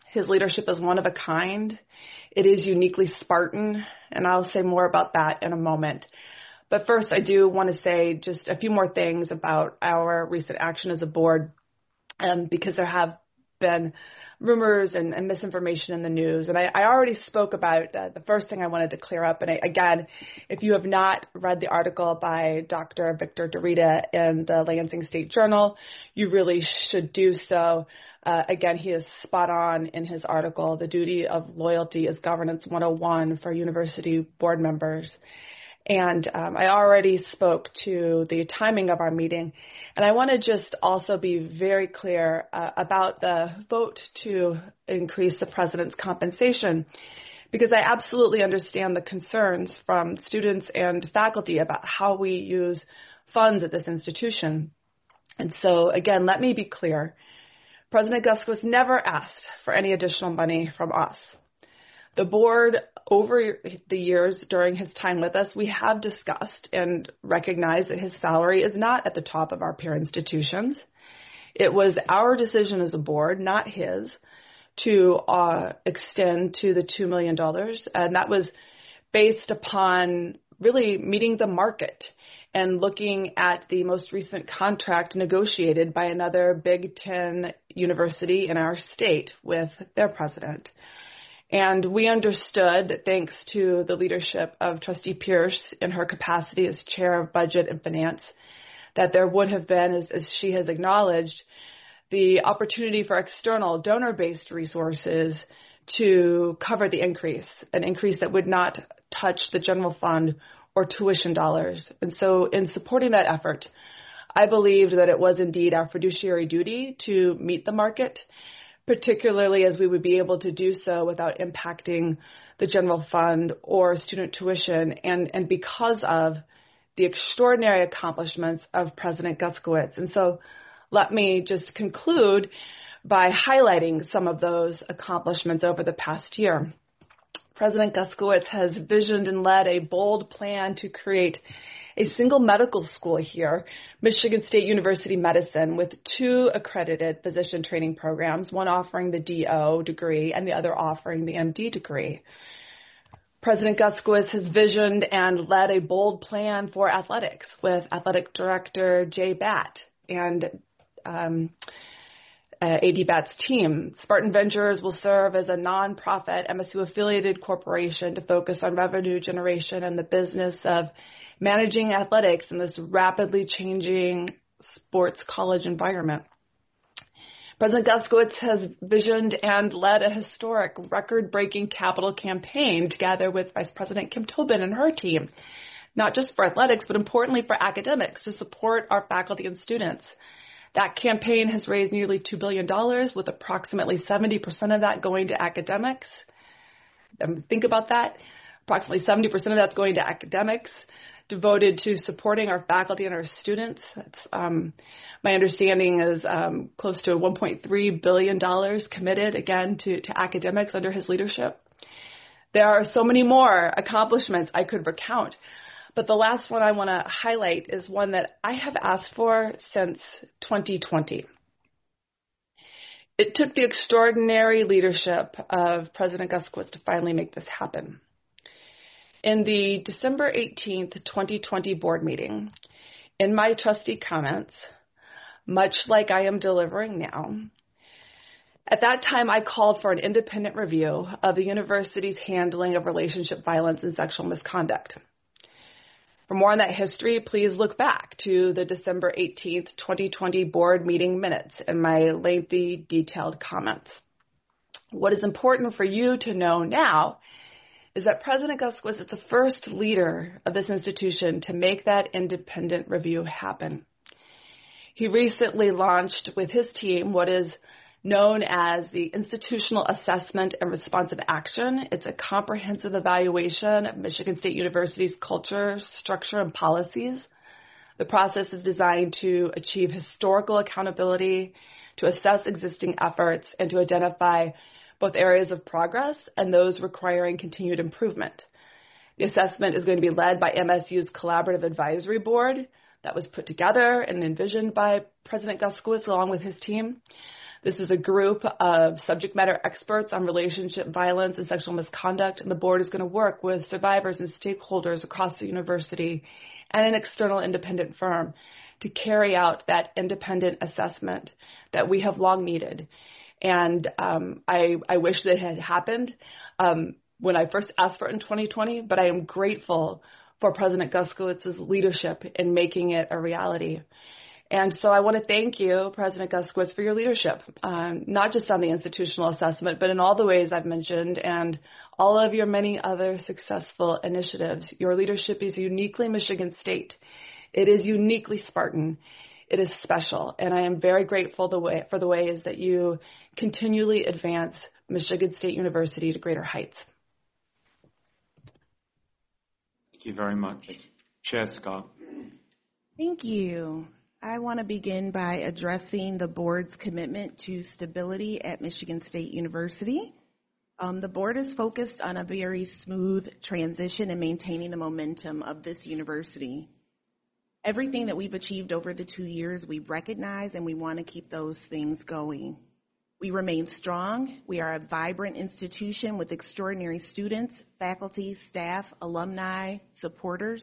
His leadership is one of a kind. It is uniquely Spartan, and I'll say more about that in a moment. But first, I do want to say just a few more things about our recent action as a board, because there have been rumors and misinformation in the news. And I already spoke about the first thing I wanted to clear up. And again, if you have not read the article by Dr. Victor Dorita in the Lansing State Journal, you really should do so. Again, he is spot on in his article. The duty of loyalty is governance 101 for university board members. And I already spoke to the timing of our meeting. And I want to just also be very clear about the vote to increase the president's compensation, because I absolutely understand the concerns from students and faculty about how we use funds at this institution. And so, again, let me be clear. President Guskiewicz never asked for any additional money from us. The board, over the years during his time with us, we have discussed and recognized that his salary is not at the top of our peer institutions. It was our decision as a board, not his, to extend to the $2 million, and that was based upon really meeting the market and looking at the most recent contract negotiated by another Big Ten university in our state with their president. And we understood that thanks to the leadership of Trustee Pierce in her capacity as Chair of Budget and Finance, that there would have been, as she has acknowledged, the opportunity for external donor-based resources to cover the increase, an increase that would not touch the general fund or tuition dollars. And so in supporting that effort, I believed that it was indeed our fiduciary duty to meet the market, particularly as we would be able to do so without impacting the general fund or student tuition, and because of the extraordinary accomplishments of President Guskiewicz. And so let me just conclude by highlighting some of those accomplishments over the past year. President Guskiewicz has visioned and led a bold plan to create a single medical school here, Michigan State University Medicine, with 2 accredited physician training programs, one offering the DO degree and the other offering the MD degree. President Guskiewicz has visioned and led a bold plan for athletics with Athletic Director Jay Batt and A.D. Batt's team. Spartan Ventures will serve as a nonprofit MSU-affiliated corporation to focus on revenue generation and the business of managing athletics in this rapidly changing sports college environment. President Guskiewicz has visioned and led a historic record-breaking capital campaign together with Vice President Kim Tobin and her team, not just for athletics, but importantly for academics to support our faculty and students. That campaign has raised nearly $2 billion, with approximately 70% of that going to academics. Think about that. Approximately 70% of that's going to academics, devoted to supporting our faculty and our students. My understanding is close to $1.3 billion committed, again, to academics under his leadership. There are so many more accomplishments I could recount, but the last one I want to highlight is one that I have asked for since 2020. It took the extraordinary leadership of President Guskiewicz to finally make this happen. In the December 18th, 2020 board meeting, in my trustee comments, much like I am delivering now, at that time I called for an independent review of the university's handling of relationship violence and sexual misconduct. For more on that history, please look back to the December 18th, 2020 board meeting minutes and my lengthy, detailed comments. What is important for you to know now is that President Guskiewicz is the first leader of this institution to make that independent review happen. He recently launched with his team what is known as the Institutional Assessment and Responsive Action. It's a comprehensive evaluation of Michigan State University's culture, structure, and policies. The process is designed to achieve historical accountability, to assess existing efforts, and to identify both areas of progress and those requiring continued improvement. The assessment is going to be led by MSU's Collaborative Advisory Board that was put together and envisioned by President Guskiewicz along with his team. This is a group of subject matter experts on relationship violence and sexual misconduct, and the board is going to work with survivors and stakeholders across the university and an external independent firm to carry out that independent assessment that we have long needed. And I wish that it had happened when I first asked for it in 2020, but I am grateful for President Guskowitz's leadership in making it a reality. And so I want to thank you, President Guskowitz, for your leadership, not just on the institutional assessment, but in all the ways I've mentioned and all of your many other successful initiatives. Your leadership is uniquely Michigan State. It is uniquely Spartan. It is special, and I am very grateful for the ways that you continually advance Michigan State University to greater heights. Thank you very much. Chair Scott. Thank you. I want to begin by addressing the board's commitment to stability at Michigan State University. The board is focused on a very smooth transition and maintaining the momentum of this university. Everything that we've achieved over the 2 years, we recognize, and we want to keep those things going. We remain strong. We are a vibrant institution with extraordinary students, faculty, staff, alumni, supporters.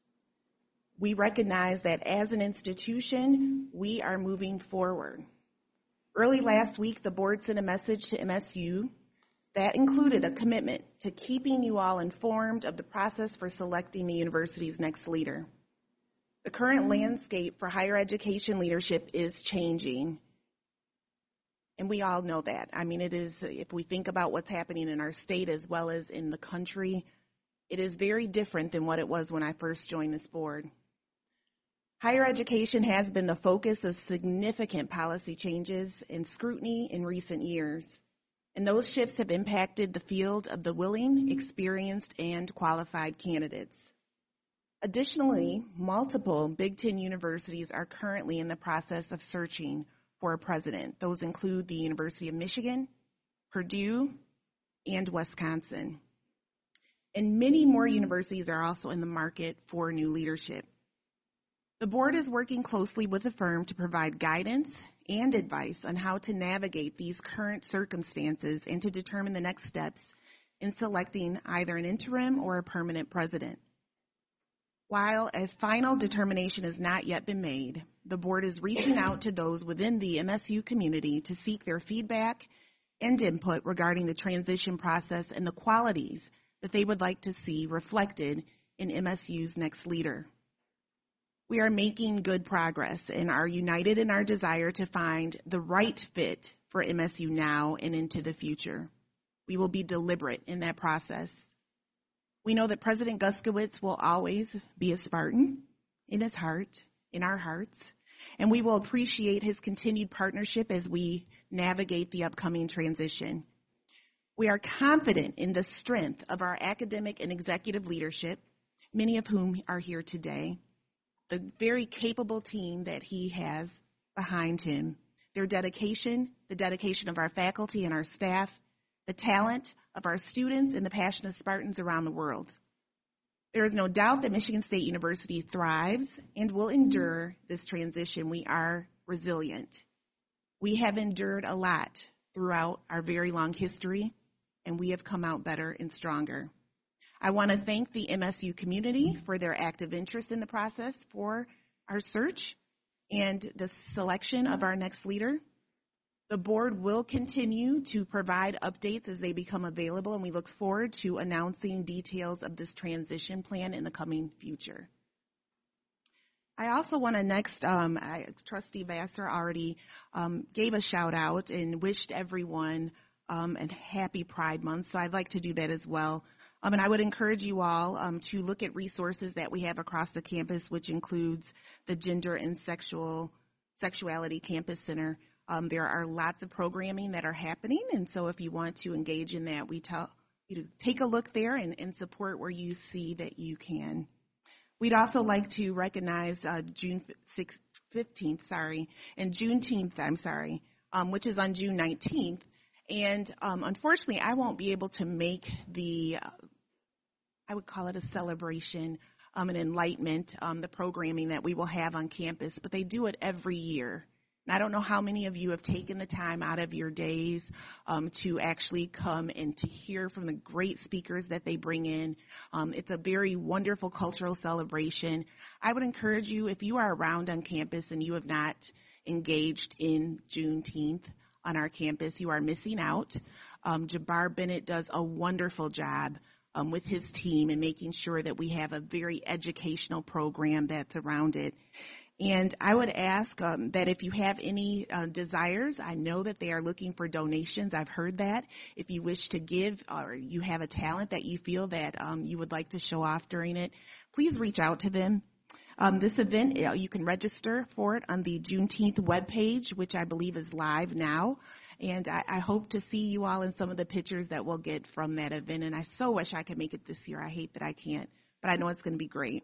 We recognize that as an institution, we are moving forward. Early last week, the board sent a message to MSU that included a commitment to keeping you all informed of the process for selecting the university's next leader. The current landscape for higher education leadership is changing, and we all know that. I mean, it is, if we think about what's happening in our state as well as in the country, it is very different than what it was when I first joined this board. Higher education has been the focus of significant policy changes and scrutiny in recent years, and those shifts have impacted the field of the willing, experienced, and qualified candidates. Additionally, multiple Big Ten universities are currently in the process of searching for a president. Those include the University of Michigan, Purdue, and Wisconsin. And many more universities are also in the market for new leadership. The board is working closely with the firm to provide guidance and advice on how to navigate these current circumstances and to determine the next steps in selecting either an interim or a permanent president. While a final determination has not yet been made, the board is reaching out to those within the MSU community to seek their feedback and input regarding the transition process and the qualities that they would like to see reflected in MSU's next leader. We are making good progress and are united in our desire to find the right fit for MSU now and into the future. We will be deliberate in that process. We know that President Guskowitz will always be a Spartan in his heart, in our hearts, and we will appreciate his continued partnership as we navigate the upcoming transition. We are confident in the strength of our academic and executive leadership, many of whom are here today, the very capable team that he has behind him, their dedication, the dedication of our faculty and our staff, the talent of our students, and the passion of Spartans around the world. There is no doubt that Michigan State University thrives and will endure this transition. We are resilient. We have endured a lot throughout our very long history, and we have come out better and stronger. I want to thank the MSU community for their active interest in the process for our search and the selection of our next leader. The board will continue to provide updates as they become available, and we look forward to announcing details of this transition plan in the coming future. I also want to next, Trustee Vassar already gave a shout out and wished everyone a happy Pride Month, so I'd like to do that as well. And I would encourage you all to look at resources that we have across the campus, which includes the Gender and Sexuality Campus Center. There are lots of programming that are happening, and so if you want to engage in that, we tell you to take a look there and support where you see that you can. We'd also like to recognize June 15th, and Juneteenth, which is on June 19th. And unfortunately, I won't be able to make the, I would call it a celebration, an enlightenment, the programming that we will have on campus, but they do it every year. And I don't know how many of you have taken the time out of your days to actually come and to hear from the great speakers that they bring in. It's a very wonderful cultural celebration. I would encourage you, if you are around on campus and you have not engaged in Juneteenth on our campus, you are missing out. Jabbar Bennett does a wonderful job with his team in making sure that we have a very educational program that's around it. And I would ask that if you have any desires, I know that they are looking for donations. I've heard that. If you wish to give or you have a talent that you feel that you would like to show off during it, please reach out to them. This event, you can register for it on the Juneteenth webpage, which I believe is live now. And I hope to see you all in some of the pictures that we'll get from that event. And I so wish I could make it this year. I hate that I can't, but I know it's going to be great.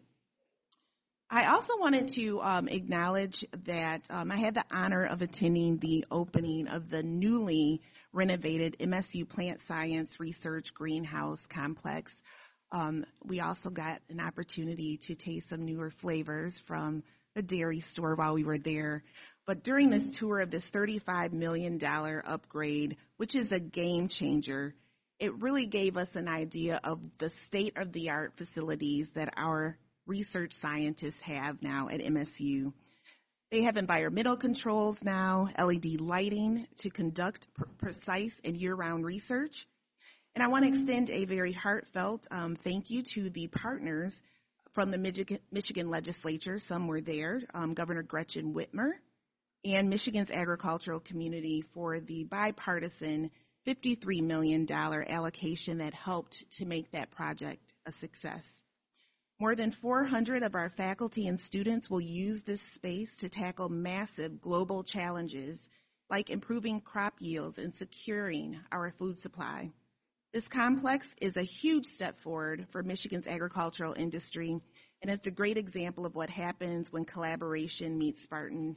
I also wanted to acknowledge that I had the honor of attending the opening of the newly renovated MSU Plant Science Research Greenhouse Complex. We also got an opportunity to taste some newer flavors from the dairy store while we were there. But during this tour of this $35 million upgrade, which is a game changer, it really gave us an idea of the state-of-the-art facilities that our research scientists have now at MSU. They have environmental controls now, LED lighting to conduct precise and year-round research. And I want to extend a very heartfelt thank you to the partners from the Michigan legislature. Some were there, Governor Gretchen Whitmer and Michigan's agricultural community for the bipartisan $53 million allocation that helped to make that project a success. More than 400 of our faculty and students will use this space to tackle massive global challenges like improving crop yields and securing our food supply. This complex is a huge step forward for Michigan's agricultural industry, and it's a great example of what happens when collaboration meets Spartan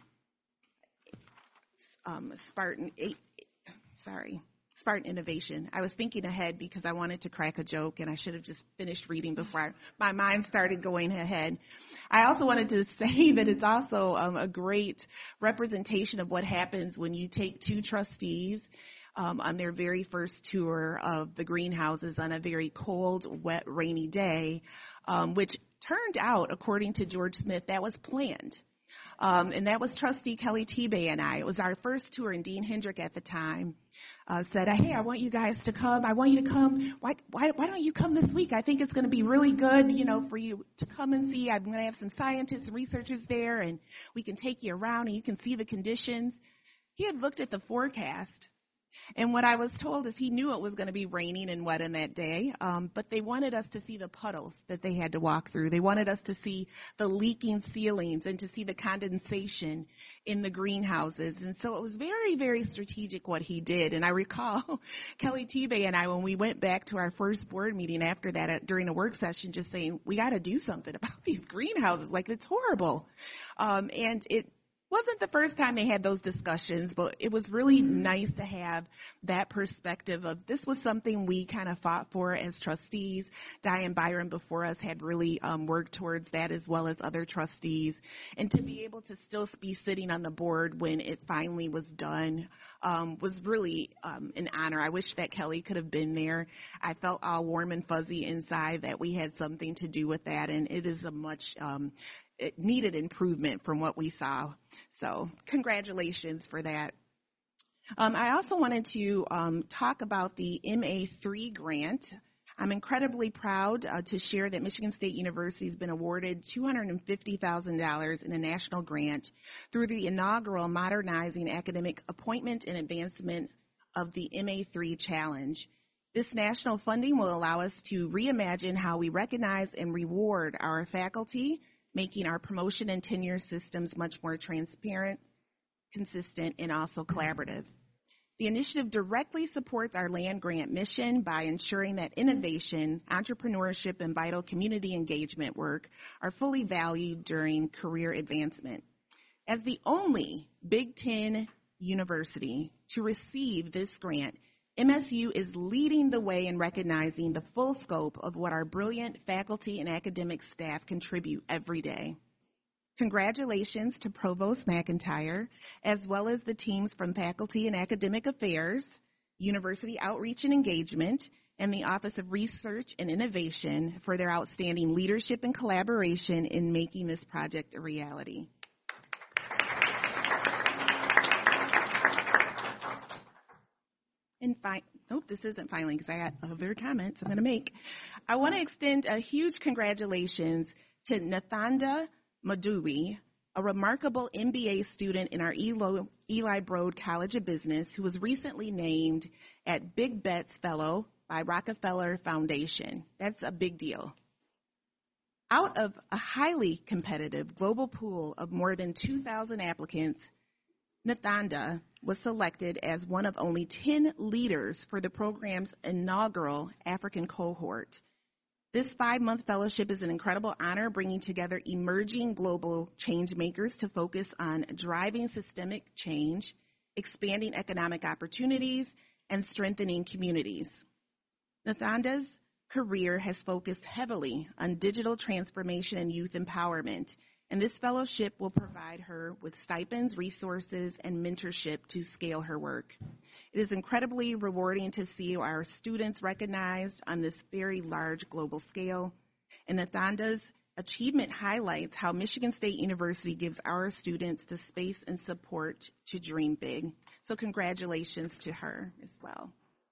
innovation. I was thinking ahead because I wanted to crack a joke, and I should have just finished reading before my mind started going ahead. I also wanted to say that it's also a great representation of what happens when you take two trustees on their very first tour of the greenhouses on a very cold, wet, rainy day, which turned out, according to George Smith, that was planned. And that was Trustee Kelly Tebay and I. It was our first tour, and Dean Hendrick at the time said, hey, I want you guys to come. I want you to come. Why don't you come this week? I think it's going to be really good, for you to come and see. I'm going to have some scientists and researchers there, and we can take you around, and you can see the conditions. He had looked at the forecast, and what I was told is he knew it was going to be raining and wet on that day, but they wanted us to see the puddles that they had to walk through. They wanted us to see the leaking ceilings and to see the condensation in the greenhouses. And so it was very, very strategic what he did. And I recall Kelly Tebay and I, when we went back to our first board meeting after that during a work session, just saying, we got to do something about these greenhouses. Like, it's horrible. And it wasn't the first time they had those discussions, but it was really nice to have that perspective of this was something we kind of fought for as trustees. Diane Byron before us had really worked towards that, as well as other trustees. And to be able to still be sitting on the board when it finally was done was really an honor. I wish that Kelly could have been there. I felt all warm and fuzzy inside that we had something to do with that, and it is a much it needed improvement from what we saw. So congratulations for that. I also wanted to talk about the MA3 grant. I'm incredibly proud to share that Michigan State University has been awarded $250,000 in a national grant through the inaugural Modernizing Academic Appointment and Advancement of the MA3 Challenge. This national funding will allow us to reimagine how we recognize and reward our faculty, making our promotion and tenure systems much more transparent, consistent, and also collaborative. The initiative directly supports our land grant mission by ensuring that innovation, entrepreneurship, and vital community engagement work are fully valued during career advancement. As the only Big Ten university to receive this grant, MSU is leading the way in recognizing the full scope of what our brilliant faculty and academic staff contribute every day. Congratulations to Provost McIntyre, as well as the teams from Faculty and Academic Affairs, University Outreach and Engagement, and the Office of Research and Innovation for their outstanding leadership and collaboration in making this project a reality. And this isn't finally because I got other comments I'm going to make. I want to extend a huge congratulations to Nathanda Madui, a remarkable MBA student in our Eli Broad College of Business who was recently named at Big Bets Fellow by Rockefeller Foundation. That's a big deal. Out of a highly competitive global pool of more than 2,000 applicants, Nathanda was selected as one of only 10 leaders for the program's inaugural African cohort. This 5-month fellowship is an incredible honor, bringing together emerging global change makers to focus on driving systemic change, expanding economic opportunities, and strengthening communities. Nathanda's career has focused heavily on digital transformation and youth empowerment, and this fellowship will provide her with stipends, resources, and mentorship to scale her work. It is incredibly rewarding to see our students recognized on this very large global scale, and Nathanda's achievement highlights how Michigan State University gives our students the space and support to dream big. So congratulations to her as well.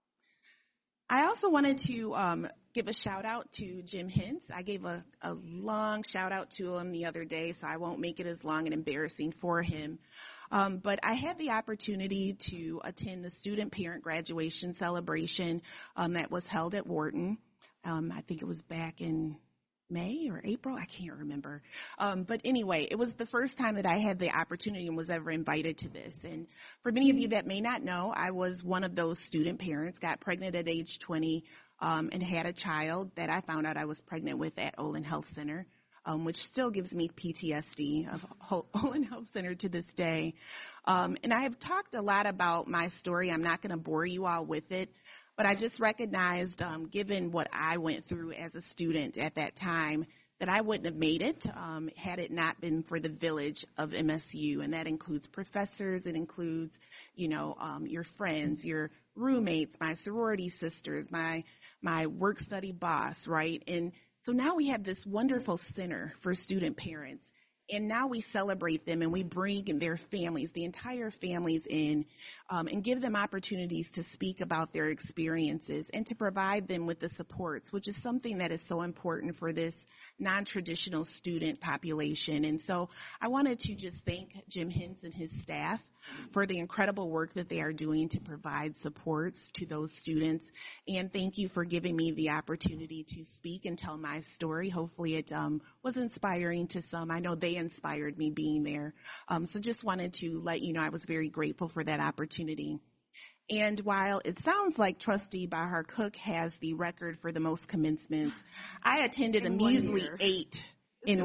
I also wanted to give a shout out to Jim Hintz. I gave a long shout out to him the other day, so I won't make it as long and embarrassing for him. But I had the opportunity to attend the student parent graduation celebration that was held at Wharton. I think it was back in May or April, I can't remember. But anyway, it was the first time that I had the opportunity and was ever invited to this. And for many of you that may not know, I was one of those student parents, got pregnant at age 20, and had a child that I found out I was pregnant with at Olin Health Center, which still gives me PTSD of Olin Health Center to this day. And I have talked a lot about my story. I'm not going to bore you all with it. But I just recognized, given what I went through as a student at that time, that I wouldn't have made it had it not been for the village of MSU. And that includes professors. It includes, your friends, your roommates, my sorority sisters, my work-study boss, right? And so now we have this wonderful center for student parents. And now we celebrate them and we bring their families, the entire families in, and give them opportunities to speak about their experiences and to provide them with the supports, which is something that is so important for this non-traditional student population. And so I wanted to just thank Jim Hintz and his staff for the incredible work that they are doing to provide supports to those students. And thank you for giving me the opportunity to speak and tell my story. Hopefully it was inspiring to some. I know they inspired me being there. So just wanted to let you know I was very grateful for that opportunity. And while it sounds like Trustee Bahar Cook has the record for the most commencements, I attended a measly 8 in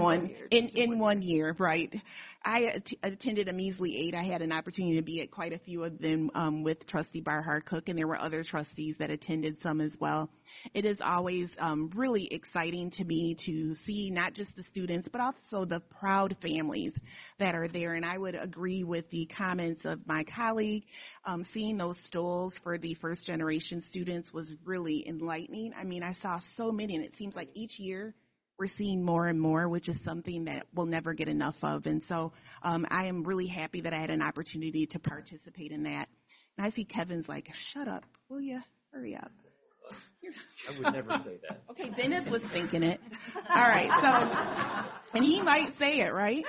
1 year, right? I attended a measly 8. I had an opportunity to be at quite a few of them with Trustee Bahar Cook, and there were other trustees that attended some as well. It is always really exciting to me to see not just the students, but also the proud families that are there. And I would agree with the comments of my colleague. Seeing those stoles for the first-generation students was really enlightening. I mean, I saw so many, and it seems like each year we're seeing more and more, which is something that we'll never get enough of. And so I am really happy that I had an opportunity to participate in that. And I see Kevin's like, shut up, will you? Hurry up. I would never say that. Okay, Dennis was thinking it. All right, so, and he might say it, right?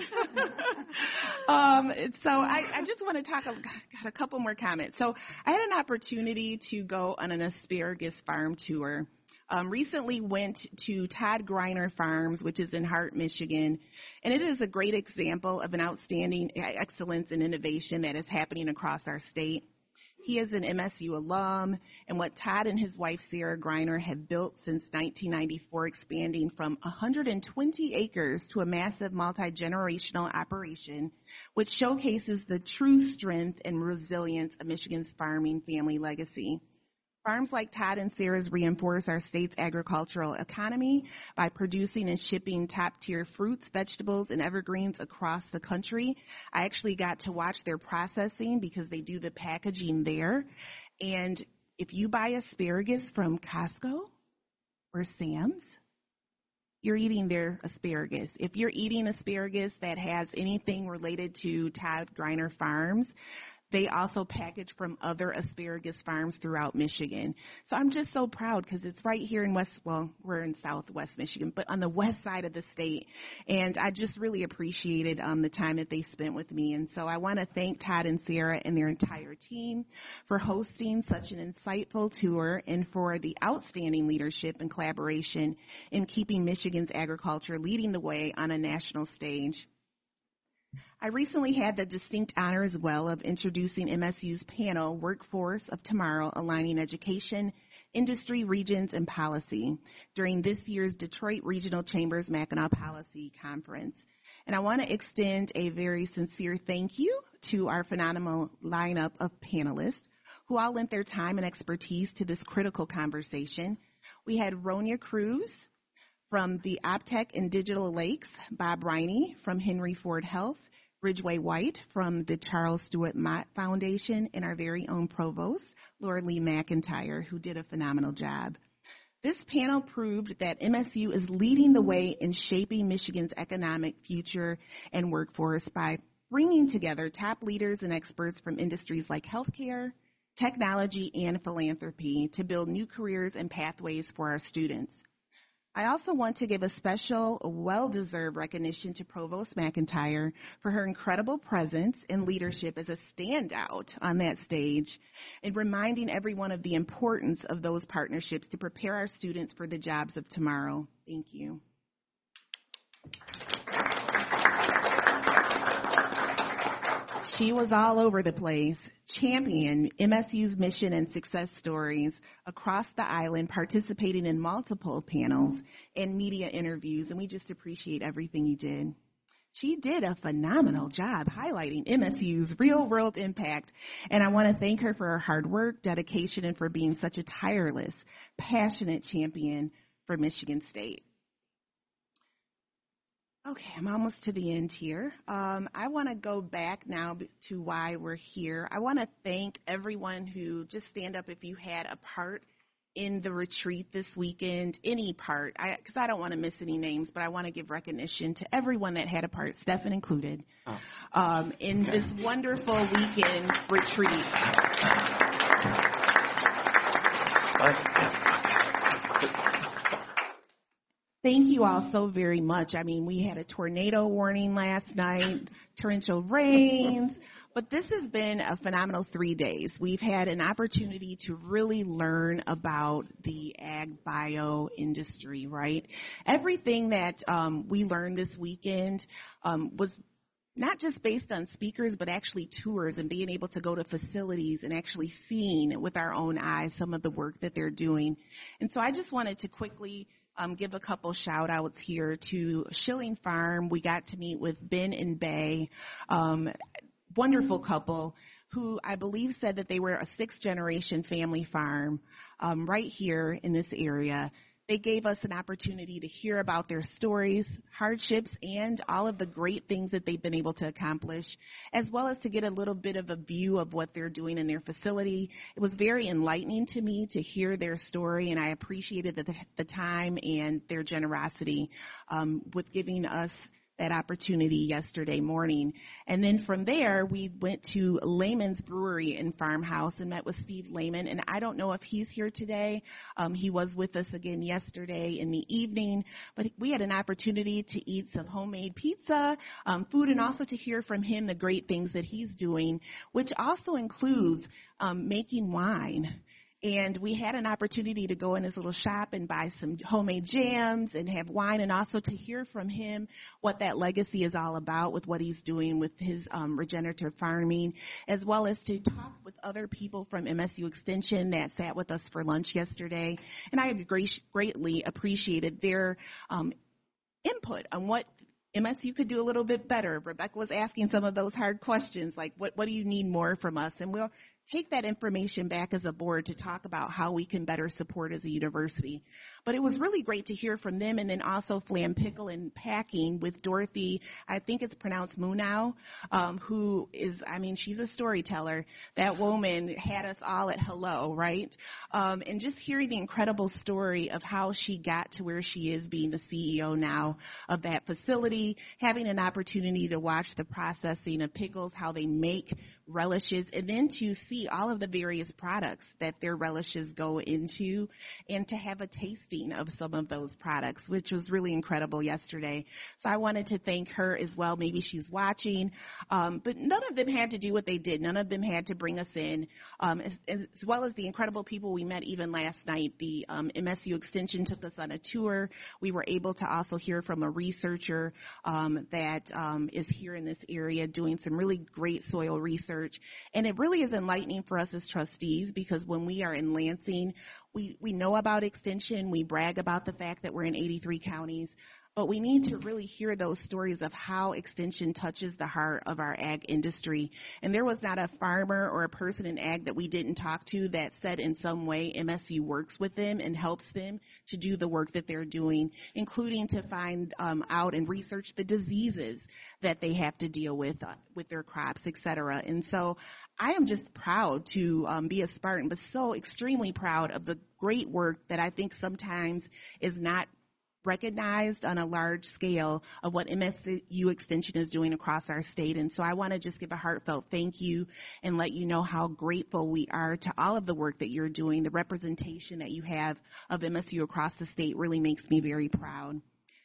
So I just want to got a couple more comments. So I had an opportunity to go on an asparagus farm tour. Recently went to Todd Greiner Farms, which is in Hart, Michigan, and it is a great example of an outstanding excellence and innovation that is happening across our state. He is an MSU alum, and what Todd and his wife Sarah Greiner have built since 1994, expanding from 120 acres to a massive multi-generational operation, which showcases the true strength and resilience of Michigan's farming family legacy. Farms like Todd and Sarah's reinforce our state's agricultural economy by producing and shipping top-tier fruits, vegetables, and evergreens across the country. I actually got to watch their processing because they do the packaging there. And if you buy asparagus from Costco or Sam's, you're eating their asparagus. If you're eating asparagus that has anything related to Todd Greiner Farms, they also package from other asparagus farms throughout Michigan. So I'm just so proud because it's right here in we're in southwest Michigan, but on the west side of the state. And I just really appreciated the time that they spent with me. And so I want to thank Todd and Sarah and their entire team for hosting such an insightful tour and for the outstanding leadership and collaboration in keeping Michigan's agriculture leading the way on a national stage. I recently had the distinct honor as well of introducing MSU's panel, Workforce of Tomorrow, Aligning Education, Industry, Regions, and Policy, during this year's Detroit Regional Chambers Mackinac Policy Conference. And I want to extend a very sincere thank you to our phenomenal lineup of panelists who all lent their time and expertise to this critical conversation. We had Ronya Cruz from the Optech and Digital Lakes, Bob Riney from Henry Ford Health, Ridgeway White from the Charles Stewart Mott Foundation, and our very own provost, Laura Lee McIntyre, who did a phenomenal job. This panel proved that MSU is leading the way in shaping Michigan's economic future and workforce by bringing together top leaders and experts from industries like healthcare, technology, and philanthropy to build new careers and pathways for our students. I also want to give a special, well-deserved recognition to Provost McIntyre for her incredible presence and leadership as a standout on that stage and reminding everyone of the importance of those partnerships to prepare our students for the jobs of tomorrow. Thank you. She was all over the place, championing MSU's mission and success stories across the island, participating in multiple panels and media interviews, and we just appreciate everything you did. She did a phenomenal job highlighting MSU's real-world impact, and I want to thank her for her hard work, dedication, and for being such a tireless, passionate champion for Michigan State. Okay, I'm almost to the end here. I want to go back now to why we're here. I want to thank everyone who, just stand up if you had a part in the retreat this weekend, any part, because I don't want to miss any names, but I want to give recognition to everyone that had a part, Stefan included, in this wonderful weekend retreat. Thank you all so very much. I mean, we had a tornado warning last night, torrential rains, but this has been a phenomenal 3 days. We've had an opportunity to really learn about the ag bio industry, right? Everything that we learned this weekend was not just based on speakers, but actually tours and being able to go to facilities and actually seeing with our own eyes some of the work that they're doing. And so I just wanted to quickly give a couple shout-outs here to Schilling Farm. We got to meet with Ben and Bay, wonderful couple who I believe said that they were a 6th-generation family farm right here in this area. They gave us an opportunity to hear about their stories, hardships, and all of the great things that they've been able to accomplish, as well as to get a little bit of a view of what they're doing in their facility. It was very enlightening to me to hear their story, and I appreciated the time and their generosity with giving us that opportunity yesterday morning. And then from there, we went to Lehman's Brewery and Farmhouse and met with Steve Lehman. And I don't know if he's here today. He was with us again yesterday in the evening. But we had an opportunity to eat some homemade pizza, food, and also to hear from him the great things that he's doing, which also includes making wine. And we had an opportunity to go in his little shop and buy some homemade jams and have wine, and also to hear from him what that legacy is all about with what he's doing with his regenerative farming, as well as to talk with other people from MSU Extension that sat with us for lunch yesterday. And I greatly appreciated their input on what MSU could do a little bit better. Rebecca was asking some of those hard questions, like what do you need more from us? And take that information back as a board to talk about how we can better support as a university. But it was really great to hear from them, and then also Flam Pickle and Packing with Dorothy, I think it's pronounced Munau, who is, I mean, she's a storyteller. That woman had us all at hello, right? And just hearing the incredible story of how she got to where she is, being the CEO now of that facility, having an opportunity to watch the processing of pickles, how they make relishes, and then to see all of the various products that their relishes go into, and to have a tasting of some of those products, which was really incredible yesterday. So I wanted to thank her as well. Maybe she's watching. But none of them had to do what they did. None of them had to bring us in, as well as the incredible people we met even last night. The MSU Extension took us on a tour. We were able to also hear from a researcher that is here in this area doing some really great soil research. And it really is enlightening for us as trustees, because when we are in Lansing, we know about Extension. We brag about the fact that we're in 83 counties. But we need to really hear those stories of how Extension touches the heart of our ag industry. And there was not a farmer or a person in ag that we didn't talk to that said in some way MSU works with them and helps them to do the work that they're doing, including to find out and research the diseases that they have to deal with their crops, et cetera. And so I am just proud to be a Spartan, but so extremely proud of the great work that I think sometimes is not recognized on a large scale of what MSU Extension is doing across our state. And so I want to just give a heartfelt thank you and let you know how grateful we are to all of the work that you're doing. The representation that you have of MSU across the state really makes me very proud.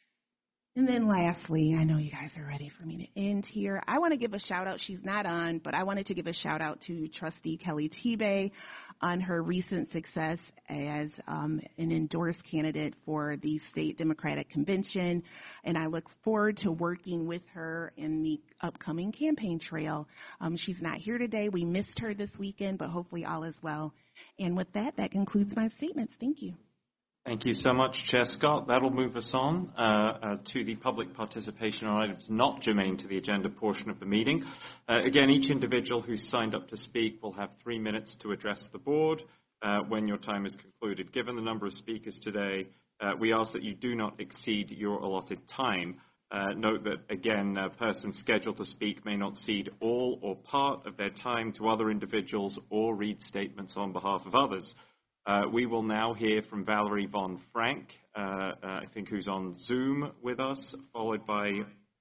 And then lastly, I know you guys are ready for me to end here. I want to give a shout out. She's not on, but I wanted to give a shout out to Trustee Kelly Tebay on her recent success as an endorsed candidate for the State Democratic Convention. And I look forward to working with her in the upcoming campaign trail. She's not here today. We missed her this weekend, but hopefully all is well. And with that, that concludes my statements. Thank you. Thank you so much, Chair Scott. That'll move us on to the public participation on items not germane to the agenda portion of the meeting. Again, each individual who's signed up to speak will have 3 minutes to address the board when your time is concluded. Given the number of speakers today, we ask that you do not exceed your allotted time. Note that, again, persons scheduled to speak may not cede all or part of their time to other individuals or read statements on behalf of others. We will now hear from Valerie Von Frank, I think who's on Zoom with us, followed by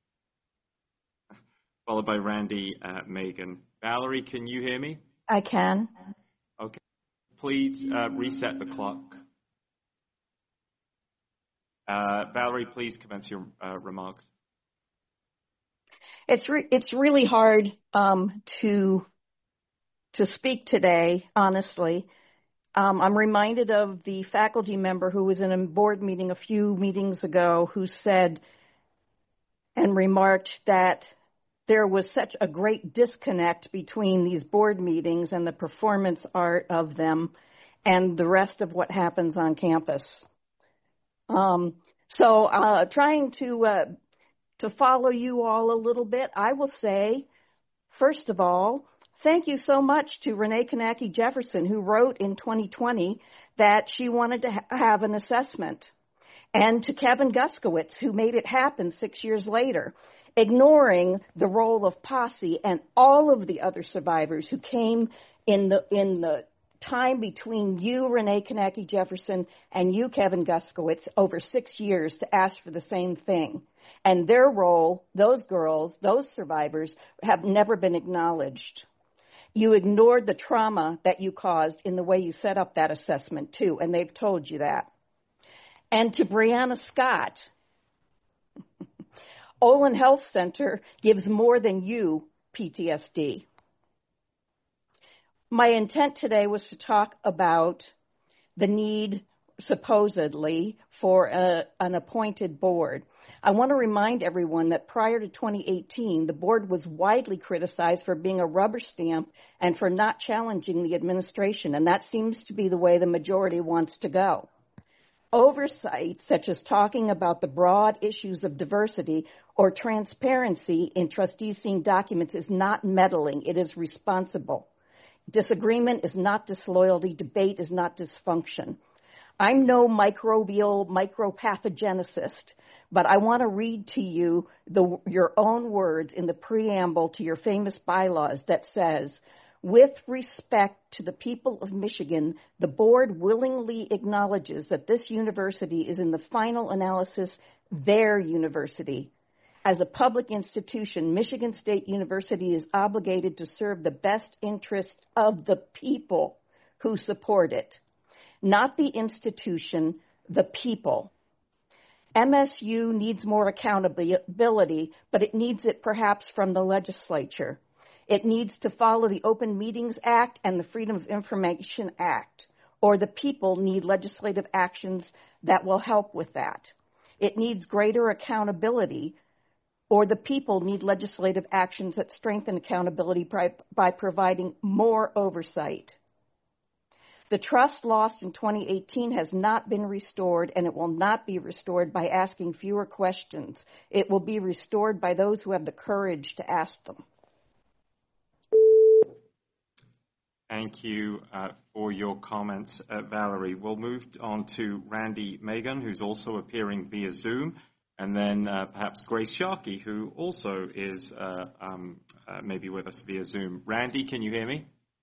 Randy Megan. Valerie, can you hear me? I can. Okay. Please reset the clock. Valerie, please commence your remarks. It's really hard to speak today, honestly. I'm reminded of the faculty member who was in a board meeting a few meetings ago who said and remarked that there was such a great disconnect between these board meetings and the performance art of them and the rest of what happens on campus. So trying to follow you all a little bit, I will say, first of all, thank you so much to Renee Kanaki Jefferson, who wrote in 2020 that she wanted to have an assessment, and to Kevin Guskowitz, who made it happen 6 years later, ignoring the role of Posse and all of the other survivors who came in the time between you, Renee Kanaki Jefferson, and you, Kevin Guskowitz, over 6 years to ask for the same thing. And their role, those girls, those survivors, have never been acknowledged. You ignored the trauma that you caused in the way you set up that assessment, too, and they've told you that. And to Brianna Scott, Olin Health Center gives more than you PTSD. My intent today was to talk about the need, supposedly, for an appointed board. I want to remind everyone that prior to 2018, the board was widely criticized for being a rubber stamp and for not challenging the administration, and that seems to be the way the majority wants to go. Oversight, such as talking about the broad issues of diversity or transparency in trustees seeing documents, is not meddling. It is responsible. Disagreement is not disloyalty. Debate is not dysfunction. I'm no micropathogenicist, but I want to read to you your own words in the preamble to your famous bylaws that says, with respect to the people of Michigan, the board willingly acknowledges that this university is in the final analysis their university. As a public institution, Michigan State University is obligated to serve the best interest of the people who support it, not the institution, the people. MSU needs more accountability, but it needs it perhaps from the legislature. It needs to follow the Open Meetings Act and the Freedom of Information Act, or the people need legislative actions that will help with that. It needs greater accountability, or the people need legislative actions that strengthen accountability by providing more oversight. The trust lost in 2018 has not been restored, and it will not be restored by asking fewer questions. It will be restored by those who have the courage to ask them. Thank you for your comments, Valerie. We'll move on to Randy Magan, who's also appearing via Zoom, and then perhaps Grace Sharkey, who also is maybe with us via Zoom. Randy, can you hear me?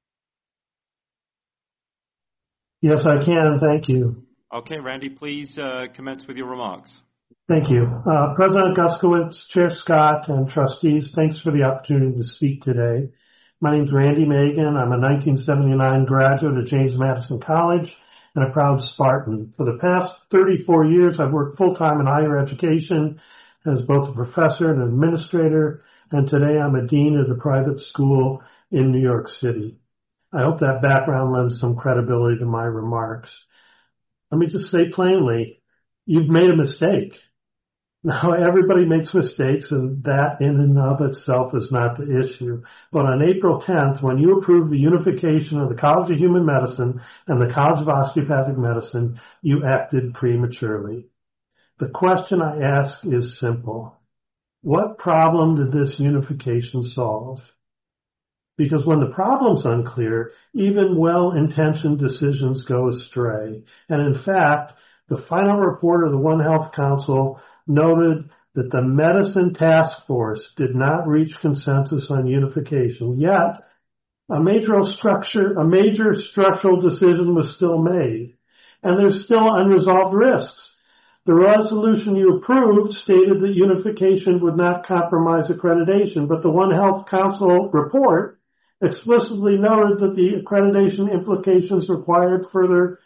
Yes, I can. Thank you. Okay, Randy, please commence with your remarks. Thank you. President Guskowitz, Chair Scott, and trustees, thanks for the opportunity to speak today. My name is Randy Magan. I'm a 1979 graduate of James Madison College and a proud Spartan. For the past 34 years, I've worked full-time in higher education as both a professor and administrator, and today I'm a dean at a private school in New York City. I hope that background lends some credibility to my remarks. Let me just say plainly, you've made a mistake. Now, everybody makes mistakes, and that in and of itself is not the issue. But on April 10th, when you approved the unification of the College of Human Medicine and the College of Osteopathic Medicine, you acted prematurely. The question I ask is simple. What problem did this unification solve? Because when the problem's unclear, even well-intentioned decisions go astray. And in fact, the final report of the One Health Council noted that the Medicine Task Force did not reach consensus on unification. Yet, a major structural decision was still made, and there's still unresolved risks. The resolution you approved stated that unification would not compromise accreditation, but the One Health Council report explicitly noted that the accreditation implications required further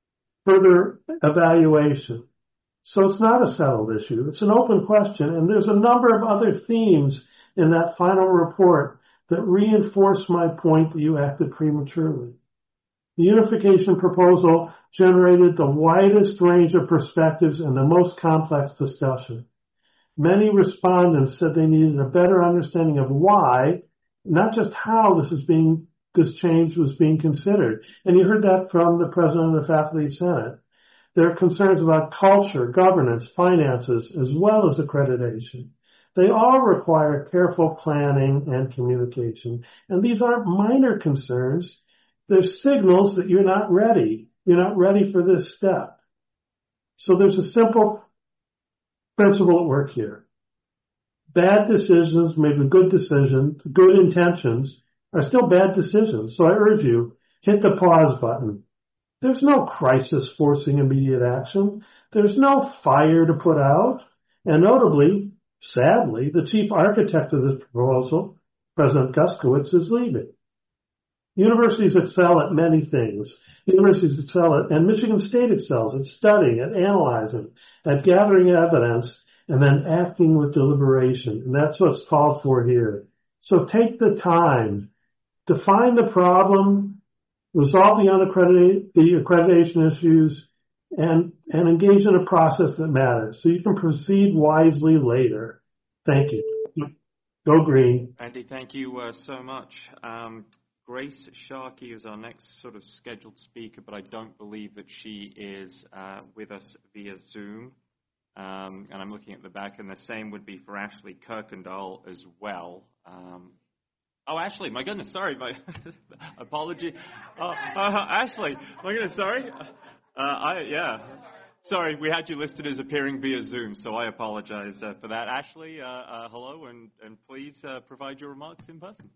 evaluation. So it's not a settled issue. It's an open question, and there's a number of other themes in that final report that reinforce my point that you acted prematurely. The unification proposal generated the widest range of perspectives and the most complex discussion. Many respondents said they needed a better understanding of why, not just how this change was being considered. And you heard that from the president of the Faculty Senate. There are concerns about culture, governance, finances, as well as accreditation. They all require careful planning and communication. And these aren't minor concerns. They're signals that you're not ready. You're not ready for this step. So there's a simple principle at work here. Bad decisions made with good decisions, good intentions, are still bad decisions. So I urge you, hit the pause button. There's no crisis forcing immediate action. There's no fire to put out. And notably, sadly, the chief architect of this proposal, President Guskowitz, is leaving. Universities excel at many things. Universities excel at, and Michigan State excels at studying, at analyzing, at gathering evidence, and then acting with deliberation. And that's what's called for here. So take the time, define the problem, resolve the accreditation issues, and engage in a process that matters so you can proceed wisely later. Thank you. Go Green. Andy, thank you so much. Grace Sharkey is our next sort of scheduled speaker, but I don't believe that she is with us via Zoom. And I'm looking at the back, and the same would be for Ashley Kirkendall as well. Oh, Ashley, my goodness, sorry, my apology. Ashley, my goodness, sorry. Sorry, we had you listed as appearing via Zoom, so I apologize for that. Ashley, hello, and please provide your remarks in person.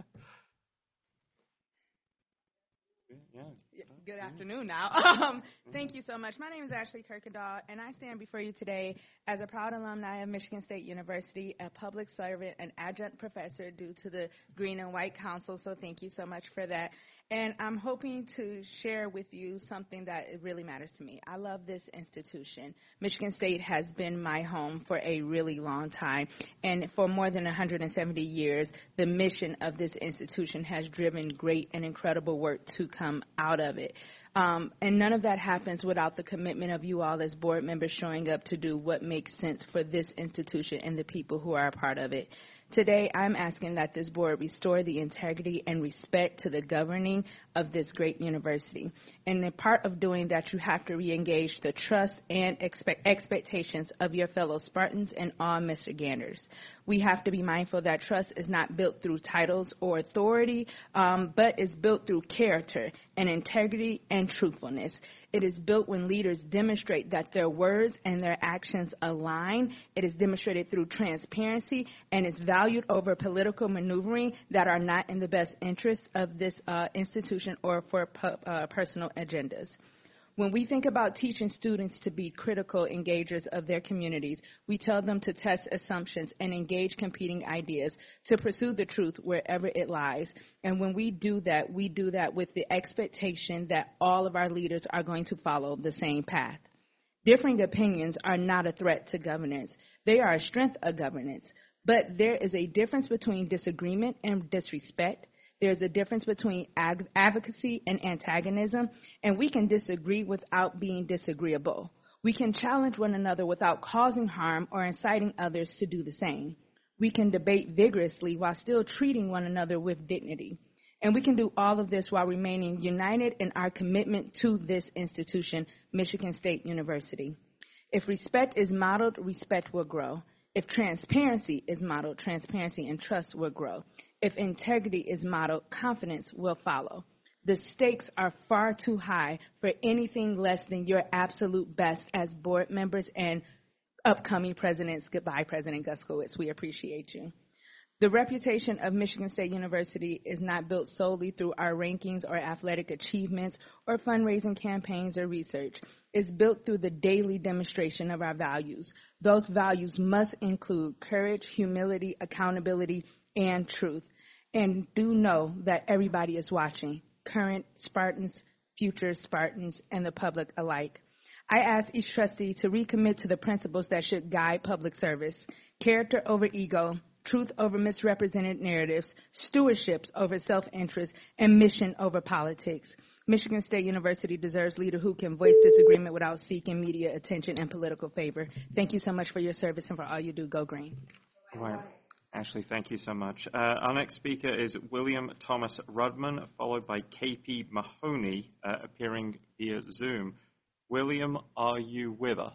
Good afternoon now. Thank you so much. My name is Ashley Kirkendall, and I stand before you today as a proud alumni of Michigan State University, a public servant, an adjunct professor due to the Green and White Council, so thank you so much for that. And I'm hoping to share with you something that really matters to me. I love this institution. Michigan State has been my home for a really long time, and for more than 170 years, the mission of this institution has driven great and incredible work to come out of it. And none of that happens without the commitment of you all as board members showing up to do what makes sense for this institution and the people who are a part of it. Today, I'm asking that this board restore the integrity and respect to the governing of this great university. And in part of doing that, you have to reengage the trust and expectations of your fellow Spartans and all Michiganders. We have to be mindful that trust is not built through titles or authority, but is built through character and integrity and truthfulness. It is built when leaders demonstrate that their words and their actions align. It is demonstrated through transparency and is valued over political maneuvering that are not in the best interest of this institution or for personal agendas. When we think about teaching students to be critical engagers of their communities, we tell them to test assumptions and engage competing ideas to pursue the truth wherever it lies. And when we do that with the expectation that all of our leaders are going to follow the same path. Differing opinions are not a threat to governance. They are a strength of governance. But there is a difference between disagreement and disrespect. There's a difference between advocacy and antagonism, and we can disagree without being disagreeable. We can challenge one another without causing harm or inciting others to do the same. We can debate vigorously while still treating one another with dignity. And we can do all of this while remaining united in our commitment to this institution, Michigan State University. If respect is modeled, respect will grow. If transparency is modeled, transparency and trust will grow. If integrity is modeled, confidence will follow. The stakes are far too high for anything less than your absolute best as board members and upcoming presidents. Goodbye, President Guskowitz. We appreciate you. The reputation of Michigan State University is not built solely through our rankings or athletic achievements or fundraising campaigns or research. It's built through the daily demonstration of our values. Those values must include courage, humility, accountability, and truth. And do know that everybody is watching, current Spartans, future Spartans, and the public alike. I ask each trustee to recommit to the principles that should guide public service: character over ego, truth over misrepresented narratives, stewardship over self-interest, and mission over politics. Michigan State University deserves leaders who can voice disagreement without seeking media attention and political favor. Thank you so much for your service and for all you do. Go Green. All right. Ashley, thank you so much. Our next speaker is William Thomas Rudman, followed by KP Mahoney, appearing via Zoom. William, are you with us?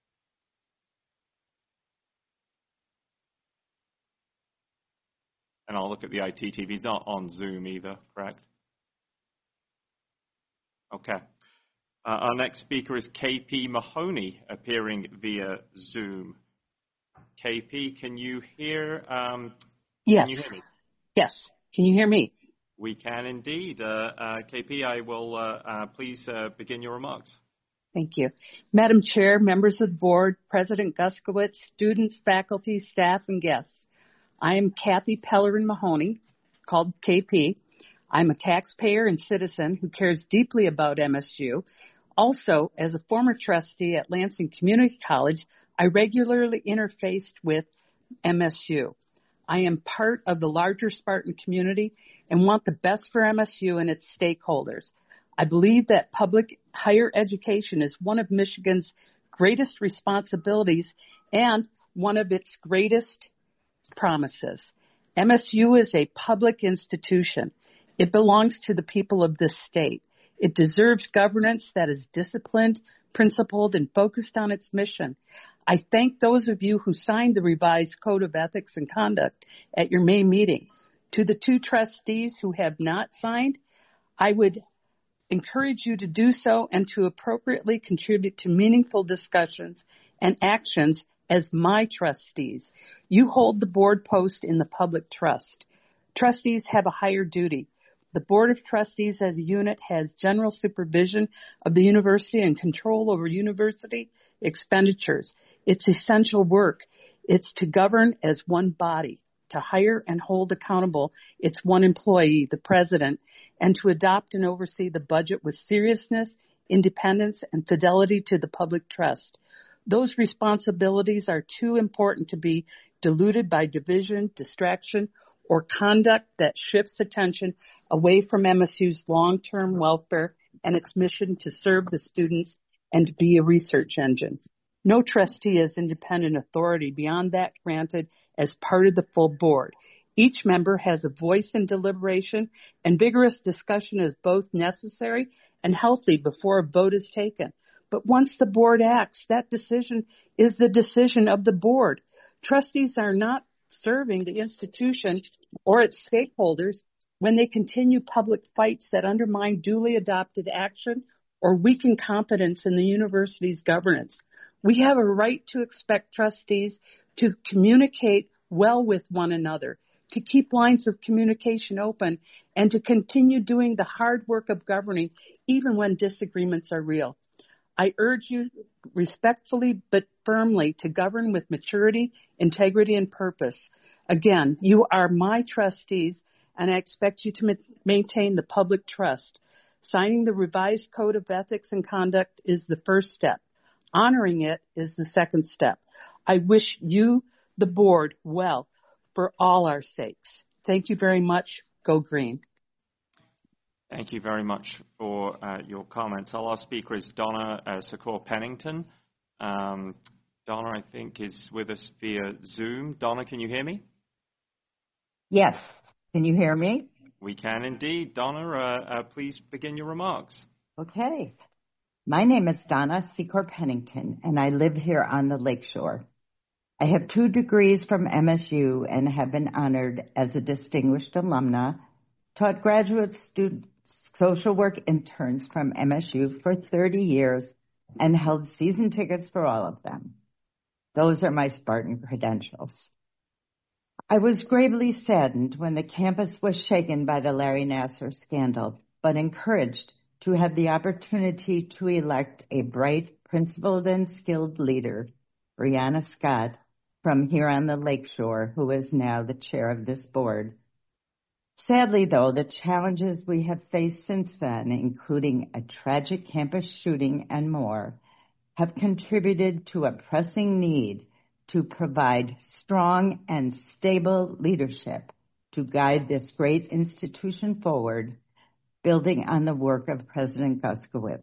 And I'll look at the IT team. He's not on Zoom either, correct? Okay. Our next speaker is KP Mahoney, appearing via Zoom. KP, can you hear? Yes. Can you hear me? Yes. Can you hear me? We can indeed. KP, I will please begin your remarks. Thank you. Madam Chair, members of the board, President Guskowitz, students, faculty, staff, and guests. I am Kathy Pellerin Mahoney, called KP. I'm a taxpayer and citizen who cares deeply about MSU. Also, as a former trustee at Lansing Community College, I regularly interfaced with MSU. I am part of the larger Spartan community and want the best for MSU and its stakeholders. I believe that public higher education is one of Michigan's greatest responsibilities and one of its greatest promises. MSU is a public institution. It belongs to the people of this state. It deserves governance that is disciplined, principled, and focused on its mission. I thank those of you who signed the revised Code of Ethics and Conduct at your May meeting. To the 2 trustees who have not signed, I would encourage you to do so and to appropriately contribute to meaningful discussions and actions as my trustees. You hold the board post in the public trust. Trustees have a higher duty. The Board of Trustees as a unit has general supervision of the university and control over university expenditures. It's essential work. It's to govern as one body, to hire and hold accountable its one employee, the president, and to adopt and oversee the budget with seriousness, independence, and fidelity to the public trust. Those responsibilities are too important to be diluted by division, distraction, or conduct that shifts attention away from MSU's long-term welfare and its mission to serve the students and to be a research engine. No trustee has independent authority beyond that granted as part of the full board. Each member has a voice in deliberation, and vigorous discussion is both necessary and healthy before a vote is taken. But once the board acts, that decision is the decision of the board. Trustees are not serving the institution or its stakeholders when they continue public fights that undermine duly adopted action or weaken confidence in the university's governance. We have a right to expect trustees to communicate well with one another, to keep lines of communication open, and to continue doing the hard work of governing even when disagreements are real. I urge you respectfully but firmly to govern with maturity, integrity, and purpose. Again, you are my trustees, and I expect you to maintain the public trust. Signing the revised Code of Ethics and Conduct is the first step. Honoring it is the second step. I wish you, the board, well for all our sakes. Thank you very much. Go Green. Thank you very much for your comments. Our last speaker is Donna Secor-Pennington. Donna, I think, is with us via Zoom. Donna, can you hear me? Yes. Can you hear me? We can indeed. Donna, please begin your remarks. Okay. My name is Donna Secor-Pennington, and I live here on the Lakeshore. I have 2 degrees from MSU and have been honored as a distinguished alumna, taught graduate student social work interns from MSU for 30 years, and held season tickets for all of them. Those are my Spartan credentials. I was gravely saddened when the campus was shaken by the Larry Nassar scandal, but encouraged to have the opportunity to elect a bright, principled, and skilled leader, Brianna Scott, from here on the Lakeshore, who is now the chair of this board. Sadly, though, the challenges we have faced since then, including a tragic campus shooting and more, have contributed to a pressing need to provide strong and stable leadership to guide this great institution forward, building on the work of President Guskiewicz.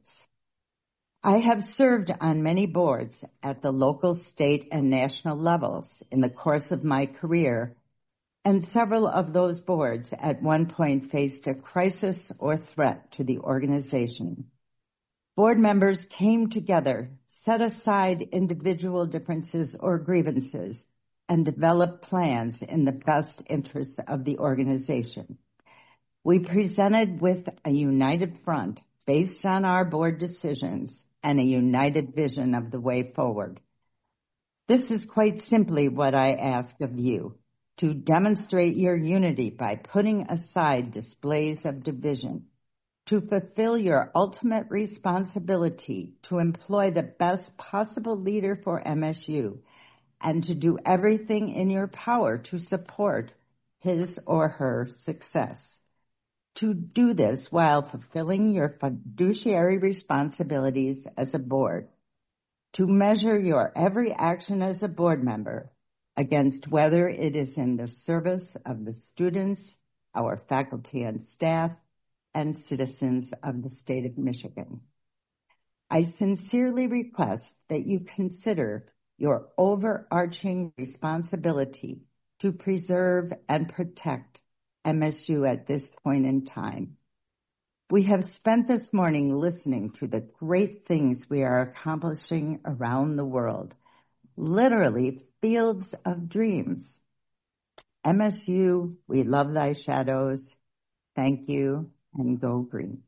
I have served on many boards at the local, state, and national levels in the course of my career, and several of those boards at one point faced a crisis or threat to the organization. Board members came together, set aside individual differences or grievances, and developed plans in the best interests of the organization. We presented with a united front based on our board decisions and a united vision of the way forward. This is quite simply what I ask of you, to demonstrate your unity by putting aside displays of division, to fulfill your ultimate responsibility to employ the best possible leader for MSU, and to do everything in your power to support his or her success. To do this while fulfilling your fiduciary responsibilities as a board. To measure your every action as a board member against whether it is in the service of the students, our faculty and staff, and citizens of the state of Michigan. I sincerely request that you consider your overarching responsibility to preserve and protect MSU at this point in time. We have spent this morning listening to the great things we are accomplishing around the world, literally fields of dreams. MSU, we love thy shadows. Thank you, and go green.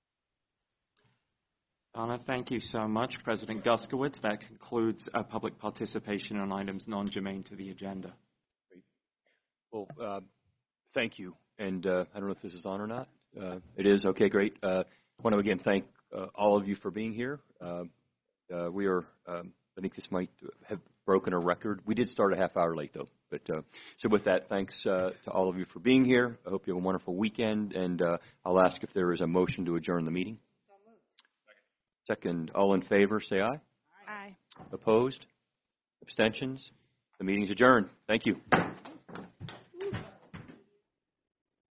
Donna, thank you so much. President Guskowitz, that concludes public participation on items non-germane to the agenda. Well, thank you. And I don't know if this is on or not. It is. Okay, great. I want to again thank all of you for being here. We are, I think this might have broken a record. We did start a half hour late, though. But so with that, thanks to all of you for being here. I hope you have a wonderful weekend. And I'll ask if there is a motion to adjourn the meeting. So moved. Second. All in favor, say aye. Aye. Opposed? Abstentions? The meeting's adjourned. Thank you.